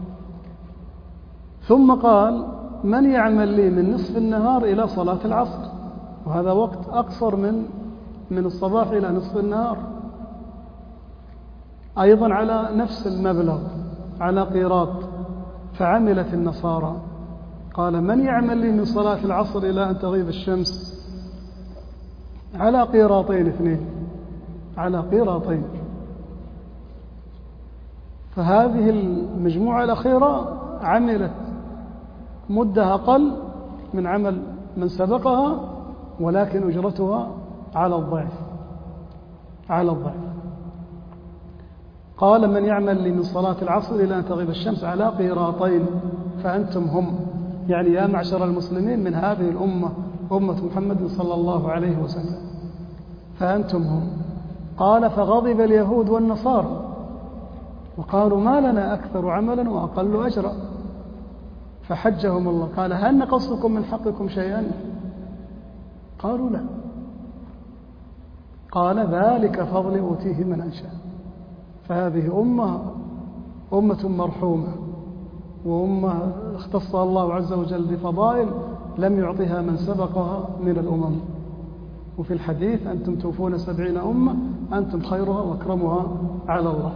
ثم قال: من يعمل لي من نصف النهار إلى صلاة العصر، وهذا وقت أقصر من من الصباح إلى نصف النهار، أيضا على نفس المبلغ على قيراط. فعملت النصارى. قال: من يعمل لي من صلاة العصر إلى أن تغيب الشمس على قيراطين اثنين، على قيراطين. فهذه المجموعة الأخيرة عملت مدة أقل من عمل من سبقها، ولكن أجرتها على الضعف، على الضعف. قال: من يعمل لي من صلاة العصر إلى أن تغيب الشمس على قيراطين، فأنتم هم، يعني يا معشر المسلمين من هذه الأمة، أمة محمد صلى الله عليه وسلم، فأنتم هم. قال: فغضب اليهود والنصارى وقالوا: ما لنا أكثر عملا وأقل أجرا. فحجهم الله. قال: هل نقصكم من حقكم شيئا؟ قالوا: لا. قال: ذلك فضل أوتيه من أشاء. فهذه أمة أمة مرحومة، وأمة اختصها الله عز وجل بفضائل لم يعطها من سبقها من الأمم. وفي الحديث: أنتم توفون سبعين أمة أنتم خيرها وأكرمها على الله.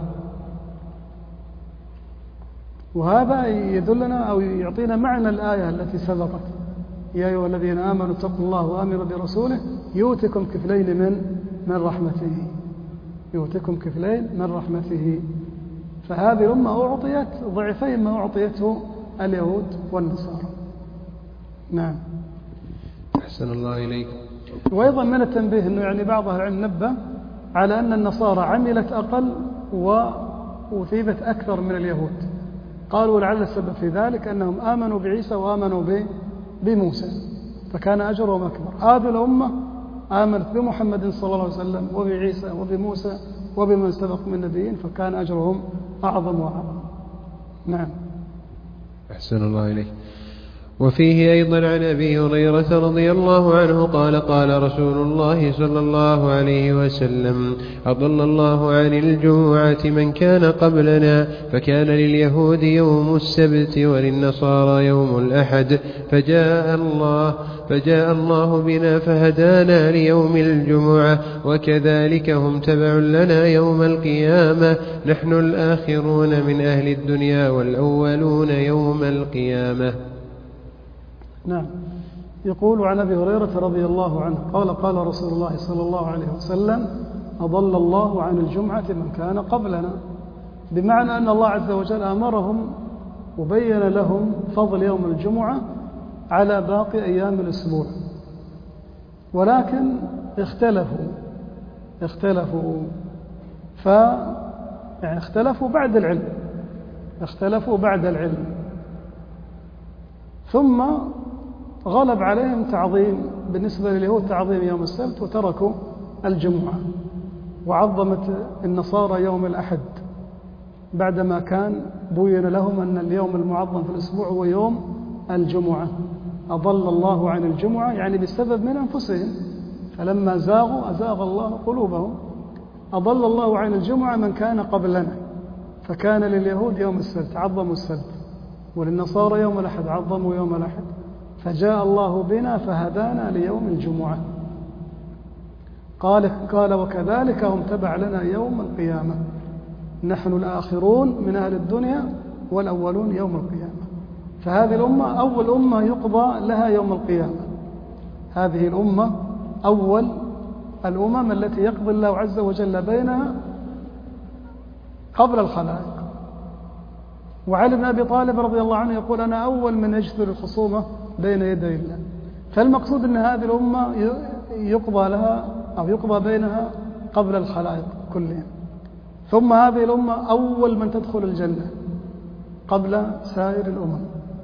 وهذا يدلنا أو يعطينا معنى الآية التي سبقت: يا أيها الذين آمنوا اتقوا الله وآمنوا برسوله يؤتكم كفلين من من رحمته، يؤتكم كفلين من رحمته. فهذه الأمة أعطيت ضعفين ما أعطيته اليهود والنصارى. نعم. أحسن الله إليك. وأيضا من التنبيه أنه يعني بعض أهل العلم نبه على أن النصارى عملت أقل وأثيبت أكثر من اليهود. قالوا لعل السبب في ذلك أنهم آمنوا بعيسى وآمنوا بموسى، فكان أجرهم أكبر. هذه الأمة آمنت بمحمد صلى الله عليه وسلم وبعيسى وبموسى وبمن سبق من النبيين، فكان أجرهم أعظم وأعظم. نعم. أحسن الله إليك. وفيه أيضا عن أبي هريرة رضي الله عنه قال قال رسول الله صلى الله عليه وسلم أضل الله عن الجمعة من كان قبلنا فكان لليهود يوم السبت وللنصارى يوم الأحد فجاء الله فجاء الله بنا فهدانا ليوم الجمعة وكذلك هم تبع لنا يوم القيامة نحن الآخرون من أهل الدنيا والأولون يوم القيامة. نعم. يقول عن أبي هريرة رضي الله عنه قال قال رسول الله صلى الله عليه وسلم أضل الله عن الجمعة من كان قبلنا، بمعنى أن الله عز وجل أمرهم وبين لهم فضل يوم الجمعة على باقي أيام الأسبوع، ولكن اختلفوا اختلفوا ف يعني اختلفوا بعد العلم اختلفوا بعد العلم ثم غلب عليهم تعظيم بالنسبة لليهود تعظيم يوم السبت وتركوا الجمعة، وعظمت النصارى يوم الأحد بعدما كان بين لهم أن اليوم المعظم في الأسبوع هو يوم الجمعة. أضل الله عن الجمعة يعني بسبب من أنفسهم، فلما زاغوا أزاغ الله قلوبهم. أضل الله عن الجمعة من كان قبلنا فكان لليهود يوم السبت عظموا السبت، وللنصارى يوم الأحد عظموا يوم الأحد، فجاء الله بنا فهدانا ليوم الجمعة. قال قال وكذلك هم تبع لنا يوم القيامة نحن الآخرون من أهل الدنيا والأولون يوم القيامة. فهذه الأمة أول أمة يقضى لها يوم القيامة، هذه الأمة أول الأمم التي يقضي الله عز وجل بينها قبل الخلائق. وعلي بن أبي طالب رضي الله عنه يقول أنا أول من يجثر الخصومة بين يدي الله. فالمقصود أن هذه الأمة يقضى لها أو يقضى بينها قبل الخلائق كلهم، ثم هذه الأمة أول من تدخل الجنة قبل سائر الأمم،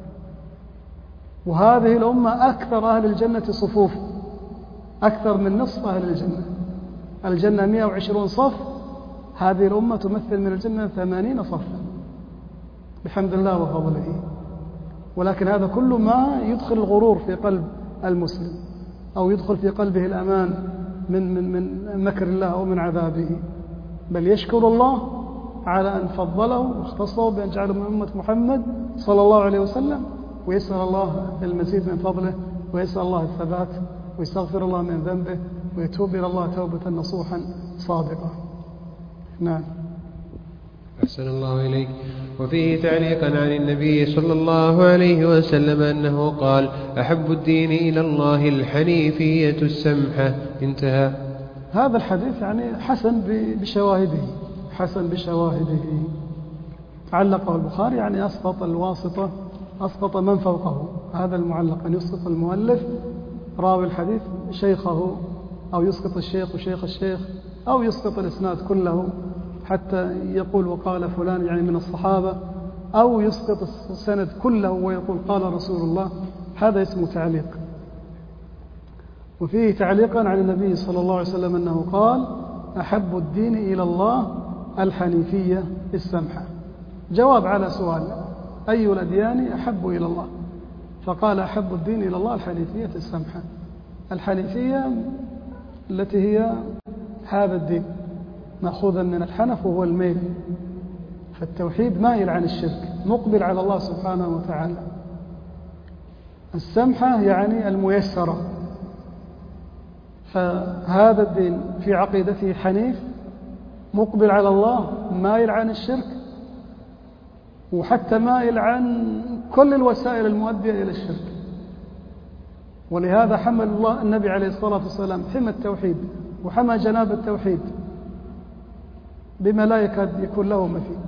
وهذه الأمة أكثر أهل الجنة صفوفا، أكثر من نصف أهل الجنة. الجنة مئة وعشرين صف، هذه الأمة تمثل من الجنة ثمانين صفا بحمد الله وفضله. ولكن هذا كل ما يدخل الغرور في قلب المسلم أو يدخل في قلبه الأمان من, من, من مكر الله أو من عذابه، بل يشكر الله على أن فضله واختصه بأن جعله من أمة محمد صلى الله عليه وسلم، ويسأل الله المزيد من فضله ويسأل الله الثبات ويستغفر الله من ذنبه ويتوب إلى الله توبة نصوحا صادقة. نعم. أحسن الله إليك. وفيه تعليقا عن النبي صلى الله عليه وسلم أنه قال أحب الدين إلى الله الحنيفية السمحة. انتهى. هذا الحديث يعني حسن بشواهده حسن بشواهده علقه البخاري، يعني أسقط الواسطة أسقط من فوقه. هذا المعلق أن يسقط المؤلف راوي الحديث شيخه، أو يسقط الشيخ وشيخ الشيخ، أو يسقط الإسناد كله حتى يقول وقال فلان يعني من الصحابة، أو يسقط السند كله ويقول قال رسول الله. هذا اسمه تعليق. وفيه تعليقا عن النبي صلى الله عليه وسلم أنه قال أحب الدين إلى الله الحنيفية السمحة. جواب على سؤال أي الأديان أحب إلى الله، فقال أحب الدين إلى الله الحنيفية السمحة. الحنيفية التي هي هذا الدين مأخوذا من الحنف وهو الميل، فالتوحيد مائل عن الشرك مقبل على الله سبحانه وتعالى. السمحة يعني الميسرة، فهذا الدين في عقيدته حنيف مقبل على الله مائل عن الشرك، وحتى مائل عن كل الوسائل المؤدية إلى الشرك. ولهذا حمل الله النبي عليه الصلاة والسلام حمى التوحيد وحمى جناب التوحيد بما لا يكاد يكون له مثيل.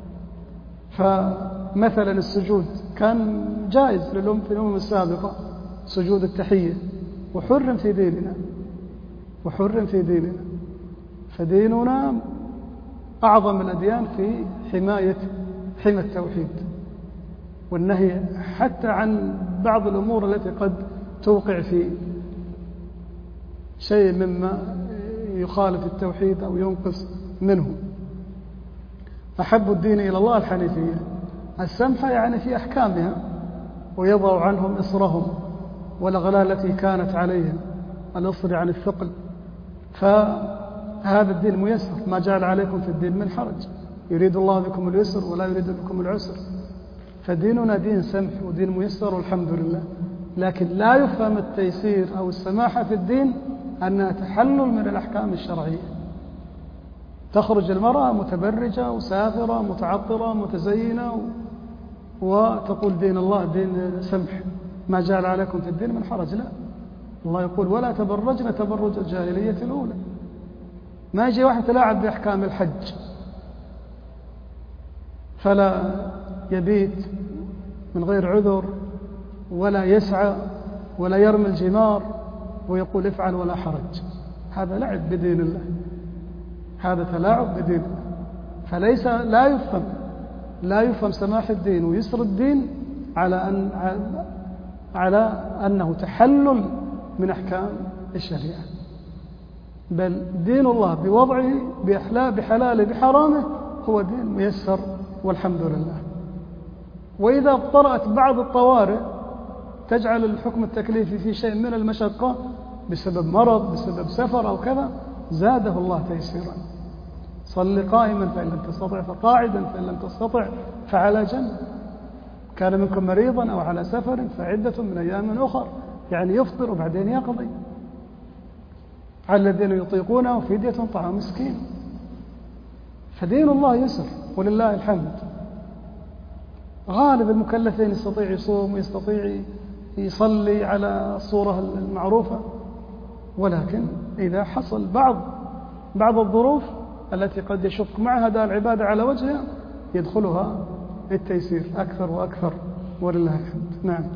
فمثلا السجود كان جائز للأم في الأمم السابقة، سجود التحية، وحرم في ديننا وحرم في ديننا فديننا أعظم الأديان في حماية حمى التوحيد والنهي حتى عن بعض الأمور التي قد توقع في شيء مما يخالف التوحيد أو ينقص منه. أحب الدين إلى الله الحنيفية السمحة، يعني في أحكامها ويضع عنهم إصرهم والأغلال التي كانت عليهم، الإصر عن الثقل. فهذا الدين ميسر، ما جعل عليكم في الدين من حرج، يريد الله بكم اليسر ولا يريد بكم العسر. فديننا دين سمح ودين ميسر والحمد لله. لكن لا يفهم التيسير أو السماحة في الدين أنها تحلل من الأحكام الشرعية. تخرج المرأة متبرجة وسافرة متعطرة متزينة وتقول دين الله دين سمح، ما جعل عليكم في الدين من حرج. لا، الله يقول ولا تبرجن تبرج الجاهلية الأولى. ما يجي واحد تلاعب بأحكام الحج فلا يبيت من غير عذر ولا يسعى ولا يرمي الجمار ويقول افعل ولا حرج. هذا لعب بدين الله، هذا تلاعب بدين الله. فليس لا يفهم لا يفهم سماح الدين ويسر الدين على أن على أنه تحلل من أحكام الشريعة، بل دين الله بوضعه بحلاله بحرامه هو دين ميسر والحمد لله. وإذا طرأت بعض الطوارئ تجعل الحكم التكليفي في شيء من المشقة بسبب مرض بسبب سفر أو كذا، زاده الله تيسيرا. صل قائما فإن لم تستطع فقاعدا فإن لم تستطع فعلى جنب. كان منكم مريضا أو على سفر فعدة من أيام أخر، يعني يفطر وبعدين يقضي. على الذين يطيقونه فدية طعام مسكين. فدين الله يسر ولله الحمد. غالب المكلفين يستطيع يصوم ويستطيع يصلي على الصورة المعروفة، ولكن إذا حصل بعض بعض الظروف التي قد يشق معها دار العبادة على وجهها يدخلها التيسير أكثر وأكثر ولله الحمد. نعم.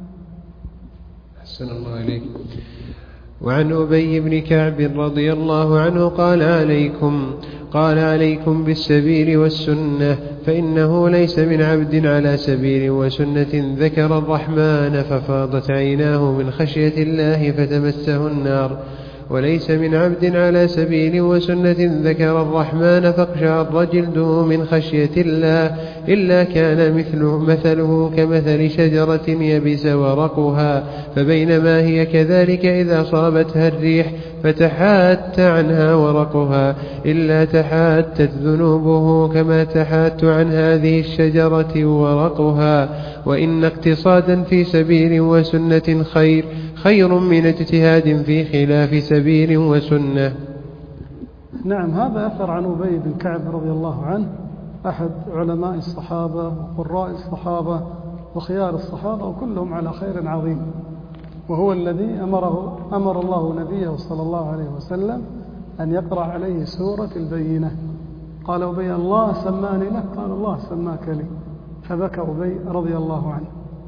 أحسن الله إليك. وعن أبي بن كعب رضي الله عنه قال عليكم قال عليكم بالسبيل والسنة، فإنه ليس من عبد على سبيل وسنة ذكر الرحمن ففاضت عيناه من خشية الله فتمسه النار، وليس من عبد على سبيل وسنة ذكر الرحمن فاقشعر جلده من خشية الله إلا كان مثله, مثله كمثل شجرة يبس ورقها، فبينما هي كذلك إذا صابتها الريح فتحات عنها ورقها إلا تحاتت ذنوبه كما تحات عن هذه الشجرة ورقها. وإن اقتصادا في سبيل وسنة خير خير من اجتهاد في خلاف سبيل وسنة. نعم، هذا أثر عن أبي بن كعب رضي الله عنه، أحد علماء الصحابة وقراء الصحابة وخيار الصحابة وكلهم على خير عظيم، وهو الذي أمره أمر الله نبيه صلى الله عليه وسلم أن يقرأ عليه سورة البينة. قال أبي الله سماني لك، قال الله سماك لي، فبكى أبي رضي الله عنه.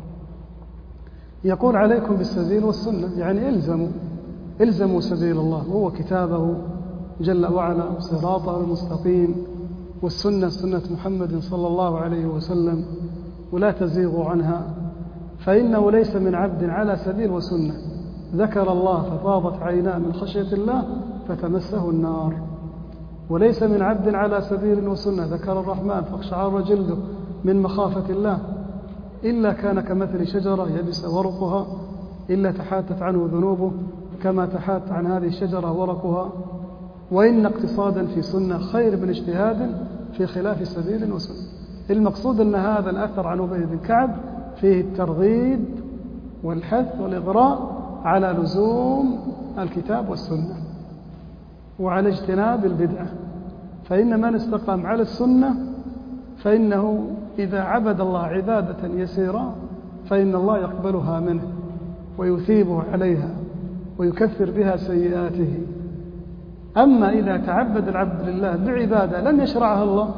يقول عليكم بالسبيل والسنة، يعني إلزموا إلزموا سبيل الله وهو كتابه جل وعلا صراطه المستقيم، والسنة سنة محمد صلى الله عليه وسلم، ولا تزيغوا عنها، فإنه ليس من عبد على سبيل وسنة ذكر الله ففاضت عيناه من خشية الله فتمسه النار، وليس من عبد على سبيل وسنة ذكر الرحمن فاقشعر جلده من مخافة الله إلا كان كمثل شجرة يبس ورقها إلا تحاتت عنه ذنوبه كما تحات عن هذه الشجرة ورقها. وإن اقتصادا في سنة خير من اجتهاد في خلاف سبيل وسنة. المقصود أن هذا الأثر عن أبي بن كعب فيه الترغيب والحث والإغراء على لزوم الكتاب والسنة وعلى اجتناب البدعة. فإن من استقام على السنة فإنه إذا عبد الله عبادة يسيرة فإن الله يقبلها منه ويثيبه عليها ويكفر بها سيئاته. أما إذا تعبد العبد لله بعبادة لم يشرعها الله،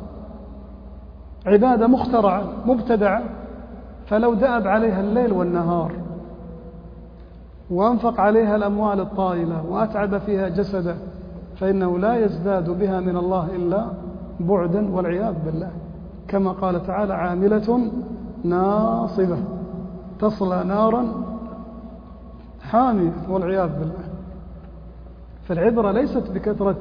عبادة مخترعة مبتدعة، فلو دأب عليها الليل والنهار وأنفق عليها الأموال الطائلة وأتعب فيها جسده فإنه لا يزداد بها من الله إلا بعدا والعياذ بالله، كما قال تعالى عاملة ناصبة تصلى نارا حامية والعياذ بالله. فالعبرة ليست بكثرة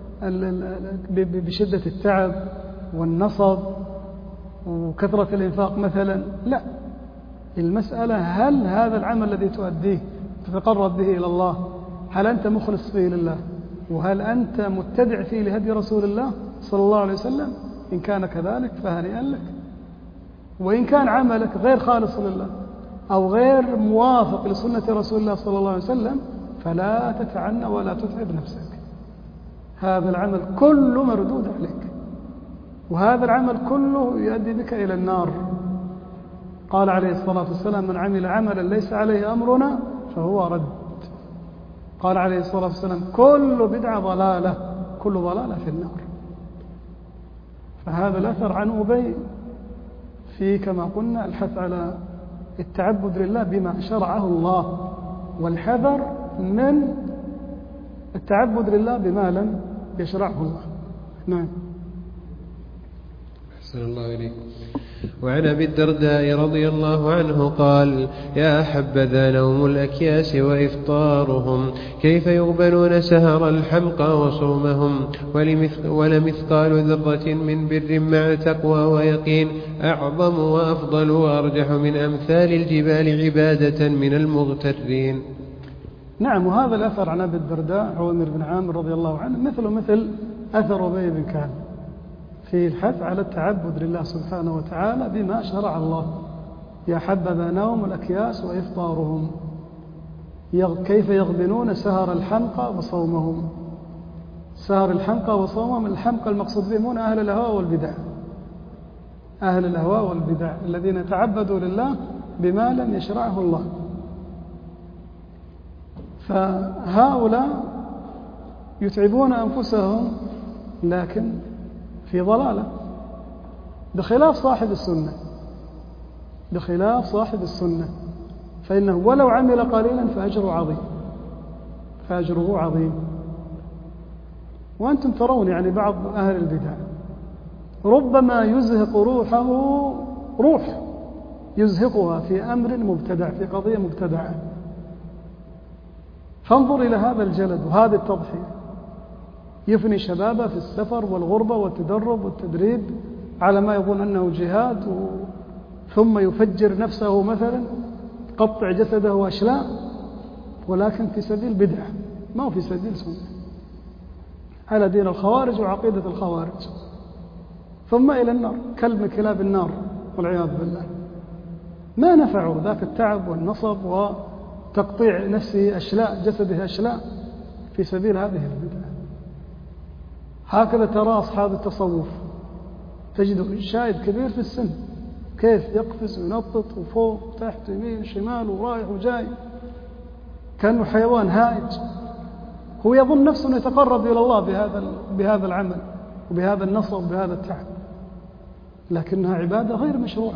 بشدة التعب والنصب وكثرة الإنفاق مثلا، لا، المسألة هل هذا العمل الذي تؤديه تتقرب به إلى الله هل أنت مخلص فيه لله، وهل أنت متبع فيه لهدي رسول الله صلى الله عليه وسلم؟ إن كان كذلك فهنيئا لك. وإن كان عملك غير خالص لله أو غير موافق لسنة رسول الله صلى الله عليه وسلم فلا تتعنى ولا تتعب نفسك. هذا العمل كله مردود عليك، وهذا العمل كله يؤدي بك إلى النار. قال عليه الصلاة والسلام: من عمل عملا ليس عليه أمرنا فهو رد. قال عليه الصلاة والسلام: كل بدعة ضلالة، كل ضلالة في النار. فهذا الأثر عن أبي في كما قلنا الحث على التعبد لله بما شرعه الله، والحذر من التعبد لله بما لم يشرعه الله. نعم. أحسن الله إليك. وعن أبي الدرداء رضي الله عنه قال: يا حبذا نوم الأكياس وإفطارهم، كيف يغبنون سهر الحمقى وصومهم، ولمثقال ذرة من بر مع تقوى ويقين أعظم وأفضل وأرجح من أمثال الجبال عبادة من المغترين. نعم. وهذا الأثر عن أبي الدرداء عويمر بن عامر رضي الله عنه مثل مثل أثر أبي بن كعب في الحث على التعبد لله سبحانه وتعالى بما شرع الله. يا حبذا نوم الأكياس وإفطارهم، كيف يغبنون سهر الحمقى وصومهم. سهر الحمقى وصومهم، الحمقى المقصود بهم هنا أهل الأهواء والبدع، أهل الأهواء والبدع الذين تعبدوا لله بما لم يشرعه الله. فهؤلاء يتعبون أنفسهم لكن في ضلالة، بخلاف صاحب السنة، بخلاف صاحب السنة فإنه ولو عمل قليلا فأجره عظيم، فأجره عظيم. وأنتم ترون يعني بعض أهل البدع ربما يزهق روحه روح يزهقها في أمر مبتدع، في قضية مبتدعة. فانظر إلى هذا الجلد وهذه التضحية، يفني شبابه في السفر والغربة والتدرب والتدريب على ما يظن أنه جهاد، و... ثم يفجر نفسه مثلا، قطع جسده أشلاء، ولكن في سبيل بدعة، ما هو في سبيل سنة، على دين الخوارج وعقيدة الخوارج، ثم إلى النار كلب من كلاب النار والعياذ بالله. ما نفعه ذاك التعب والنصب وتقطيع نفسه أشلاء، جسده أشلاء، في سبيل هذه البدعة. هكذا ترى أصحاب التصوف، تجد شايب كبير في السن كيف يقفز وينطط وفوق تحت يمين شمال ورايح وجاي كأنه حيوان هائج. هو يظن نفسه أنه يتقرب إلى الله بهذا بهذا العمل وبهذا النصب وبهذا التعب، لكنها عبادة غير مشروعة.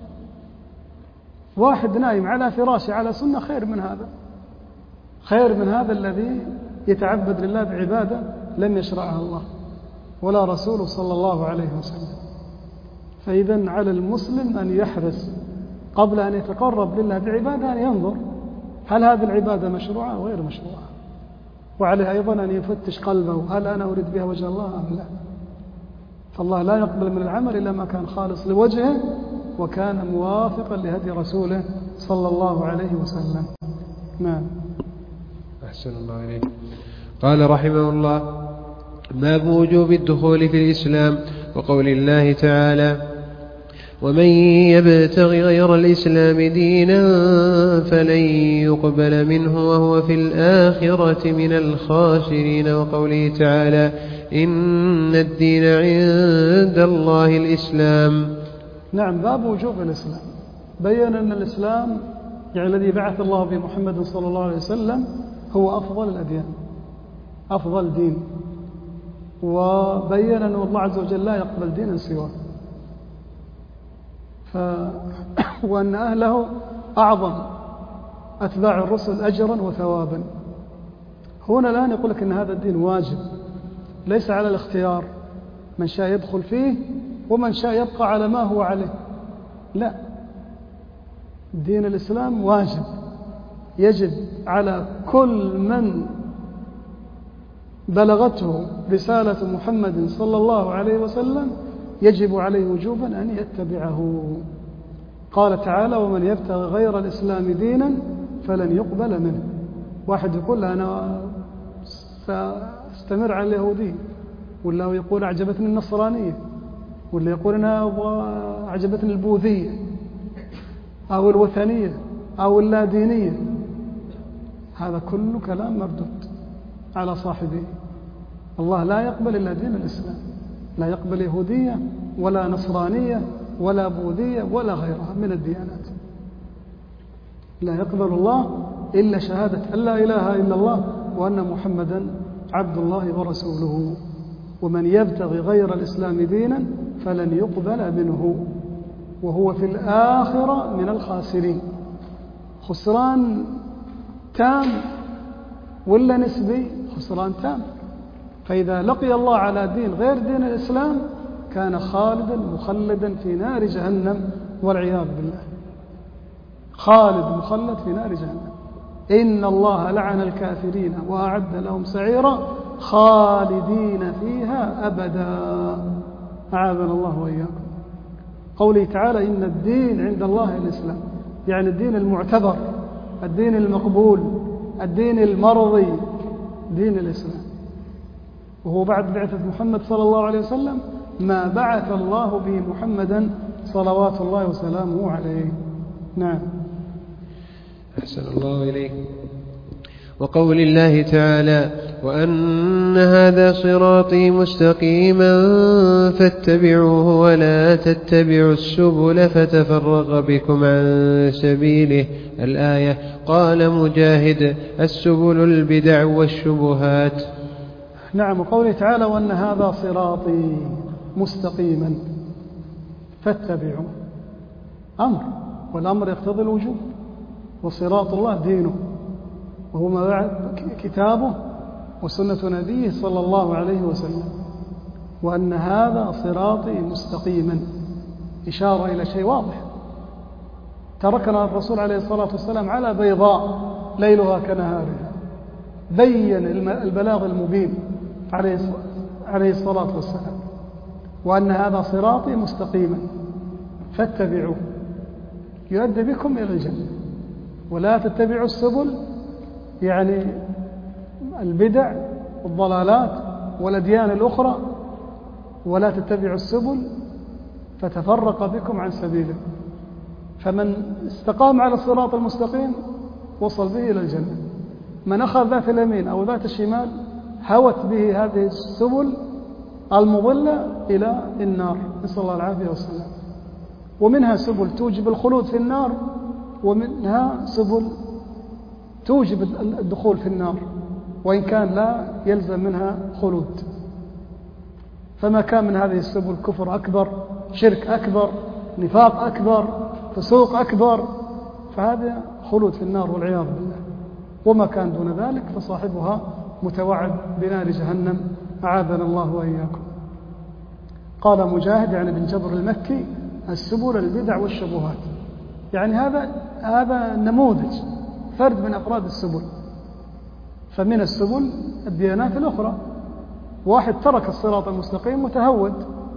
واحد نايم على فراشه على سنة خير من هذا، خير من هذا الذي يتعبد لله بعبادة لم يشرعها الله ولا رسوله صلى الله عليه وسلم. فإذا على المسلم أن يحرص قبل أن يتقرب لله بعبادة أن ينظر هل هذه العبادة مشروعة أو غير مشروعة، وعليه أيضا أن يفتش قلبه هل أنا أريد بها وجه الله أم لا. فالله لا يقبل من العمل إلا ما كان خالص لوجهه وكان موافقا لهدي رسوله صلى الله عليه وسلم. نعم. أحسن الله إليك. قال رحمه الله: باب وجوب الدخول في الإسلام، وقول الله تعالى: ومن يبتغ غير الإسلام دينا فلن يقبل منه وهو في الآخرة من الخاسرين، وقوله تعالى: إن الدين عند الله الإسلام. نعم. باب وجوب الإسلام بيّن أن الإسلام يعني الذي بعث الله به محمد صلى الله عليه وسلم هو أفضل الأديان، أفضل دين، وبين أن الله عز وجل لا يقبل دينا سواه، ف... وأن أهله أعظم أتباع الرسل أجرا وثوابا. هنا الآن يقول لك أن هذا الدين واجب، ليس على الاختيار، من شاء يدخل فيه ومن شاء يبقى على ما هو عليه، لا، دين الإسلام واجب، يجب على كل من بلغته رسالة محمد صلى الله عليه وسلم، يجب عليه وجوبا أن يتبعه. قال تعالى ومن يبتغي غير الإسلام دينا فلن يقبل منه. واحد يقول أنا سأستمر على اليهودية، ولا يقول أعجبتني النصرانية، ولا يقول أنا أعجبتني البوذية أو الوثنية أو اللادينية. هذا كله كلام مردود على صاحبه. الله لا يقبل إلا دين الإسلام، لا يقبل يهودية ولا نصرانية ولا بوذية ولا غيرها من الديانات. لا يقبل الله إلا شهادة أن لا إله إلا الله وأن محمدا عبد الله ورسوله. ومن يبتغي غير الإسلام دينا فلن يقبل منه وهو في الآخرة من الخاسرين. خسران تام ولا نسبي؟ خسران تام. فإذا لقي الله على دين غير دين الإسلام كان خالدا مخلدا في نار جهنم والعياذ بالله. خالد مخلد في نار جهنم. إن الله لعن الكافرين وأعد لهم سعيرا خالدين فيها أبدا. أعاذنا الله وإياكم. قوله تعالى إن الدين عند الله الإسلام، يعني الدين المعتبر، الدين المقبول، الدين المرضي، دين الإسلام. وهو بعد بعثة محمد صلى الله عليه وسلم ما بعث الله به محمدا صلوات الله وسلامه عليه. نعم. أحسن الله إليك. وقول الله تعالى وأن هذا صراطي مستقيما فاتبعوه ولا تتبعوا السبل فتفرق بكم عن سبيله الآية. قال مجاهد السبل البدع والشبهات. نعم. وقوله تعالى وأن هذا صراطي مستقيما فاتبعوا، أمر، والأمر يقتضي الوجوب، وصراط الله دينه وهو ما بعد كتابه وسنة نبيه صلى الله عليه وسلم. وأن هذا صراطي مستقيما إشارة إلى شيء واضح. تركنا الرسول عليه الصلاة والسلام على بيضاء ليلها كنهارها، بين البلاغ المبين عليه الصلاة والسلام. وأن هذا صراطي مستقيما فاتبعوه يؤدي بكم إلى الجنة ولا تتبعوا السبل، يعني البدع والضلالات والأديان الأخرى، ولا تتبعوا السبل فتفرق بكم عن سبيله. فمن استقام على الصراط المستقيم وصل به إلى الجنة. من أخذ ذات اليمين أو ذات الشمال هوت به هذه السبل المضلة إلى النار، نسأل الله العافية والسلام. ومنها سبل توجب الخلود في النار، ومنها سبل توجب الدخول في النار وإن كان لا يلزم منها خلود. فما كان من هذه السبل كفر أكبر، شرك أكبر، نفاق أكبر، فسوق أكبر، فهذا خلود في النار والعياذ بالله. وما كان دون ذلك فصاحبها متوعد بنار جهنم، أعاذنا الله وإياكم. قال مجاهد يعني بن جبر المكي السبل البدع والشبهات، يعني هذا هذا نموذج فرد من أفراد السبل. فمن السبل الديانات الأخرى، واحد ترك الصراط المستقيم متهود،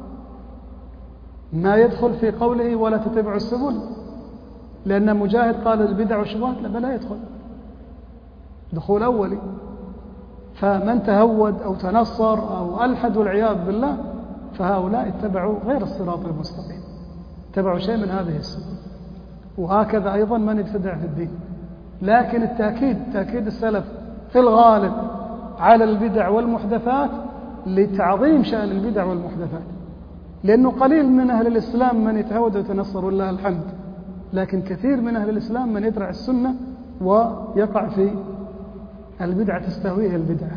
ما يدخل في قوله ولا تتبعوا السبل، لأن مجاهد قال البدع والشبهات لا لا يدخل دخول أولي. فمن تهود أو تنصر أو ألحد والعياذ بالله فهؤلاء اتبعوا غير الصراط المستقيم، اتبعوا شيء من هذه السبل. وهكذا أيضا من ابتدع في الدين. لكن التأكيد تأكيد السلف في الغالب على البدع والمحدثات لتعظيم شأن البدع والمحدثات، لأنه قليل من أهل الإسلام من يتهود ويتنصر ولله الحمد، لكن كثير من أهل الإسلام من يدرع السنة ويقع في البدعة تستهويه البدعة.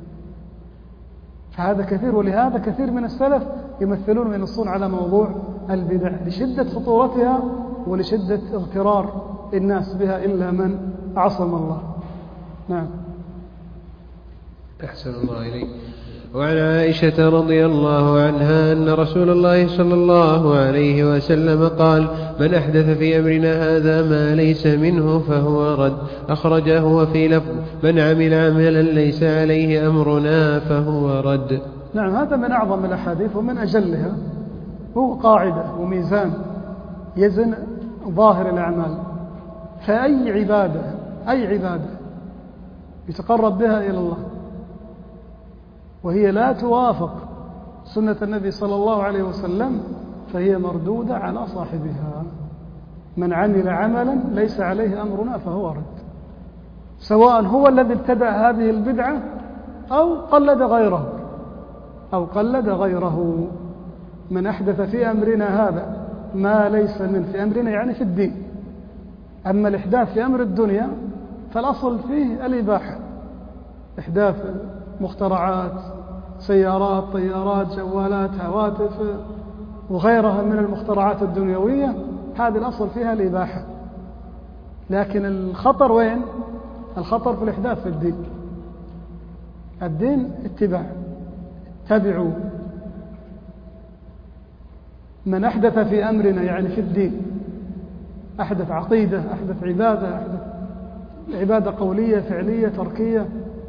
فهذا كثير. ولهذا كثير من السلف يمثلون وينصون على موضوع البدع لشدة خطورتها ولشدة اغترار الناس بها إلا من عصم الله. نعم. أحسن الله إليك. وعن عائشة رضي الله عنها أن رسول الله صلى الله عليه وسلم قال من أحدث في أمرنا هذا ما ليس منه فهو رد. أخرجه وفي لفظ من عمل عملا ليس عليه أمرنا فهو رد. نعم. هذا من أعظم الأحاديث ومن أجلها، هو قاعدة وميزان يزن ظاهر الأعمال. فأي عبادة أي عبادة يتقرب بها إلى الله وهي لا توافق سنة النبي صلى الله عليه وسلم فهي مردودة على صاحبها. من عمل عملا ليس عليه أمرنا فهو رد، سواء هو الذي ابتدأ هذه البدعة أو قلد غيره أو قلد غيره. من أحدث في أمرنا هذا ما ليس من في أمرنا يعني في الدين. أما الإحداث في أمر الدنيا فالأصل فيه الإباحة، إحداث مخترعات، سيارات، طيارات، جوالات، هواتف وغيرها من المخترعات الدنيوية، هذه الأصل فيها الإباحة. لكن الخطر وين؟ الخطر في الإحداث في الدين. الدين اتباع، تبعوا من أحدث في أمرنا يعني في الدين، أحدث عقيدة، أحدث عبادة، أحدث عبادة قولية فعلية تركية،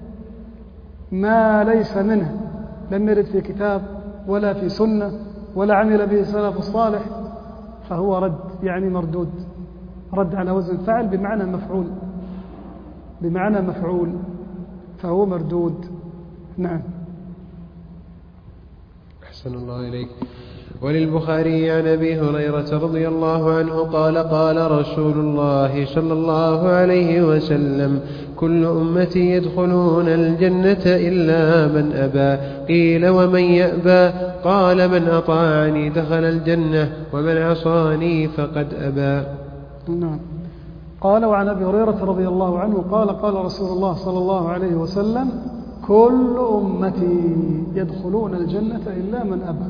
ما ليس منه لم يرد في كتاب ولا في سنة ولا عمل به السلف الصالح فهو رد، يعني مردود. رد على وزن فعل بمعنى مفعول، بمعنى مفعول فهو مردود. نعم. أحسن الله إليك. وللبخاري عن أبي هريرة رضي الله عنه قال قال رسول الله صلى الله عليه وسلم كل أمتي يدخلون الجنة إلا من أبى. قيل ومن يأبى؟ قال من أطاعني دخل الجنة ومن عصاني فقد أبى. نعم. قال وعن أبي هريرة رضي الله عنه قال قال رسول الله صلى الله عليه وسلم كل أمتي يدخلون الجنة إلا من أبى.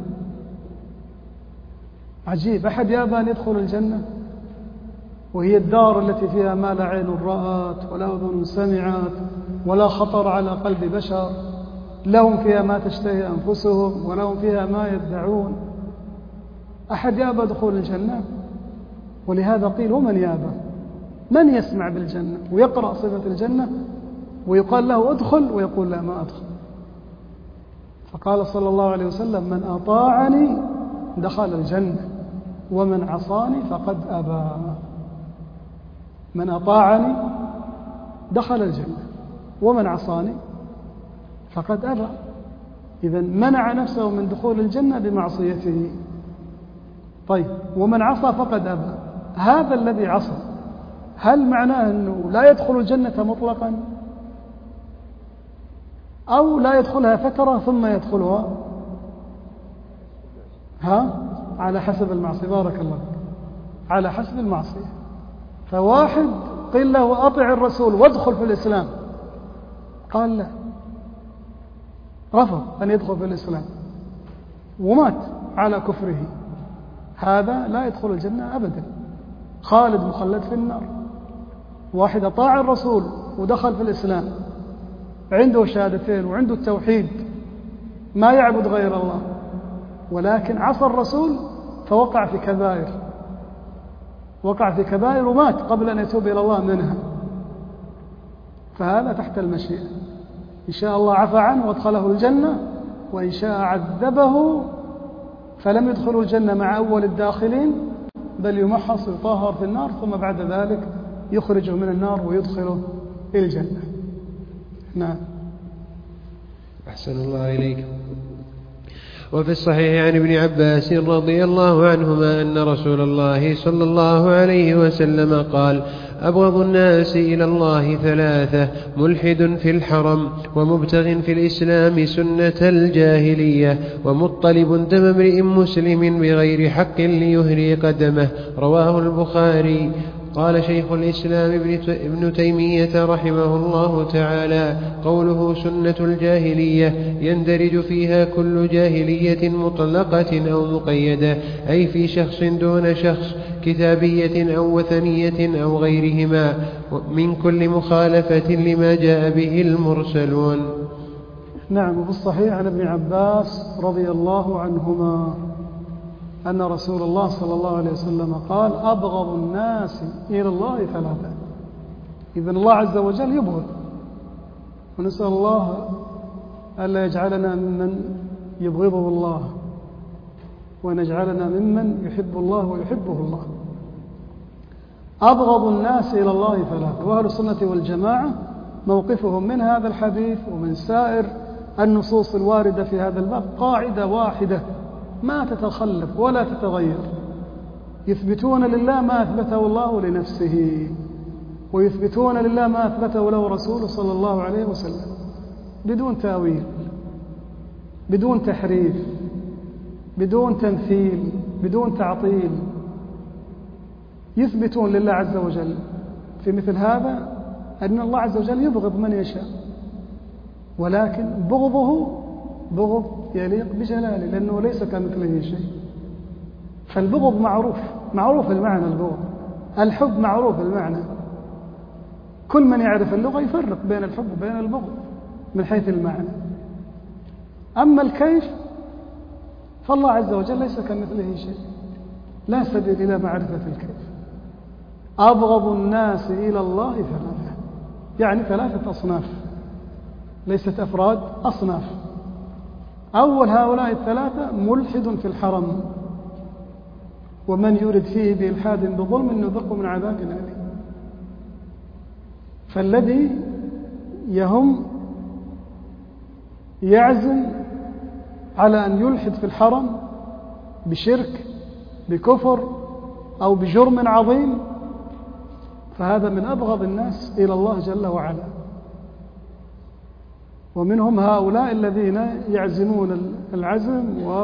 عجيب، أحد يأبى أن يدخل الجنة وهي الدار التي فيها ما لا عين رأت ولا أذن سمعت ولا خطر على قلب بشر، لهم فيها ما تشتهي أنفسهم ولهم فيها ما يدعون. أحد يأبى دخول الجنة؟ ولهذا قيل ومن يأبى؟ من يسمع بالجنة ويقرأ صفة الجنة ويقال له ادخل ويقول لا ما أدخل؟ فقال صلى الله عليه وسلم من أطاعني دخل الجنة ومن عصاني فقد أبى. من أطاعني دخل الجنة ومن عصاني فقد أبى. إذن منع نفسه من دخول الجنة بمعصيته. طيب ومن عصى فقد أبى، هذا الذي عصى هل معناه أنه لا يدخل الجنة مطلقا أو لا يدخلها فترة ثم يدخلها؟ ها؟ على حسب المعصية. بارك الله، على حسب المعصية. فواحد قيل له أطع الرسول وادخل في الإسلام، قال لا، رفض أن يدخل في الإسلام ومات على كفره، هذا لا يدخل الجنة أبدا، خالد مخلد في النار. واحد أطاع الرسول ودخل في الإسلام عنده شهادتين وعنده التوحيد، ما يعبد غير الله، ولكن عصى الرسول فوقع في كبائر، وقع في كبائر ومات قبل أن يتوب إلى الله منها، فهذا تحت المشيئة. إن شاء الله عفى عنه وادخله الجنة، وإن شاء عذبه فلم يدخلوا الجنة مع أول الداخلين، بل يمحص ويطهر في النار، ثم بعد ذلك يخرجه من النار ويدخله الجنة. نعم. أحسن الله إليك. وفي الصحيح عن ابن عباس رضي الله عنهما أن رسول الله صلى الله عليه وسلم قال أبغض الناس إلى الله ثلاثة: ملحد في الحرم، ومبتغ في الإسلام سنة الجاهلية، ومطلب دم امرئ مسلم بغير حق ليهري قدمه. رواه البخاري. قال شيخ الإسلام ابن تيمية رحمه الله تعالى: قوله سنة الجاهلية يندرج فيها كل جاهلية مطلقة أو مقيدة، أي في شخص دون شخص، كتابية أو وثنية أو غيرهما، من كل مخالفة لما جاء به المرسلون. نعم. وفي الصحيح عن ابن عباس رضي الله عنهما أن رسول الله صلى الله عليه وسلم قال أبغض الناس إلى الله ثلاثة. إذن الله عز وجل يبغض، ونسأل الله ألا يجعلنا ممن يبغضه الله، ونجعلنا ممن يحب الله ويحبه الله. أبغض الناس إلى الله ثلاثة. وأهل السنة والجماعة موقفهم من هذا الحديث ومن سائر النصوص الواردة في هذا الباب قاعدة واحدة ما تتخلف ولا تتغير، يثبتون لله ما أثبته الله لنفسه، ويثبتون لله ما أثبته له رسوله صلى الله عليه وسلم بدون تأويل، بدون تحريف، بدون تمثيل، بدون تعطيل. يثبتون لله عز وجل في مثل هذا أن الله عز وجل يبغض من يشاء، ولكن بغضه بغض يليق بجلاله، لأنه ليس كمثله شيء. فالبغض معروف، معروف المعنى البغض. الحب معروف المعنى، كل من يعرف اللغة يفرق بين الحب وبين البغض من حيث المعنى. أما الكيف فالله عز وجل ليس كمثله شيء، لا سبيل إلى معرفة الكيف. أبغض الناس إلى الله ثلاثة، يعني ثلاثة أصناف، ليست أفراد، أصناف. أول هؤلاء الثلاثة ملحد في الحرم، ومن يرد فيه بإلحاد بظلم نذقه من عذاب أليم. فالذي يهم يعزم على أن يلحد في الحرم بشرك، بكفر، أو بجرم عظيم، فهذا من أبغض الناس إلى الله جل وعلا. ومنهم هؤلاء الذين يعزمون العزم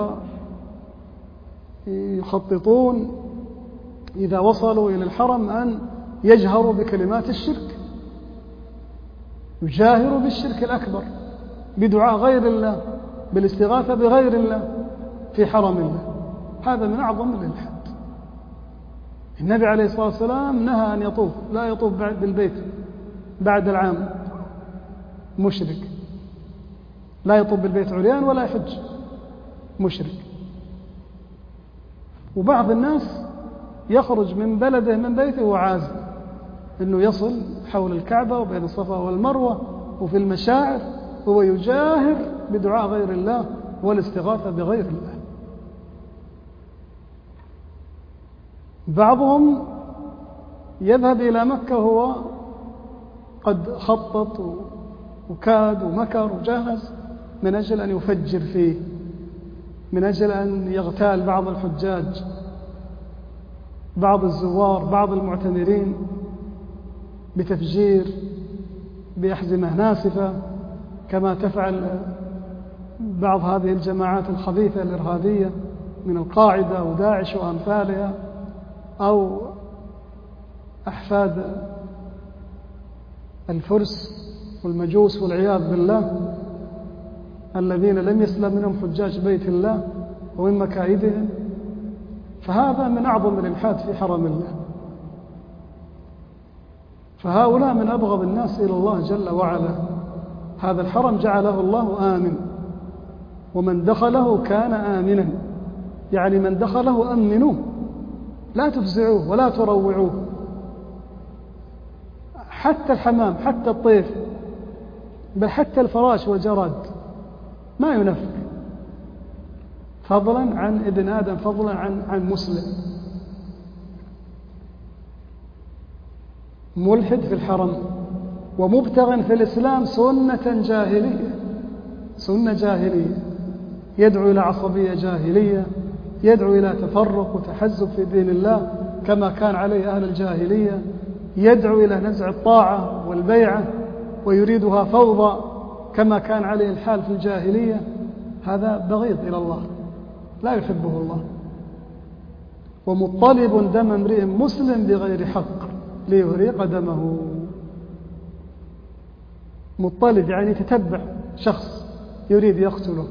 ويخططون إذا وصلوا إلى الحرم أن يجهروا بكلمات الشرك، يجاهروا بالشرك الأكبر، بدعاء غير الله، بالاستغاثة بغير الله في حرم الله. هذا من أعظم الإلحاد. النبي عليه الصلاة والسلام نهى أن يطوف، لا يطوف بالبيت بعد العام مشرك، لا يطوف بالبيت عريان ولا يحج مشرك. وبعض الناس يخرج من بلده من بيته وعازم أنه يصل حول الكعبة وبين الصفا والمروة وفي المشاعر، هو يجاهر بدعاء غير الله والاستغاثة بغير الله. بعضهم يذهب إلى مكة وهو قد خطط وكاد ومكر وجهز من أجل أن يفجر فيه، من أجل أن يغتال بعض الحجاج، بعض الزوار، بعض المعتمرين، بتفجير، بأحزمة ناسفة، كما تفعل بعض هذه الجماعات الخبيثة الإرهابية من القاعدة وداعش وأمثالها، أو أحفاد الفرس والمجوس والعياذ بالله الذين لم يسلم منهم حجاج بيت الله ومن مكائدهم. فهذا من أعظم الإلحاد في حرم الله. فهؤلاء من أبغض الناس إلى الله جل وعلا. هذا الحرم جعله الله آمن، ومن دخله كان آمنا، يعني من دخله أمنوه، لا تفزعوه ولا تروعوه. حتى الحمام، حتى الطير، بل حتى الفراش والجراد ما ينفر، فضلا عن ابن آدم، فضلا عن عن مسلم. ملحد في الحرم ومبتغ في الإسلام سنة جاهلية، سنة جاهلية، يدعو إلى عصبية جاهلية، يدعو إلى تفرق وتحزب في دين الله كما كان عليه أهل الجاهلية، يدعو إلى نزع الطاعة والبيعة ويريدها فوضى كما كان عليه الحال في الجاهلية. هذا بغيض إلى الله، لا يحبه الله. ومطلب دم امرئ مسلم بغير حق ليهريق دمه. مطلب يعني تتبع شخص يريد يقتله،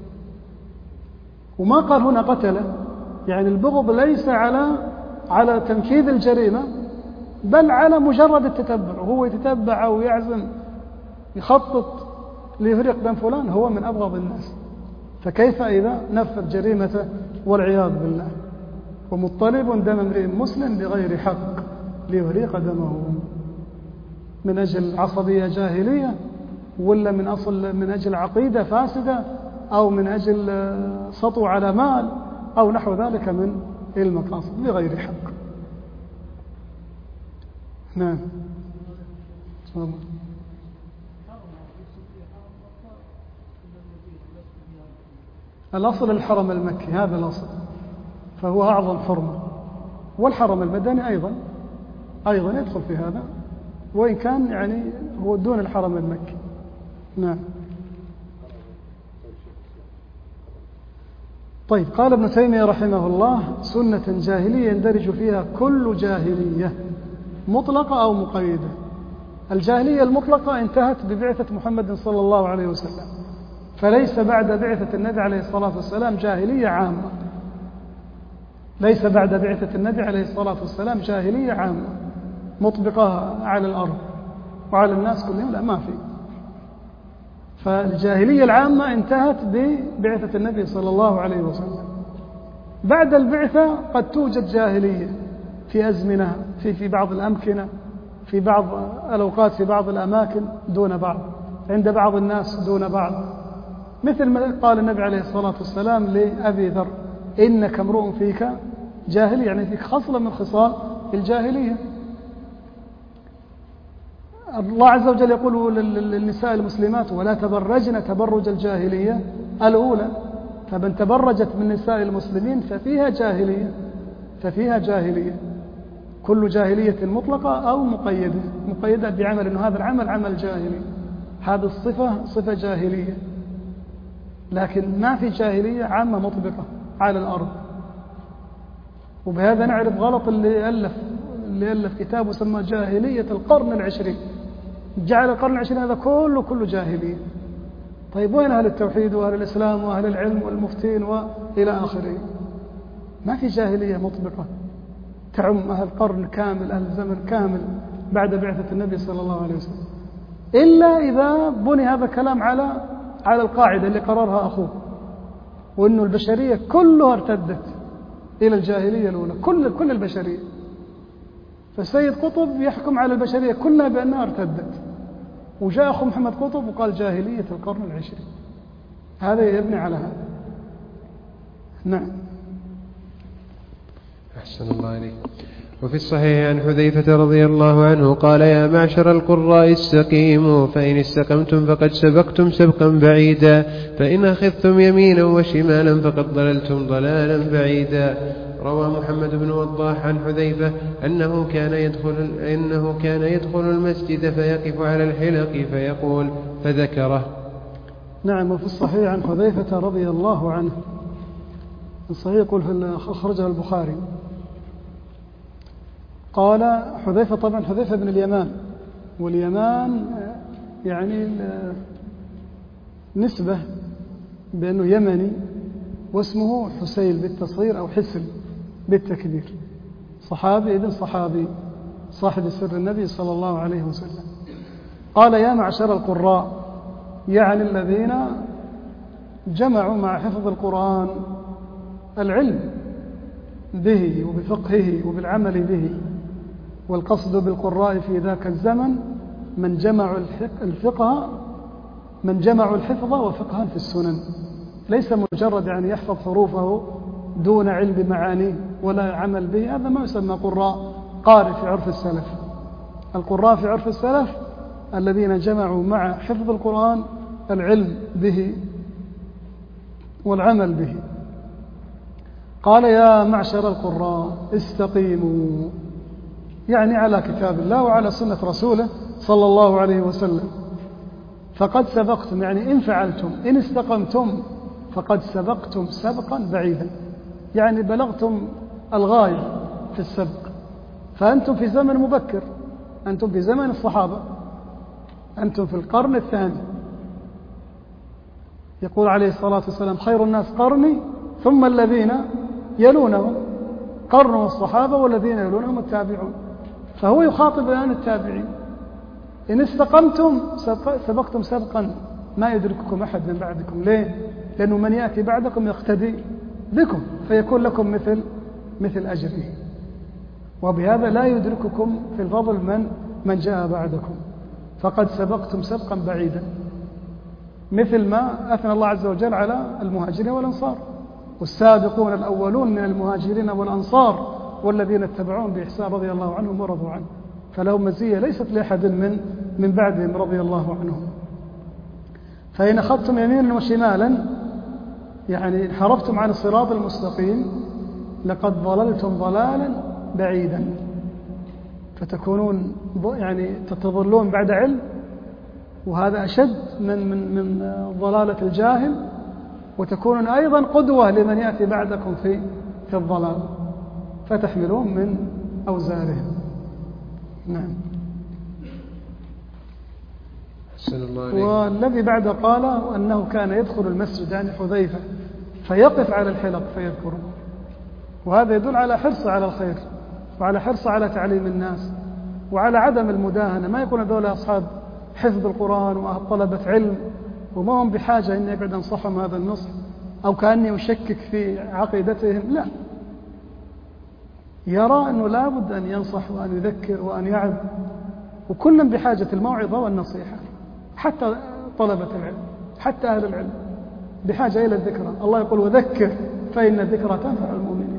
وما قال هنا قتله، يعني البغض ليس على على تنفيذ الجريمة، بل على مجرد التتبع. وهو يتتبع أو يعزم يخطط ليهرق دم فلان، هو من أبغض الناس. فكيف إذا نفذ جريمته والعياذ بالله؟ ومطلب دم امرئ مسلم بغير حق ليهريق دمه، من أجل عصبية جاهلية، ولا من أصل من أجل عقيدة فاسدة، أو من أجل سطو على مال، أو نحو ذلك من المقاصد بغير حق. نعم. الأصل الحرم المكي، هذا الأصل، فهو أعظم حرمة، والحرم المدني أيضا أيضا يدخل في هذا، وإن كان يعني هو دون الحرم المكي. نعم. طيب، قال ابن تيمية رحمه الله: سنة جاهلية يندرج فيها كل جاهلية مطلقة أو مقيدة. الجاهلية المطلقة انتهت ببعثة محمد صلى الله عليه وسلم، فليس بعد بعثة النبي عليه الصلاة والسلام جاهلية عامة. ليس بعد بعثة النبي عليه الصلاة والسلام جاهلية عامة مطبقة على الأرض وعلى الناس كلهم، لا، ما في. فالجاهلية العامة انتهت ببعثة النبي صلى الله عليه وسلم. بعد البعثة قد توجد جاهلية في أزمنة، في في بعض الأمكنة، في بعض الأوقات، في بعض الأماكن دون بعض، عند بعض الناس دون بعض، مثل ما قال النبي عليه الصلاة والسلام لأبي ذر: إنك امرؤ فيك جاهلية، يعني فيك خصلة من خصال الجاهلية. الله عز وجل يقول للنساء المسلمات: ولا تبرجن تبرج الجاهلية الأولى. فمن تبرجت من نساء المسلمين ففيها جاهلية، ففيها جاهلية. كل جاهلية مطلقة أو مقيدة، مقيدة بعمل أنه هذا العمل عمل جاهلي، هذه الصفة صفة جاهلية، لكن ما في جاهلية عامة مطبقة على الأرض. وبهذا نعرف غلط اللي ألف اللي ألف كتابه سمى جاهلية القرن العشرين، جعل القرن العشرين هذا كله كله جاهلية. طيب، وين أهل التوحيد وأهل الإسلام وأهل العلم والمفتين وإلى آخره؟ ما في جاهلية مطبقة تعم أهل قرن كامل، أهل زمن كامل بعد بعثة النبي صلى الله عليه وسلم، إلا إذا بني هذا الكلام على على القاعدة اللي قررها أخوه، وأنه البشرية كلها ارتدت إلى الجاهلية الأولى، كل كل البشرية. فالسيد قطب يحكم على البشرية كلها بأنها ارتدت، وجاء أخو محمد قطب وقال جاهلية القرن العشرين. هذا يبني على هذا. نعم. أحسن الله عليك. وفي الصحيح عن حذيفة رضي الله عنه قال: يا معشر القراء استقيموا، فإن استقمتم فقد سبقتم سبقا بعيدا، فإن أخذتم يمينا وشمالا فقد ضللتم ضلالا بعيدا. روى محمد بن وضاح عن حذيفة أنه كان يدخل, إنه كان يدخل المسجد فيقف على الحلق فيقول، فذكره. نعم. وفي الصحيح عن حذيفة رضي الله عنه، الصحيح يقول أخرجه البخاري، قال حذيفة، طبعا حذيفة بن اليمان، واليمان يعني نسبة بأنه يمني، واسمه حسيل بالتصغير أو حسل بالتكبير، صحابي إذن صحابي صاحب سر النبي صلى الله عليه وسلم. قال: يا معشر القراء، يعني الذين جمعوا مع حفظ القرآن العلم به وبفقهه وبالعمل به، والقصد بالقراء في ذاك الزمن من جمعوا الفقه من جمعوا الحفظ وفقها في السنن، ليس مجرد يعني يحفظ حروفه دون علم بمعانيه ولا عمل به، هذا ما يسمى قراء قارئ في عرف السلف. القراء في عرف السلف الذين جمعوا مع حفظ القرآن العلم به والعمل به. قال: يا معشر القراء استقيموا، يعني على كتاب الله وعلى سنة رسوله صلى الله عليه وسلم، فقد سبقتم، يعني إن فعلتم، إن استقمتم فقد سبقتم سبقا بعيدا، يعني بلغتم الغاية في السبق. فأنتم في زمن مبكر، أنتم في زمن الصحابة، أنتم في القرن الثاني. يقول عليه الصلاة والسلام: خير الناس قرني ثم الذين يلونهم، قرن الصحابة والذين يلونهم التابعون. فهو يخاطب الآن التابعين: إن استقمتم سبقتم سبقا ما يدرككم أحد من بعدكم. ليه؟ لأنه من يأتي بعدكم يقتدي بكم فيكون لكم مثل مثل أجره، وبهذا لا يدرككم في الفضل من من جاء بعدكم، فقد سبقتم سبقا بعيدا، مثل ما أثنى الله عز وجل على المهاجرين والأنصار: والسابقون الأولون من المهاجرين والأنصار والذين اتبعون بإحسان رضي الله عنهم ورضوا عنه. فلهم مزية ليست لأحد من من بعدهم رضي الله عنهم. فإن أخذتم يمينا وشمالا يعني انحرفتم عن الصراط المستقيم لقد ضللتم ضلالا بعيدا، فتكونون يعني تتضلون بعد علم، وهذا أشد من من من ضلالة الجاهل، وتكونون أيضا قدوة لمن يأتي بعدكم في في الضلال، فتحملون من أوزارهم. نعم. والذي بعد قال أنه كان يدخل المسجد يعني حذيفة فيقف على الحلق فيذكره، وهذا يدل على حرصه على الخير وعلى حرصه على تعليم الناس وعلى عدم المداهنة. ما يكون هذول أصحاب حفظ القرآن وطلبة علم وما هم بحاجة أن يقعد أنصحهم هذا النصح أو كأني أشكك في عقيدتهم، لا، يرى أنه لا بد أن ينصح وأن يذكر وأن يعظ، وكل بحاجة الموعظة والنصيحة، حتى طلبة العلم حتى أهل العلم بحاجة إلى الذكرى. الله يقول وذكر فإن الذكرى تنفع المؤمنين.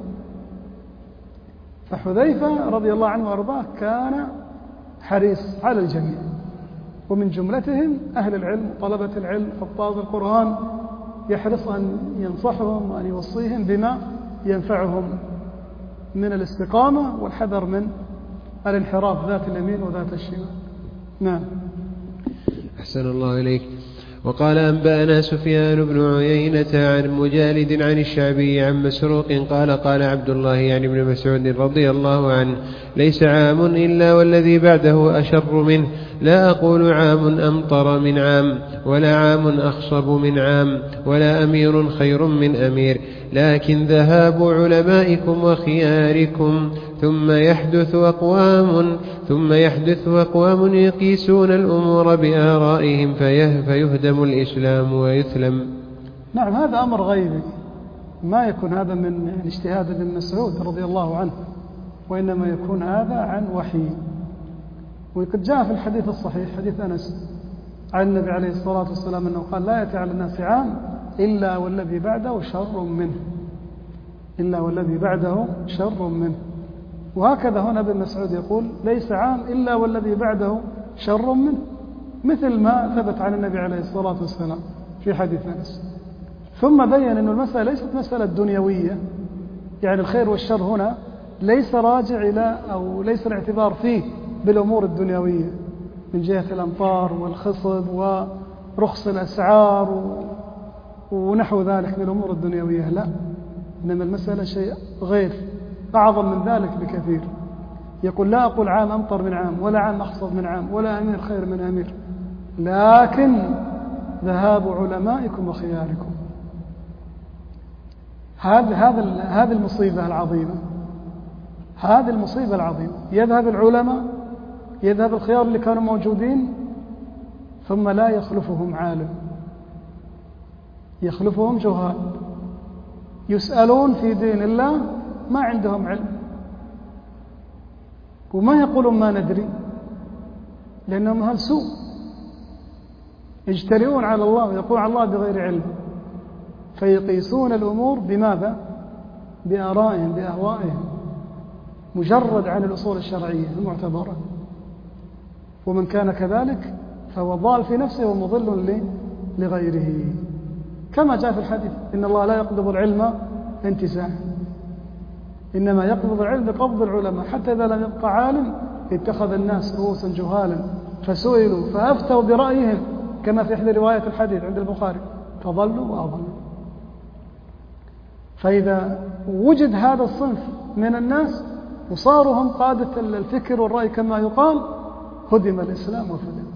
فحذيفة رضي الله عنه وأرضاه كان حريص على الجميع، ومن جملتهم أهل العلم طلبة العلم حفاظ القرآن، يحرص أن ينصحهم وأن يوصيهم بما ينفعهم من الاستقامة والحذر من الانحراف ذات اليمين وذات الشمال. نعم. أحسن الله إليك. وقال أنبأنا سفيان بن عيينة عن مجالد عن الشعبي عن مسروق قال قال عبد الله يعني بن مسعود رضي الله عنه ليس عام إلا والذي بعده أشر منه، لا أقول عام أمطر من عام ولا عام أخصب من عام ولا أمير خير من أمير، لكن ذهاب علمائكم وخياركم ثم يحدث أقوام ثم يحدث أقوام يقيسون الأمور بآرائهم فيهدم الإسلام ويثلم. نعم، هذا أمر غيبي، ما يكون هذا من اجتهاد ابن مسعود رضي الله عنه، وإنما يكون هذا عن وحي. وقد جاء في الحديث الصحيح حديث أنس عن النبي عليه الصلاة والسلام أنه قال لا يأتي على الناس عام إلا والذي بعده شر منه، إلا والذي بعده شر منه. وهكذا هنا ابن مسعود يقول ليس عام إلا والذي بعده شر منه، مثل ما ثبت عن النبي عليه الصلاة والسلام في حديث أنس. ثم بين أن المسألة ليست مسألة دنيوية، يعني الخير والشر هنا ليس راجع إلى أو ليس الاعتبار فيه بالأمور الدنيوية من جهة الأمطار والخصب ورخص الأسعار ونحو ذلك من الأمور الدنيوية، لا، إنما المسألة شيء غير أعظم من ذلك بكثير. يقول لا أقول عام أمطر من عام ولا عام أخصب من عام ولا أمير خير من أمير، لكن ذهاب علمائكم وخياركم. هذه هذا هذه المصيبة العظيمة، هذه المصيبة العظيمة. يذهب العلماء، يذهب الخيار اللي كانوا موجودين، ثم لا يخلفهم عالم، يخلفهم جهال يسألون في دين الله ما عندهم علم، وما يقولون ما ندري، لأنهم أهل سوء يجترئون على الله ويقولون على الله بغير علم، فيقيسون الأمور بماذا؟ بآرائهم بأهوائهم، مجرد عن الأصول الشرعية المعتبرة. ومن كان كذلك فهو ضال في نفسه ومضل لغيره، كما جاء في الحديث إن الله لا يقبض العلم انتزاعا، إنما يقبض العلم بقبض العلماء، حتى إذا لم يبقى عالم اتخذ الناس رؤوسا جهالا فسئلوا فأفتوا برأيهم، كما في إحدى رواية الحديث عند البخاري، فضلوا وأضلوا. فإذا وجد هذا الصنف من الناس وصاروا هم قادة الفكر والرأي كما يقال، هدم الإسلام وفدم.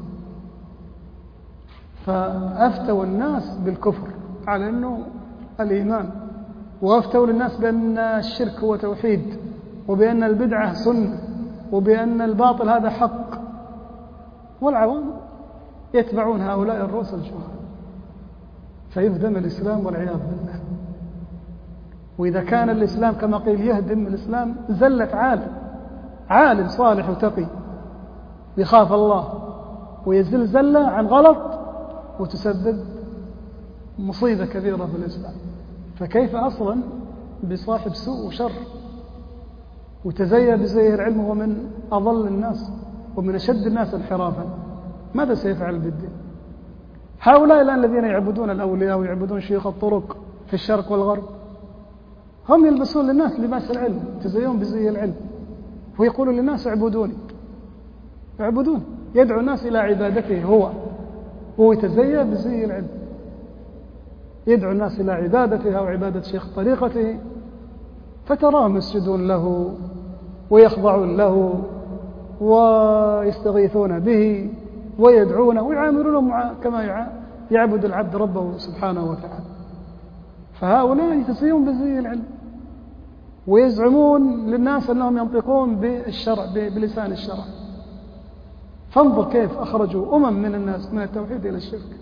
فأفتوا الناس بالكفر على أنه الإيمان، وأفتوا للناس بأن الشرك هو توحيد، وبأن البدعة سنة، وبأن الباطل هذا حق، والعوام يتبعون هؤلاء الرؤوس الجهال، فيهدم الإسلام والعياذ بالله. وإذا كان الإسلام كما قيل يهدم الإسلام، زلة عالم عالم صالح وتقي يخاف الله ويزل زلة عن غلط وتسبب مصيبة كبيرة في الإسلام، فكيف أصلا بصاحب سوء وشر وتزيى بزيه العلم ومن أضل الناس ومن أشد الناس انحرافا، ماذا سيفعل بالدين؟ هؤلاء الآن الذين يعبدون الأولياء ويعبدون شيوخ الطرق في الشرق والغرب، هم يلبسون للناس لباس العلم، يتزيون بزي العلم، ويقولون للناس اعبدوني اعبدون، يدعو الناس إلى عبادته هو، وهو يتزيى بزي العلم، يدعو الناس إلى عبادته أو عبادة شيخ طريقته، فتراهم يسجدون له ويخضعون له ويستغيثون به ويدعونه ويعاملونه كما يعبد العبد ربه سبحانه وتعالى. فهؤلاء يتزيون بزي العلم ويزعمون للناس أنهم ينطقون بالشرع بلسان الشرع. فانظر كيف أخرجوا أمم من الناس من التوحيد إلى الشرك.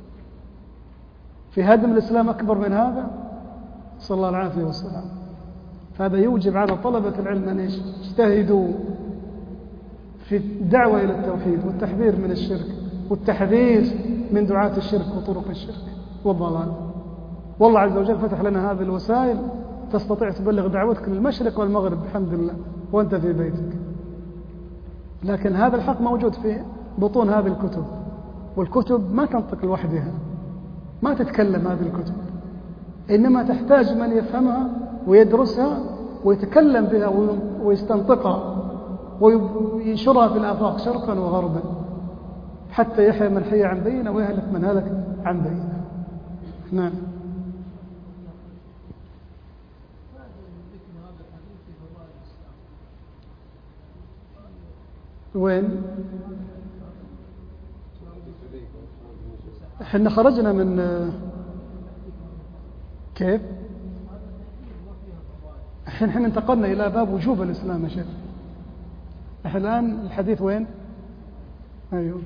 في هدم الإسلام أكبر من هذا؟ صلى الله العافية والسلام. فهذا يوجب على طلبة العلم أن يجتهدوا في الدعوة إلى التوحيد والتحذير من الشرك والتحذير من دعاة الشرك وطرق الشرك والضلال. والله عز وجل فتح لنا هذه الوسائل، تستطيع تبلغ دعوتك للمشرق والمغرب بحمد الله وأنت في بيتك. لكن هذا الحق موجود في بطون هذه الكتب، والكتب ما تنطق لوحدها، ما تتكلم هذه الكتب، إنما تحتاج من يفهمها ويدرسها ويتكلم بها ويستنطقها وينشرها في الآفاق شرقا وغربا، حتى يحيى من حي عن بينه ويهلك من هلك عن بينه. نعم. وين؟ احنا خرجنا من كيف؟ الحين احنا انتقلنا إلى باب وجوب الإسلام يا شيخ. احنا الآن الحديث وين؟ أيوه،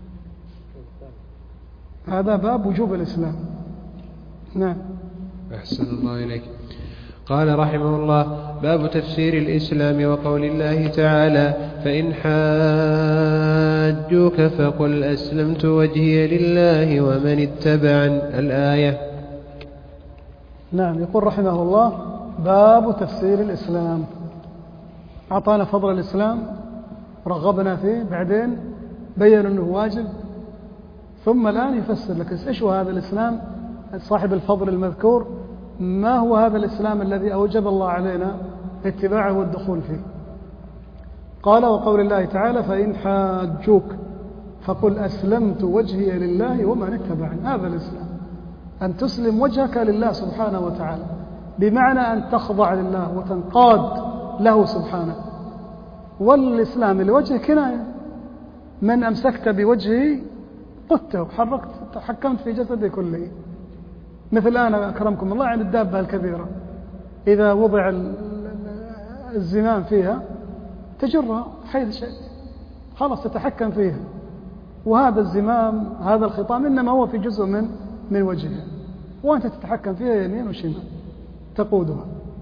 هذا باب وجوب الإسلام. نعم. أحسن الله إليك. قال رحمه الله: باب تفسير الإسلام وقول الله تعالى: فإن حاجوك فقل أسلمت وجهي لله ومن اتبعن. الآية. نعم. يقول رحمه الله: باب تفسير الإسلام. أعطانا فضل الإسلام، رغبنا فيه، بعدين بيّن أنه واجب، ثم الآن يفسر لك إيش هو هذا الإسلام صاحب الفضل المذكور، ما هو هذا الإسلام الذي أوجب الله علينا اتباعه والدخول فيه. قال: وقول الله تعالى: فإن حاجوك فقل أسلمت وجهي لله ومن اتبعني. هذا الإسلام، أن تسلم وجهك لله سبحانه وتعالى، بمعنى أن تخضع لله وتنقاد له سبحانه. والإسلام لوجه كناية، من أمسكت بوجهه قدته، حركت تحكمت في جسده كله. مثل الآن أكرمكم الله عند الدابة الكبيرة، إذا وضع الزمام فيها تجرها حيث شئت، خلاص تتحكم فيها. وهذا الزمام، هذا الخطام، إنما هو في جزء من من وجهها، وأنت تتحكم فيها يمين وشمال، تقودها.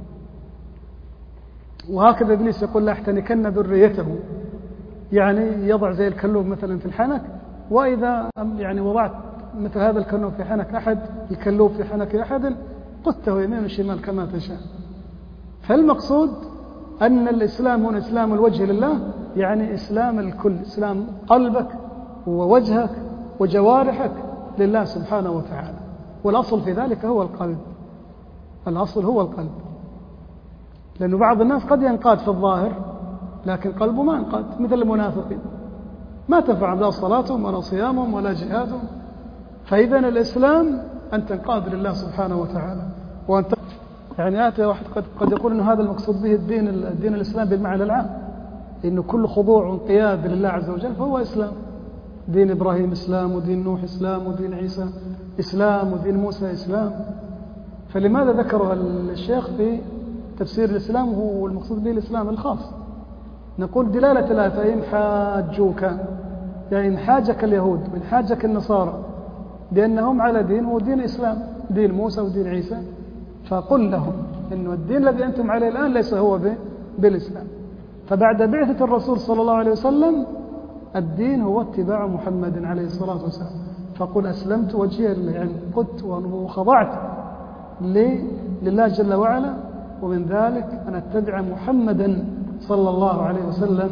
وهكذا إبليس يقول: لا احتنكن ذريته، يعني يضع زي الكلوب مثلا في الحنك، وإذا يعني وضعت مثل هذا الكلوب في حنك أحد، الكلوب في حنك أحد، قدته يمين وشمال كما تشاء. فالمقصود أن الإسلام هنا إسلام الوجه لله، يعني إسلام الكل، إسلام قلبك ووجهك وجوارحك لله سبحانه وتعالى. والأصل في ذلك هو القلب، الأصل هو القلب. لأن بعض الناس قد ينقاد في الظاهر لكن قلبه ما ينقاد، مثل المنافقين، ما تنفع لا صلاتهم ولا صيامهم ولا جهادهم. فإذا الإسلام أن تنقاد لله سبحانه وتعالى. وأن يعني آتي واحد قد, قد يقول أن هذا المقصود به الدين, الدين الإسلام بالمعنى العام، إنه كل خضوع وانقياد لله عز وجل فهو إسلام. دين إبراهيم إسلام، ودين نوح إسلام، ودين عيسى إسلام، ودين موسى إسلام. فلماذا ذكره الشيخ في تفسير الإسلام وهو المقصود به الإسلام الخاص؟ نقول دلالة الآية: فإن حاجوك، يعني إن حاجك اليهود وإن حاجك النصارى بأنهم على دين ودين إسلام، دين موسى ودين عيسى، فقل لهم إنه الدين الذي أنتم عليه الآن ليس هو بالإسلام. فبعد بعثة الرسول صلى الله عليه وسلم الدين هو اتباع محمد عليه الصلاة والسلام. فقل أسلمت وجهي لله، يعني قدت وخضعت لله جل وعلا، ومن ذلك أن أتبع محمدا صلى الله عليه وسلم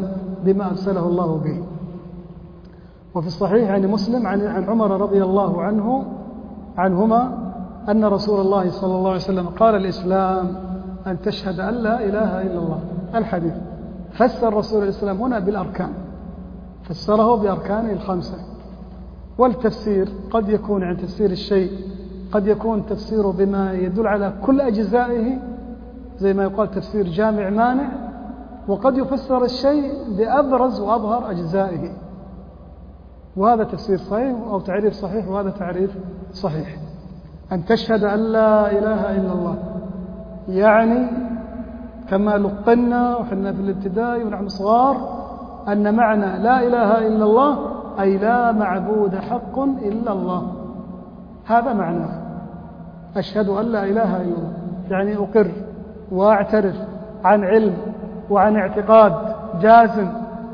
بما أرسله الله به. وفي الصحيح عن مسلم عن عن عمر رضي الله عنه عنهما أن رسول الله صلى الله عليه وسلم قال: الإسلام أن تشهد أن لا إله إلا الله. الحديث فسر رسول الإسلام هنا بالأركان، فسره بأركانه الخمسة. والتفسير قد يكون عن تفسير الشيء قد يكون تفسيره بما يدل على كل أجزائه زي ما يقال تفسير جامع مانع، وقد يفسر الشيء بأبرز وأظهر أجزائه، وهذا تفسير صحيح أو تعريف صحيح، وهذا تعريف صحيح. أن تشهد أن لا إله إلا الله يعني كما لقنا وحنا في الابتدائي ونحن صغار أن معنى لا إله إلا الله أي لا معبود حق إلا الله. هذا معناه أشهد أن لا إله إلا الله، يعني أقر وأعترف عن علم وعن اعتقاد جازم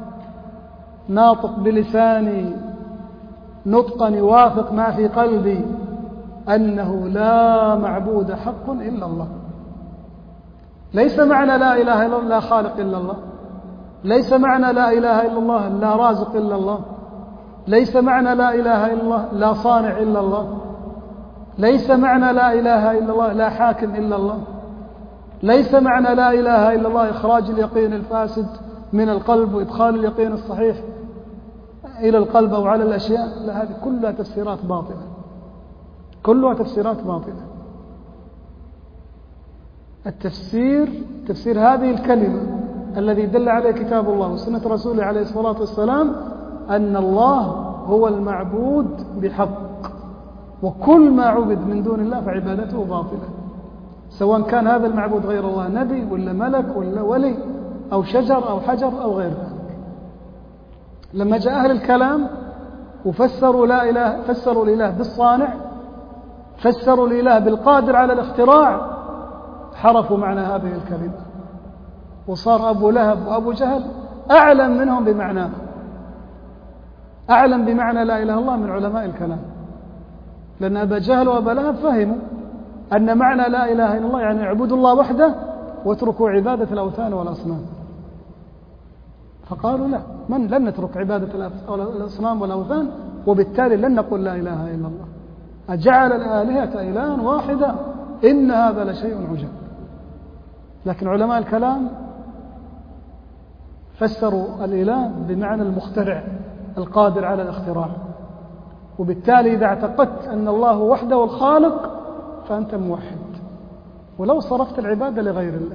ناطق بلساني نطقا يوافق ما في قلبي أنه لا معبود حق إلا الله. ليس معنى لا إله إلا الله لا خالق إلا الله، ليس معنى لا إله إلا الله لا رازق إلا الله، ليس معنى لا إله إلا الله لا صانع إلا الله، ليس معنى لا إله إلا الله لا حاكم إلا الله، ليس معنى لا إله إلا الله إخراج اليقين الفاسد من القلب وإدخال اليقين الصحيح إلى القلب أو على الأشياء. لا، هذه كلها تفسيرات باطلة، كلها تفسيرات باطلة. التفسير تفسير هذه الكلمة الذي دل عليه كتاب الله وسنة رسوله عليه الصلاة والسلام أن الله هو المعبود بحق، وكل ما عبد من دون الله فعبادته باطلة، سواء كان هذا المعبود غير الله نبي ولا ملك ولا ولي أو شجر أو حجر أو غير ذلك. لما جاء أهل الكلام وفسروا لا إله فسروا الإله بالصانع، فسروا الإله بالقادر على الاختراع، حرفوا معنى هذه الكلمة، وصار أبو لهب وأبو جهل أعلم منهم بمعناه، أعلم بمعنى لا إله إلا الله من علماء الكلام، لأن أبا جهل وأبا لهب فهموا أن معنى لا إله إلا الله يعني اعبدوا الله وحده واتركوا عبادة الأوثان والأصنام. فقالوا لا، من لن نترك عبادة الأصنام والأوثان وبالتالي لن نقول لا إله إلا الله. أجعل الآلهة إلها واحدا إن هذا لشيء عجاب. لكن علماء الكلام فسروا الإله بمعنى المخترع القادر على الاختراع، وبالتالي إذا اعتقدت أن الله وحده الخالق فأنت موحد ولو صرفت العبادة لغير الله.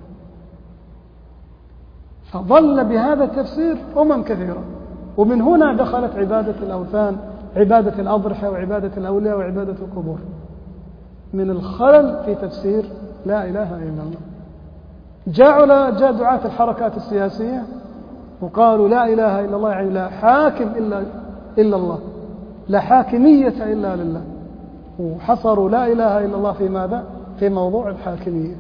فظل بهذا التفسير أمم كثيرة، ومن هنا دخلت عبادة الأوثان، عبادة الأضرحة وعبادة الأولياء وعبادة القبور، من الخلل في تفسير لا إله إلا الله. جاء جاء دعاة الحركات السياسية وقالوا لا إله إلا الله يعني لا حاكم إلا إلا الله، لا حاكمية إلا لله، وحصروا لا إله إلا الله في ماذا؟ في موضوع الحاكمية.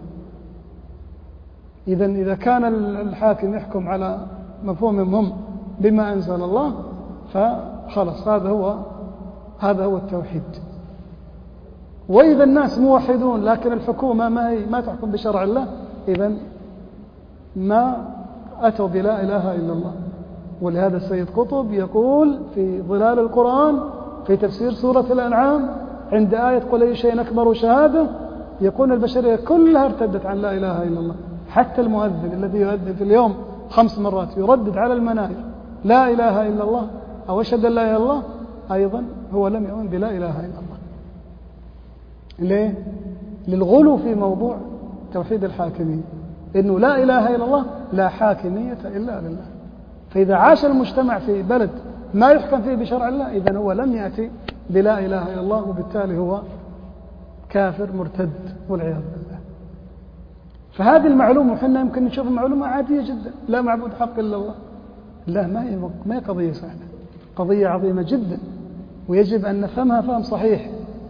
إذن إذا كان الحاكم يحكم على مفهومهم هم بما أنزل الله فخلص هذا هو هذا هو التوحيد. وإذا الناس موحدون لكن الحكومة ما هي ما تحكم بشرع الله، إذن ما أتوا بلا إله إلا الله. ولهذا السيد قطب يقول في ظلال القرآن في تفسير سورة الأنعام عند آية قل أي شيء أكبر شهادة، يقول البشرية كلها ارتدت عن لا إله إلا الله، حتى المؤذن الذي يؤذن في اليوم خمس مرات يردد على المنابر لا إله إلا الله أو أشهد أن لا إله إلا الله، أيضا هو لم يؤمن بلا إله إلا الله. ليه؟ للغلو في موضوع توحيد الحاكمية، إنه لا إله إلا الله لا حاكمية إلا لله. فإذا عاش المجتمع في بلد ما يحكم فيه بشرع الله إذن هو لم يأتي بلا إله إلا الله، وبالتالي هو كافر مرتد والعياذ بالله. فهذه المعلومة وحنا يمكن نشوف معلومة عادية جدا، لا معبود حق إلا الله. لا، ما هي ما هي قضية سهلة، قضية عظيمة جدا، ويجب أن نفهمها فهم صحيح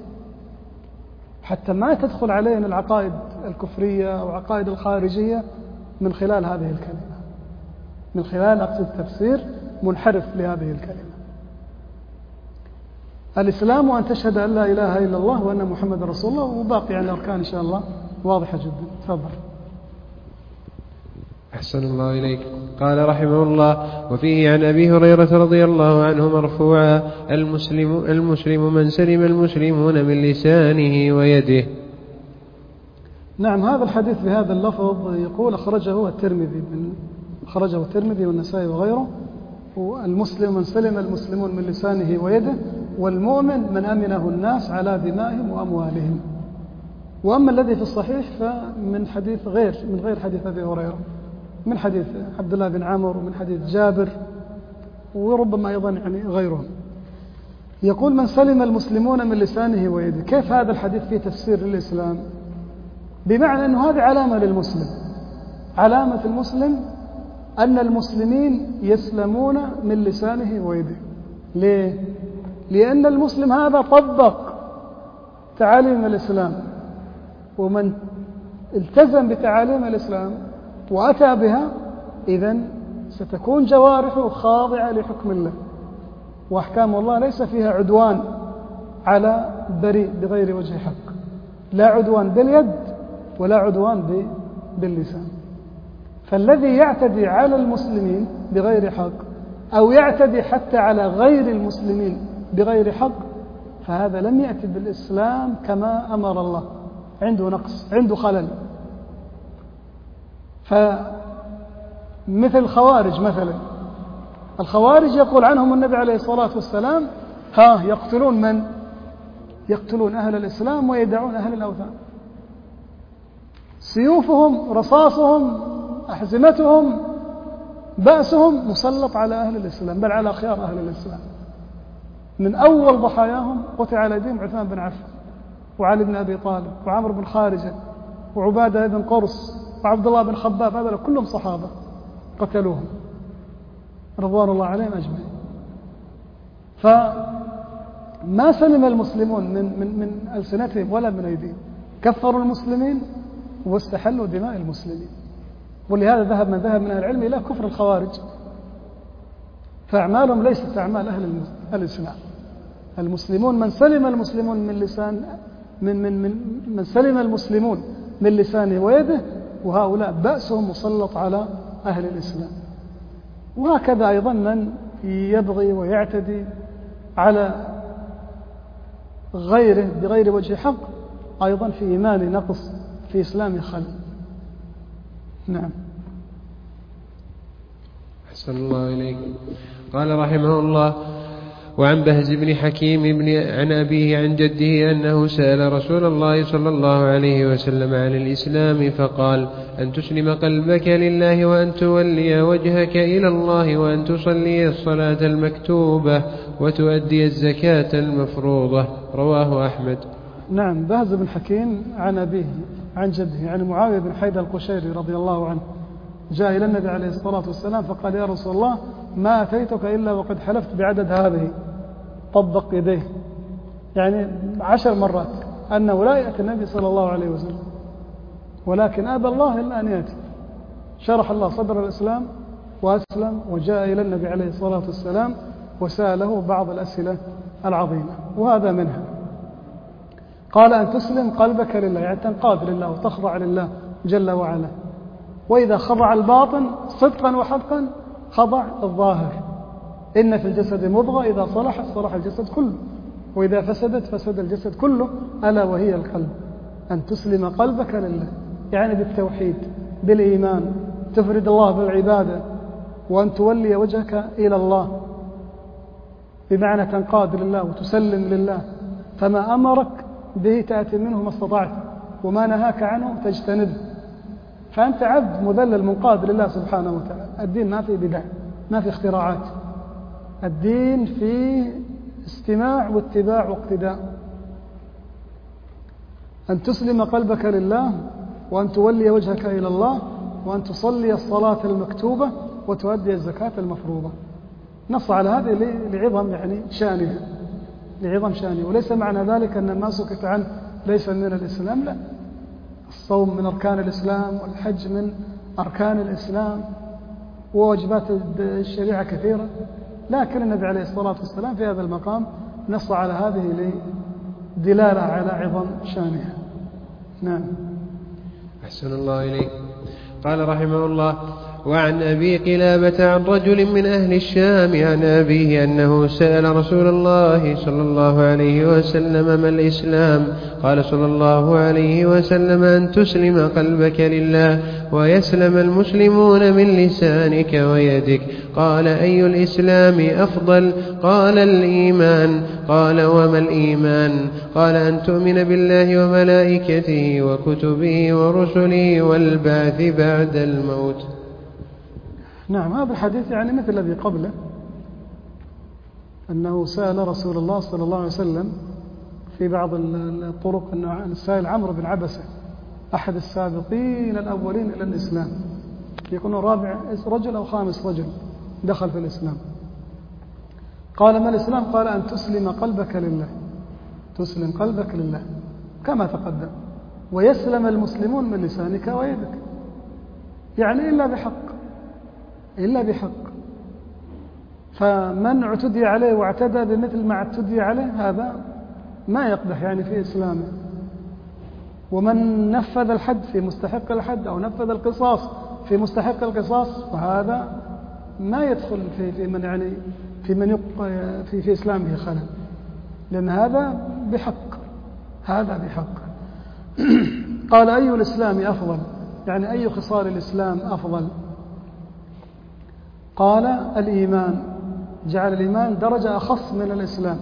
حتى ما تدخل علينا العقائد الكفرية أو عقائد الخارجية من خلال هذه الكلمة، من خلال أقصد تفسير منحرف لهذه الكلمة. الإسلام وأن تشهد أن لا إله إلا الله وأن محمد رسول الله، وباقي عن الأركان إن شاء الله واضحة جدا. تفضل. أحسن الله إليك. قال رحمه الله: وفيه عن أبي هريرة رضي الله عنه مرفوعا: المسلم, المسلم من سلم المسلمون من لسانه ويده. نعم، هذا الحديث بهذا اللفظ يقول أخرجه الترمذي أخرجه الترمذي والنسائي وغيره. والمسلم من سلم المسلمون من لسانه ويده، والمؤمن من أمنه الناس على دمائهم وأموالهم. وأما الذي في الصحيح فمن حديث غير من غير حديث أبي هريرة، من حديث عبد الله بن عمرو ومن حديث جابر وربما أيضا يعني غيرهم. يقول: من سلم المسلمون من لسانه ويده. كيف هذا الحديث فيه تفسير للإسلام؟ بمعنى أنه هذه علامة للمسلم، علامة المسلم أن المسلمين يسلمون من لسانه ويده. ليه؟ لأن المسلم هذا طبق تعاليم الإسلام، ومن التزم بتعاليم الإسلام وأتى بها إذن ستكون جوارحه خاضعة لحكم الله، وأحكام الله ليس فيها عدوان على بريء بغير وجه حق، لا عدوان باليد ولا عدوان باللسان. فالذي يعتدي على المسلمين بغير حق أو يعتدي حتى على غير المسلمين بغير حق فهذا لم يأتي بالإسلام كما أمر الله، عنده نقص، عنده خلل. فمثل الخوارج مثلا، الخوارج يقول عنهم النبي عليه الصلاة والسلام: ها يقتلون من؟ يقتلون أهل الإسلام ويدعون أهل الأوثان. سيوفهم، رصاصهم، أحزمتهم، بأسهم مسلط على أهل الإسلام، بل على خيار أهل الإسلام. من أول ضحاياهم قتل على يديهم عثمان بن عفان وعلي بن أبي طالب وعمرو بن خارجة وعبادة بن قرص وعبد الله بن خباب، هذول كلهم صحابة قتلوهم رضوان الله عليهم أجمعين. فما سلم المسلمون من, من, من ألسنتهم ولا من أيديهم، كفروا المسلمين واستحلوا دماء المسلمين. ولهذا ذهب من ذهب من أهل العلم إلى كفر الخوارج، فأعمالهم ليست أعمال أهل الإسلام. المسلمون من سلم المسلمون من لسان من من من من سلم المسلمون من لسانه ويده، وهؤلاء بأسهم مسلط على أهل الإسلام. وهكذا أيضا من يبغي ويعتدي على غيره بغير وجه حق أيضا في إيمانه نقص، في إسلامه خلل. نعم. أحسن الله إليك. قال رحمه الله: وعن بهز بن حكيم بن عن أبيه عن جده أنه سأل رسول الله صلى الله عليه وسلم عن الإسلام فقال: أن تسلم قلبك لله وأن تولي وجهك إلى الله وأن تصلي الصلاة المكتوبة وتؤدي الزكاة المفروضة. رواه أحمد. نعم. بهز بن حكيم عن أبيه عن جده عن معاوية بن حيدة القشيري رضي الله عنه جاء إلى النبي عليه الصلاة والسلام فقال: يا رسول الله، ما أتيتك إلا وقد حلفت بعدد هذه، طبق يديه، يعني عشر مرات أنه لا يأتي النبي صلى الله عليه وسلم، ولكن أبى الله إلا أن يأتي. شرح الله صدر الإسلام وأسلم وجاء إلى النبي عليه الصلاة والسلام وسأله بعض الأسئلة العظيمة، وهذا منها. قال: أن تسلم قلبك لله، يعني تنقاد لله وتخضع لله جل وعلا. وإذا خضع الباطن صدقا وحقا خضع الظاهر. إن في الجسد مضغة إذا صلحت صلح الجسد كله، وإذا فسدت فسد الجسد كله، ألا وهي القلب. أن تسلم قلبك لله يعني بالتوحيد، بالإيمان، تفرد الله بالعبادة، وأن تولي وجهك إلى الله بمعنى تنقاد لله وتسلم لله، فما أمرك به تأتي منه ما استطعت، وما نهاك عنه تجتنبه. فأنت عبد مذلل منقاد لله سبحانه وتعالى. الدين ما في بدع، ما في اختراعات، الدين في استماع واتباع واقتداء. أن تسلم قلبك لله وأن تولي وجهك إلى الله وأن تصلي الصلاة المكتوبة وتؤدي الزكاة المفروضة. نص على هذه لعظم يعني شأنها، لعظم شأنه. وليس معنى ذلك أن ما سكت عنه ليس من الإسلام، لا، الصوم من أركان الإسلام، والحج من أركان الإسلام، وواجبات الشريعة كثيرة، لكن النبي عليه الصلاة والسلام في هذا المقام نص على هذه لدلالة على عظم شأنها. نعم. أحسن الله إليك. قال رحمه الله: وعن أبي قلابة عن رجل من أهل الشام عن أبيه أنه سأل رسول الله صلى الله عليه وسلم: ما الإسلام؟ قال صلى الله عليه وسلم: أن تسلم قلبك لله ويسلم المسلمون من لسانك ويدك. قال: أي الإسلام أفضل؟ قال: الإيمان. قال: وما الإيمان؟ قال: أن تؤمن بالله وملائكته وكتبه ورسله والبعث بعد الموت. نعم، هذا الحديث يعني مثل الذي قبله، أنه سأل رسول الله صلى الله عليه وسلم في بعض الطرق أن السائل عمرو بن عبسة أحد السابقين الأولين إلى الإسلام، يكون رابع رجل أو خامس رجل دخل في الإسلام. قال: ما الإسلام؟ قال: أن تسلم قلبك لله، تسلم قلبك لله كما تقدم، ويسلم المسلمون من لسانك ويدك، يعني إلا بحق، إلا بحق. فمن اعتدي عليه واعتدى بمثل ما اعتدي عليه هذا ما يقدح يعني في إسلامه، ومن نفذ الحد في مستحق الحد أو نفذ القصاص في مستحق القصاص فهذا ما يدخل في في من يعني في من في في إسلامه خلل، لأن هذا بحق، هذا بحق. قال: أي الإسلام أفضل؟ يعني أي خصال الإسلام أفضل؟ قال: الإيمان. جعل الإيمان درجة أخص من الإسلام.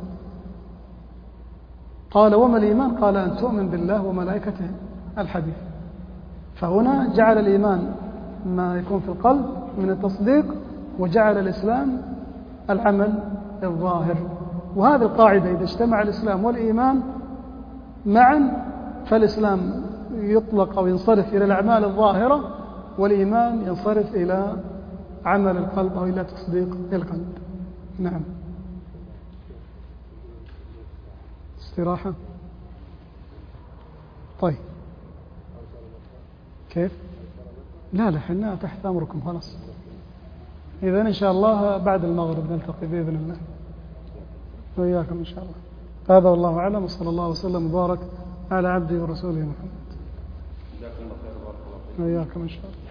قال: وما الإيمان؟ قال: أن تؤمن بالله وملائكته، الحديث. فهنا جعل الإيمان ما يكون في القلب من التصديق، وجعل الإسلام العمل الظاهر. وهذه القاعدة: إذا اجتمع الإسلام والإيمان معا فالإسلام يطلق أو ينصرف إلى الأعمال الظاهرة، والإيمان ينصرف إلى عمل القلب أو إلى تصديق القلب. نعم. استراحة. طيب كيف؟ لا لا حنا تحت أمركم خلاص. إذا إن شاء الله بعد المغرب نلتقي بإذن الله وإياكم إن شاء الله. هذا والله أعلم، وصلى الله وسلم وبارك على عبده ورسوله محمد. وإياكم إن شاء الله.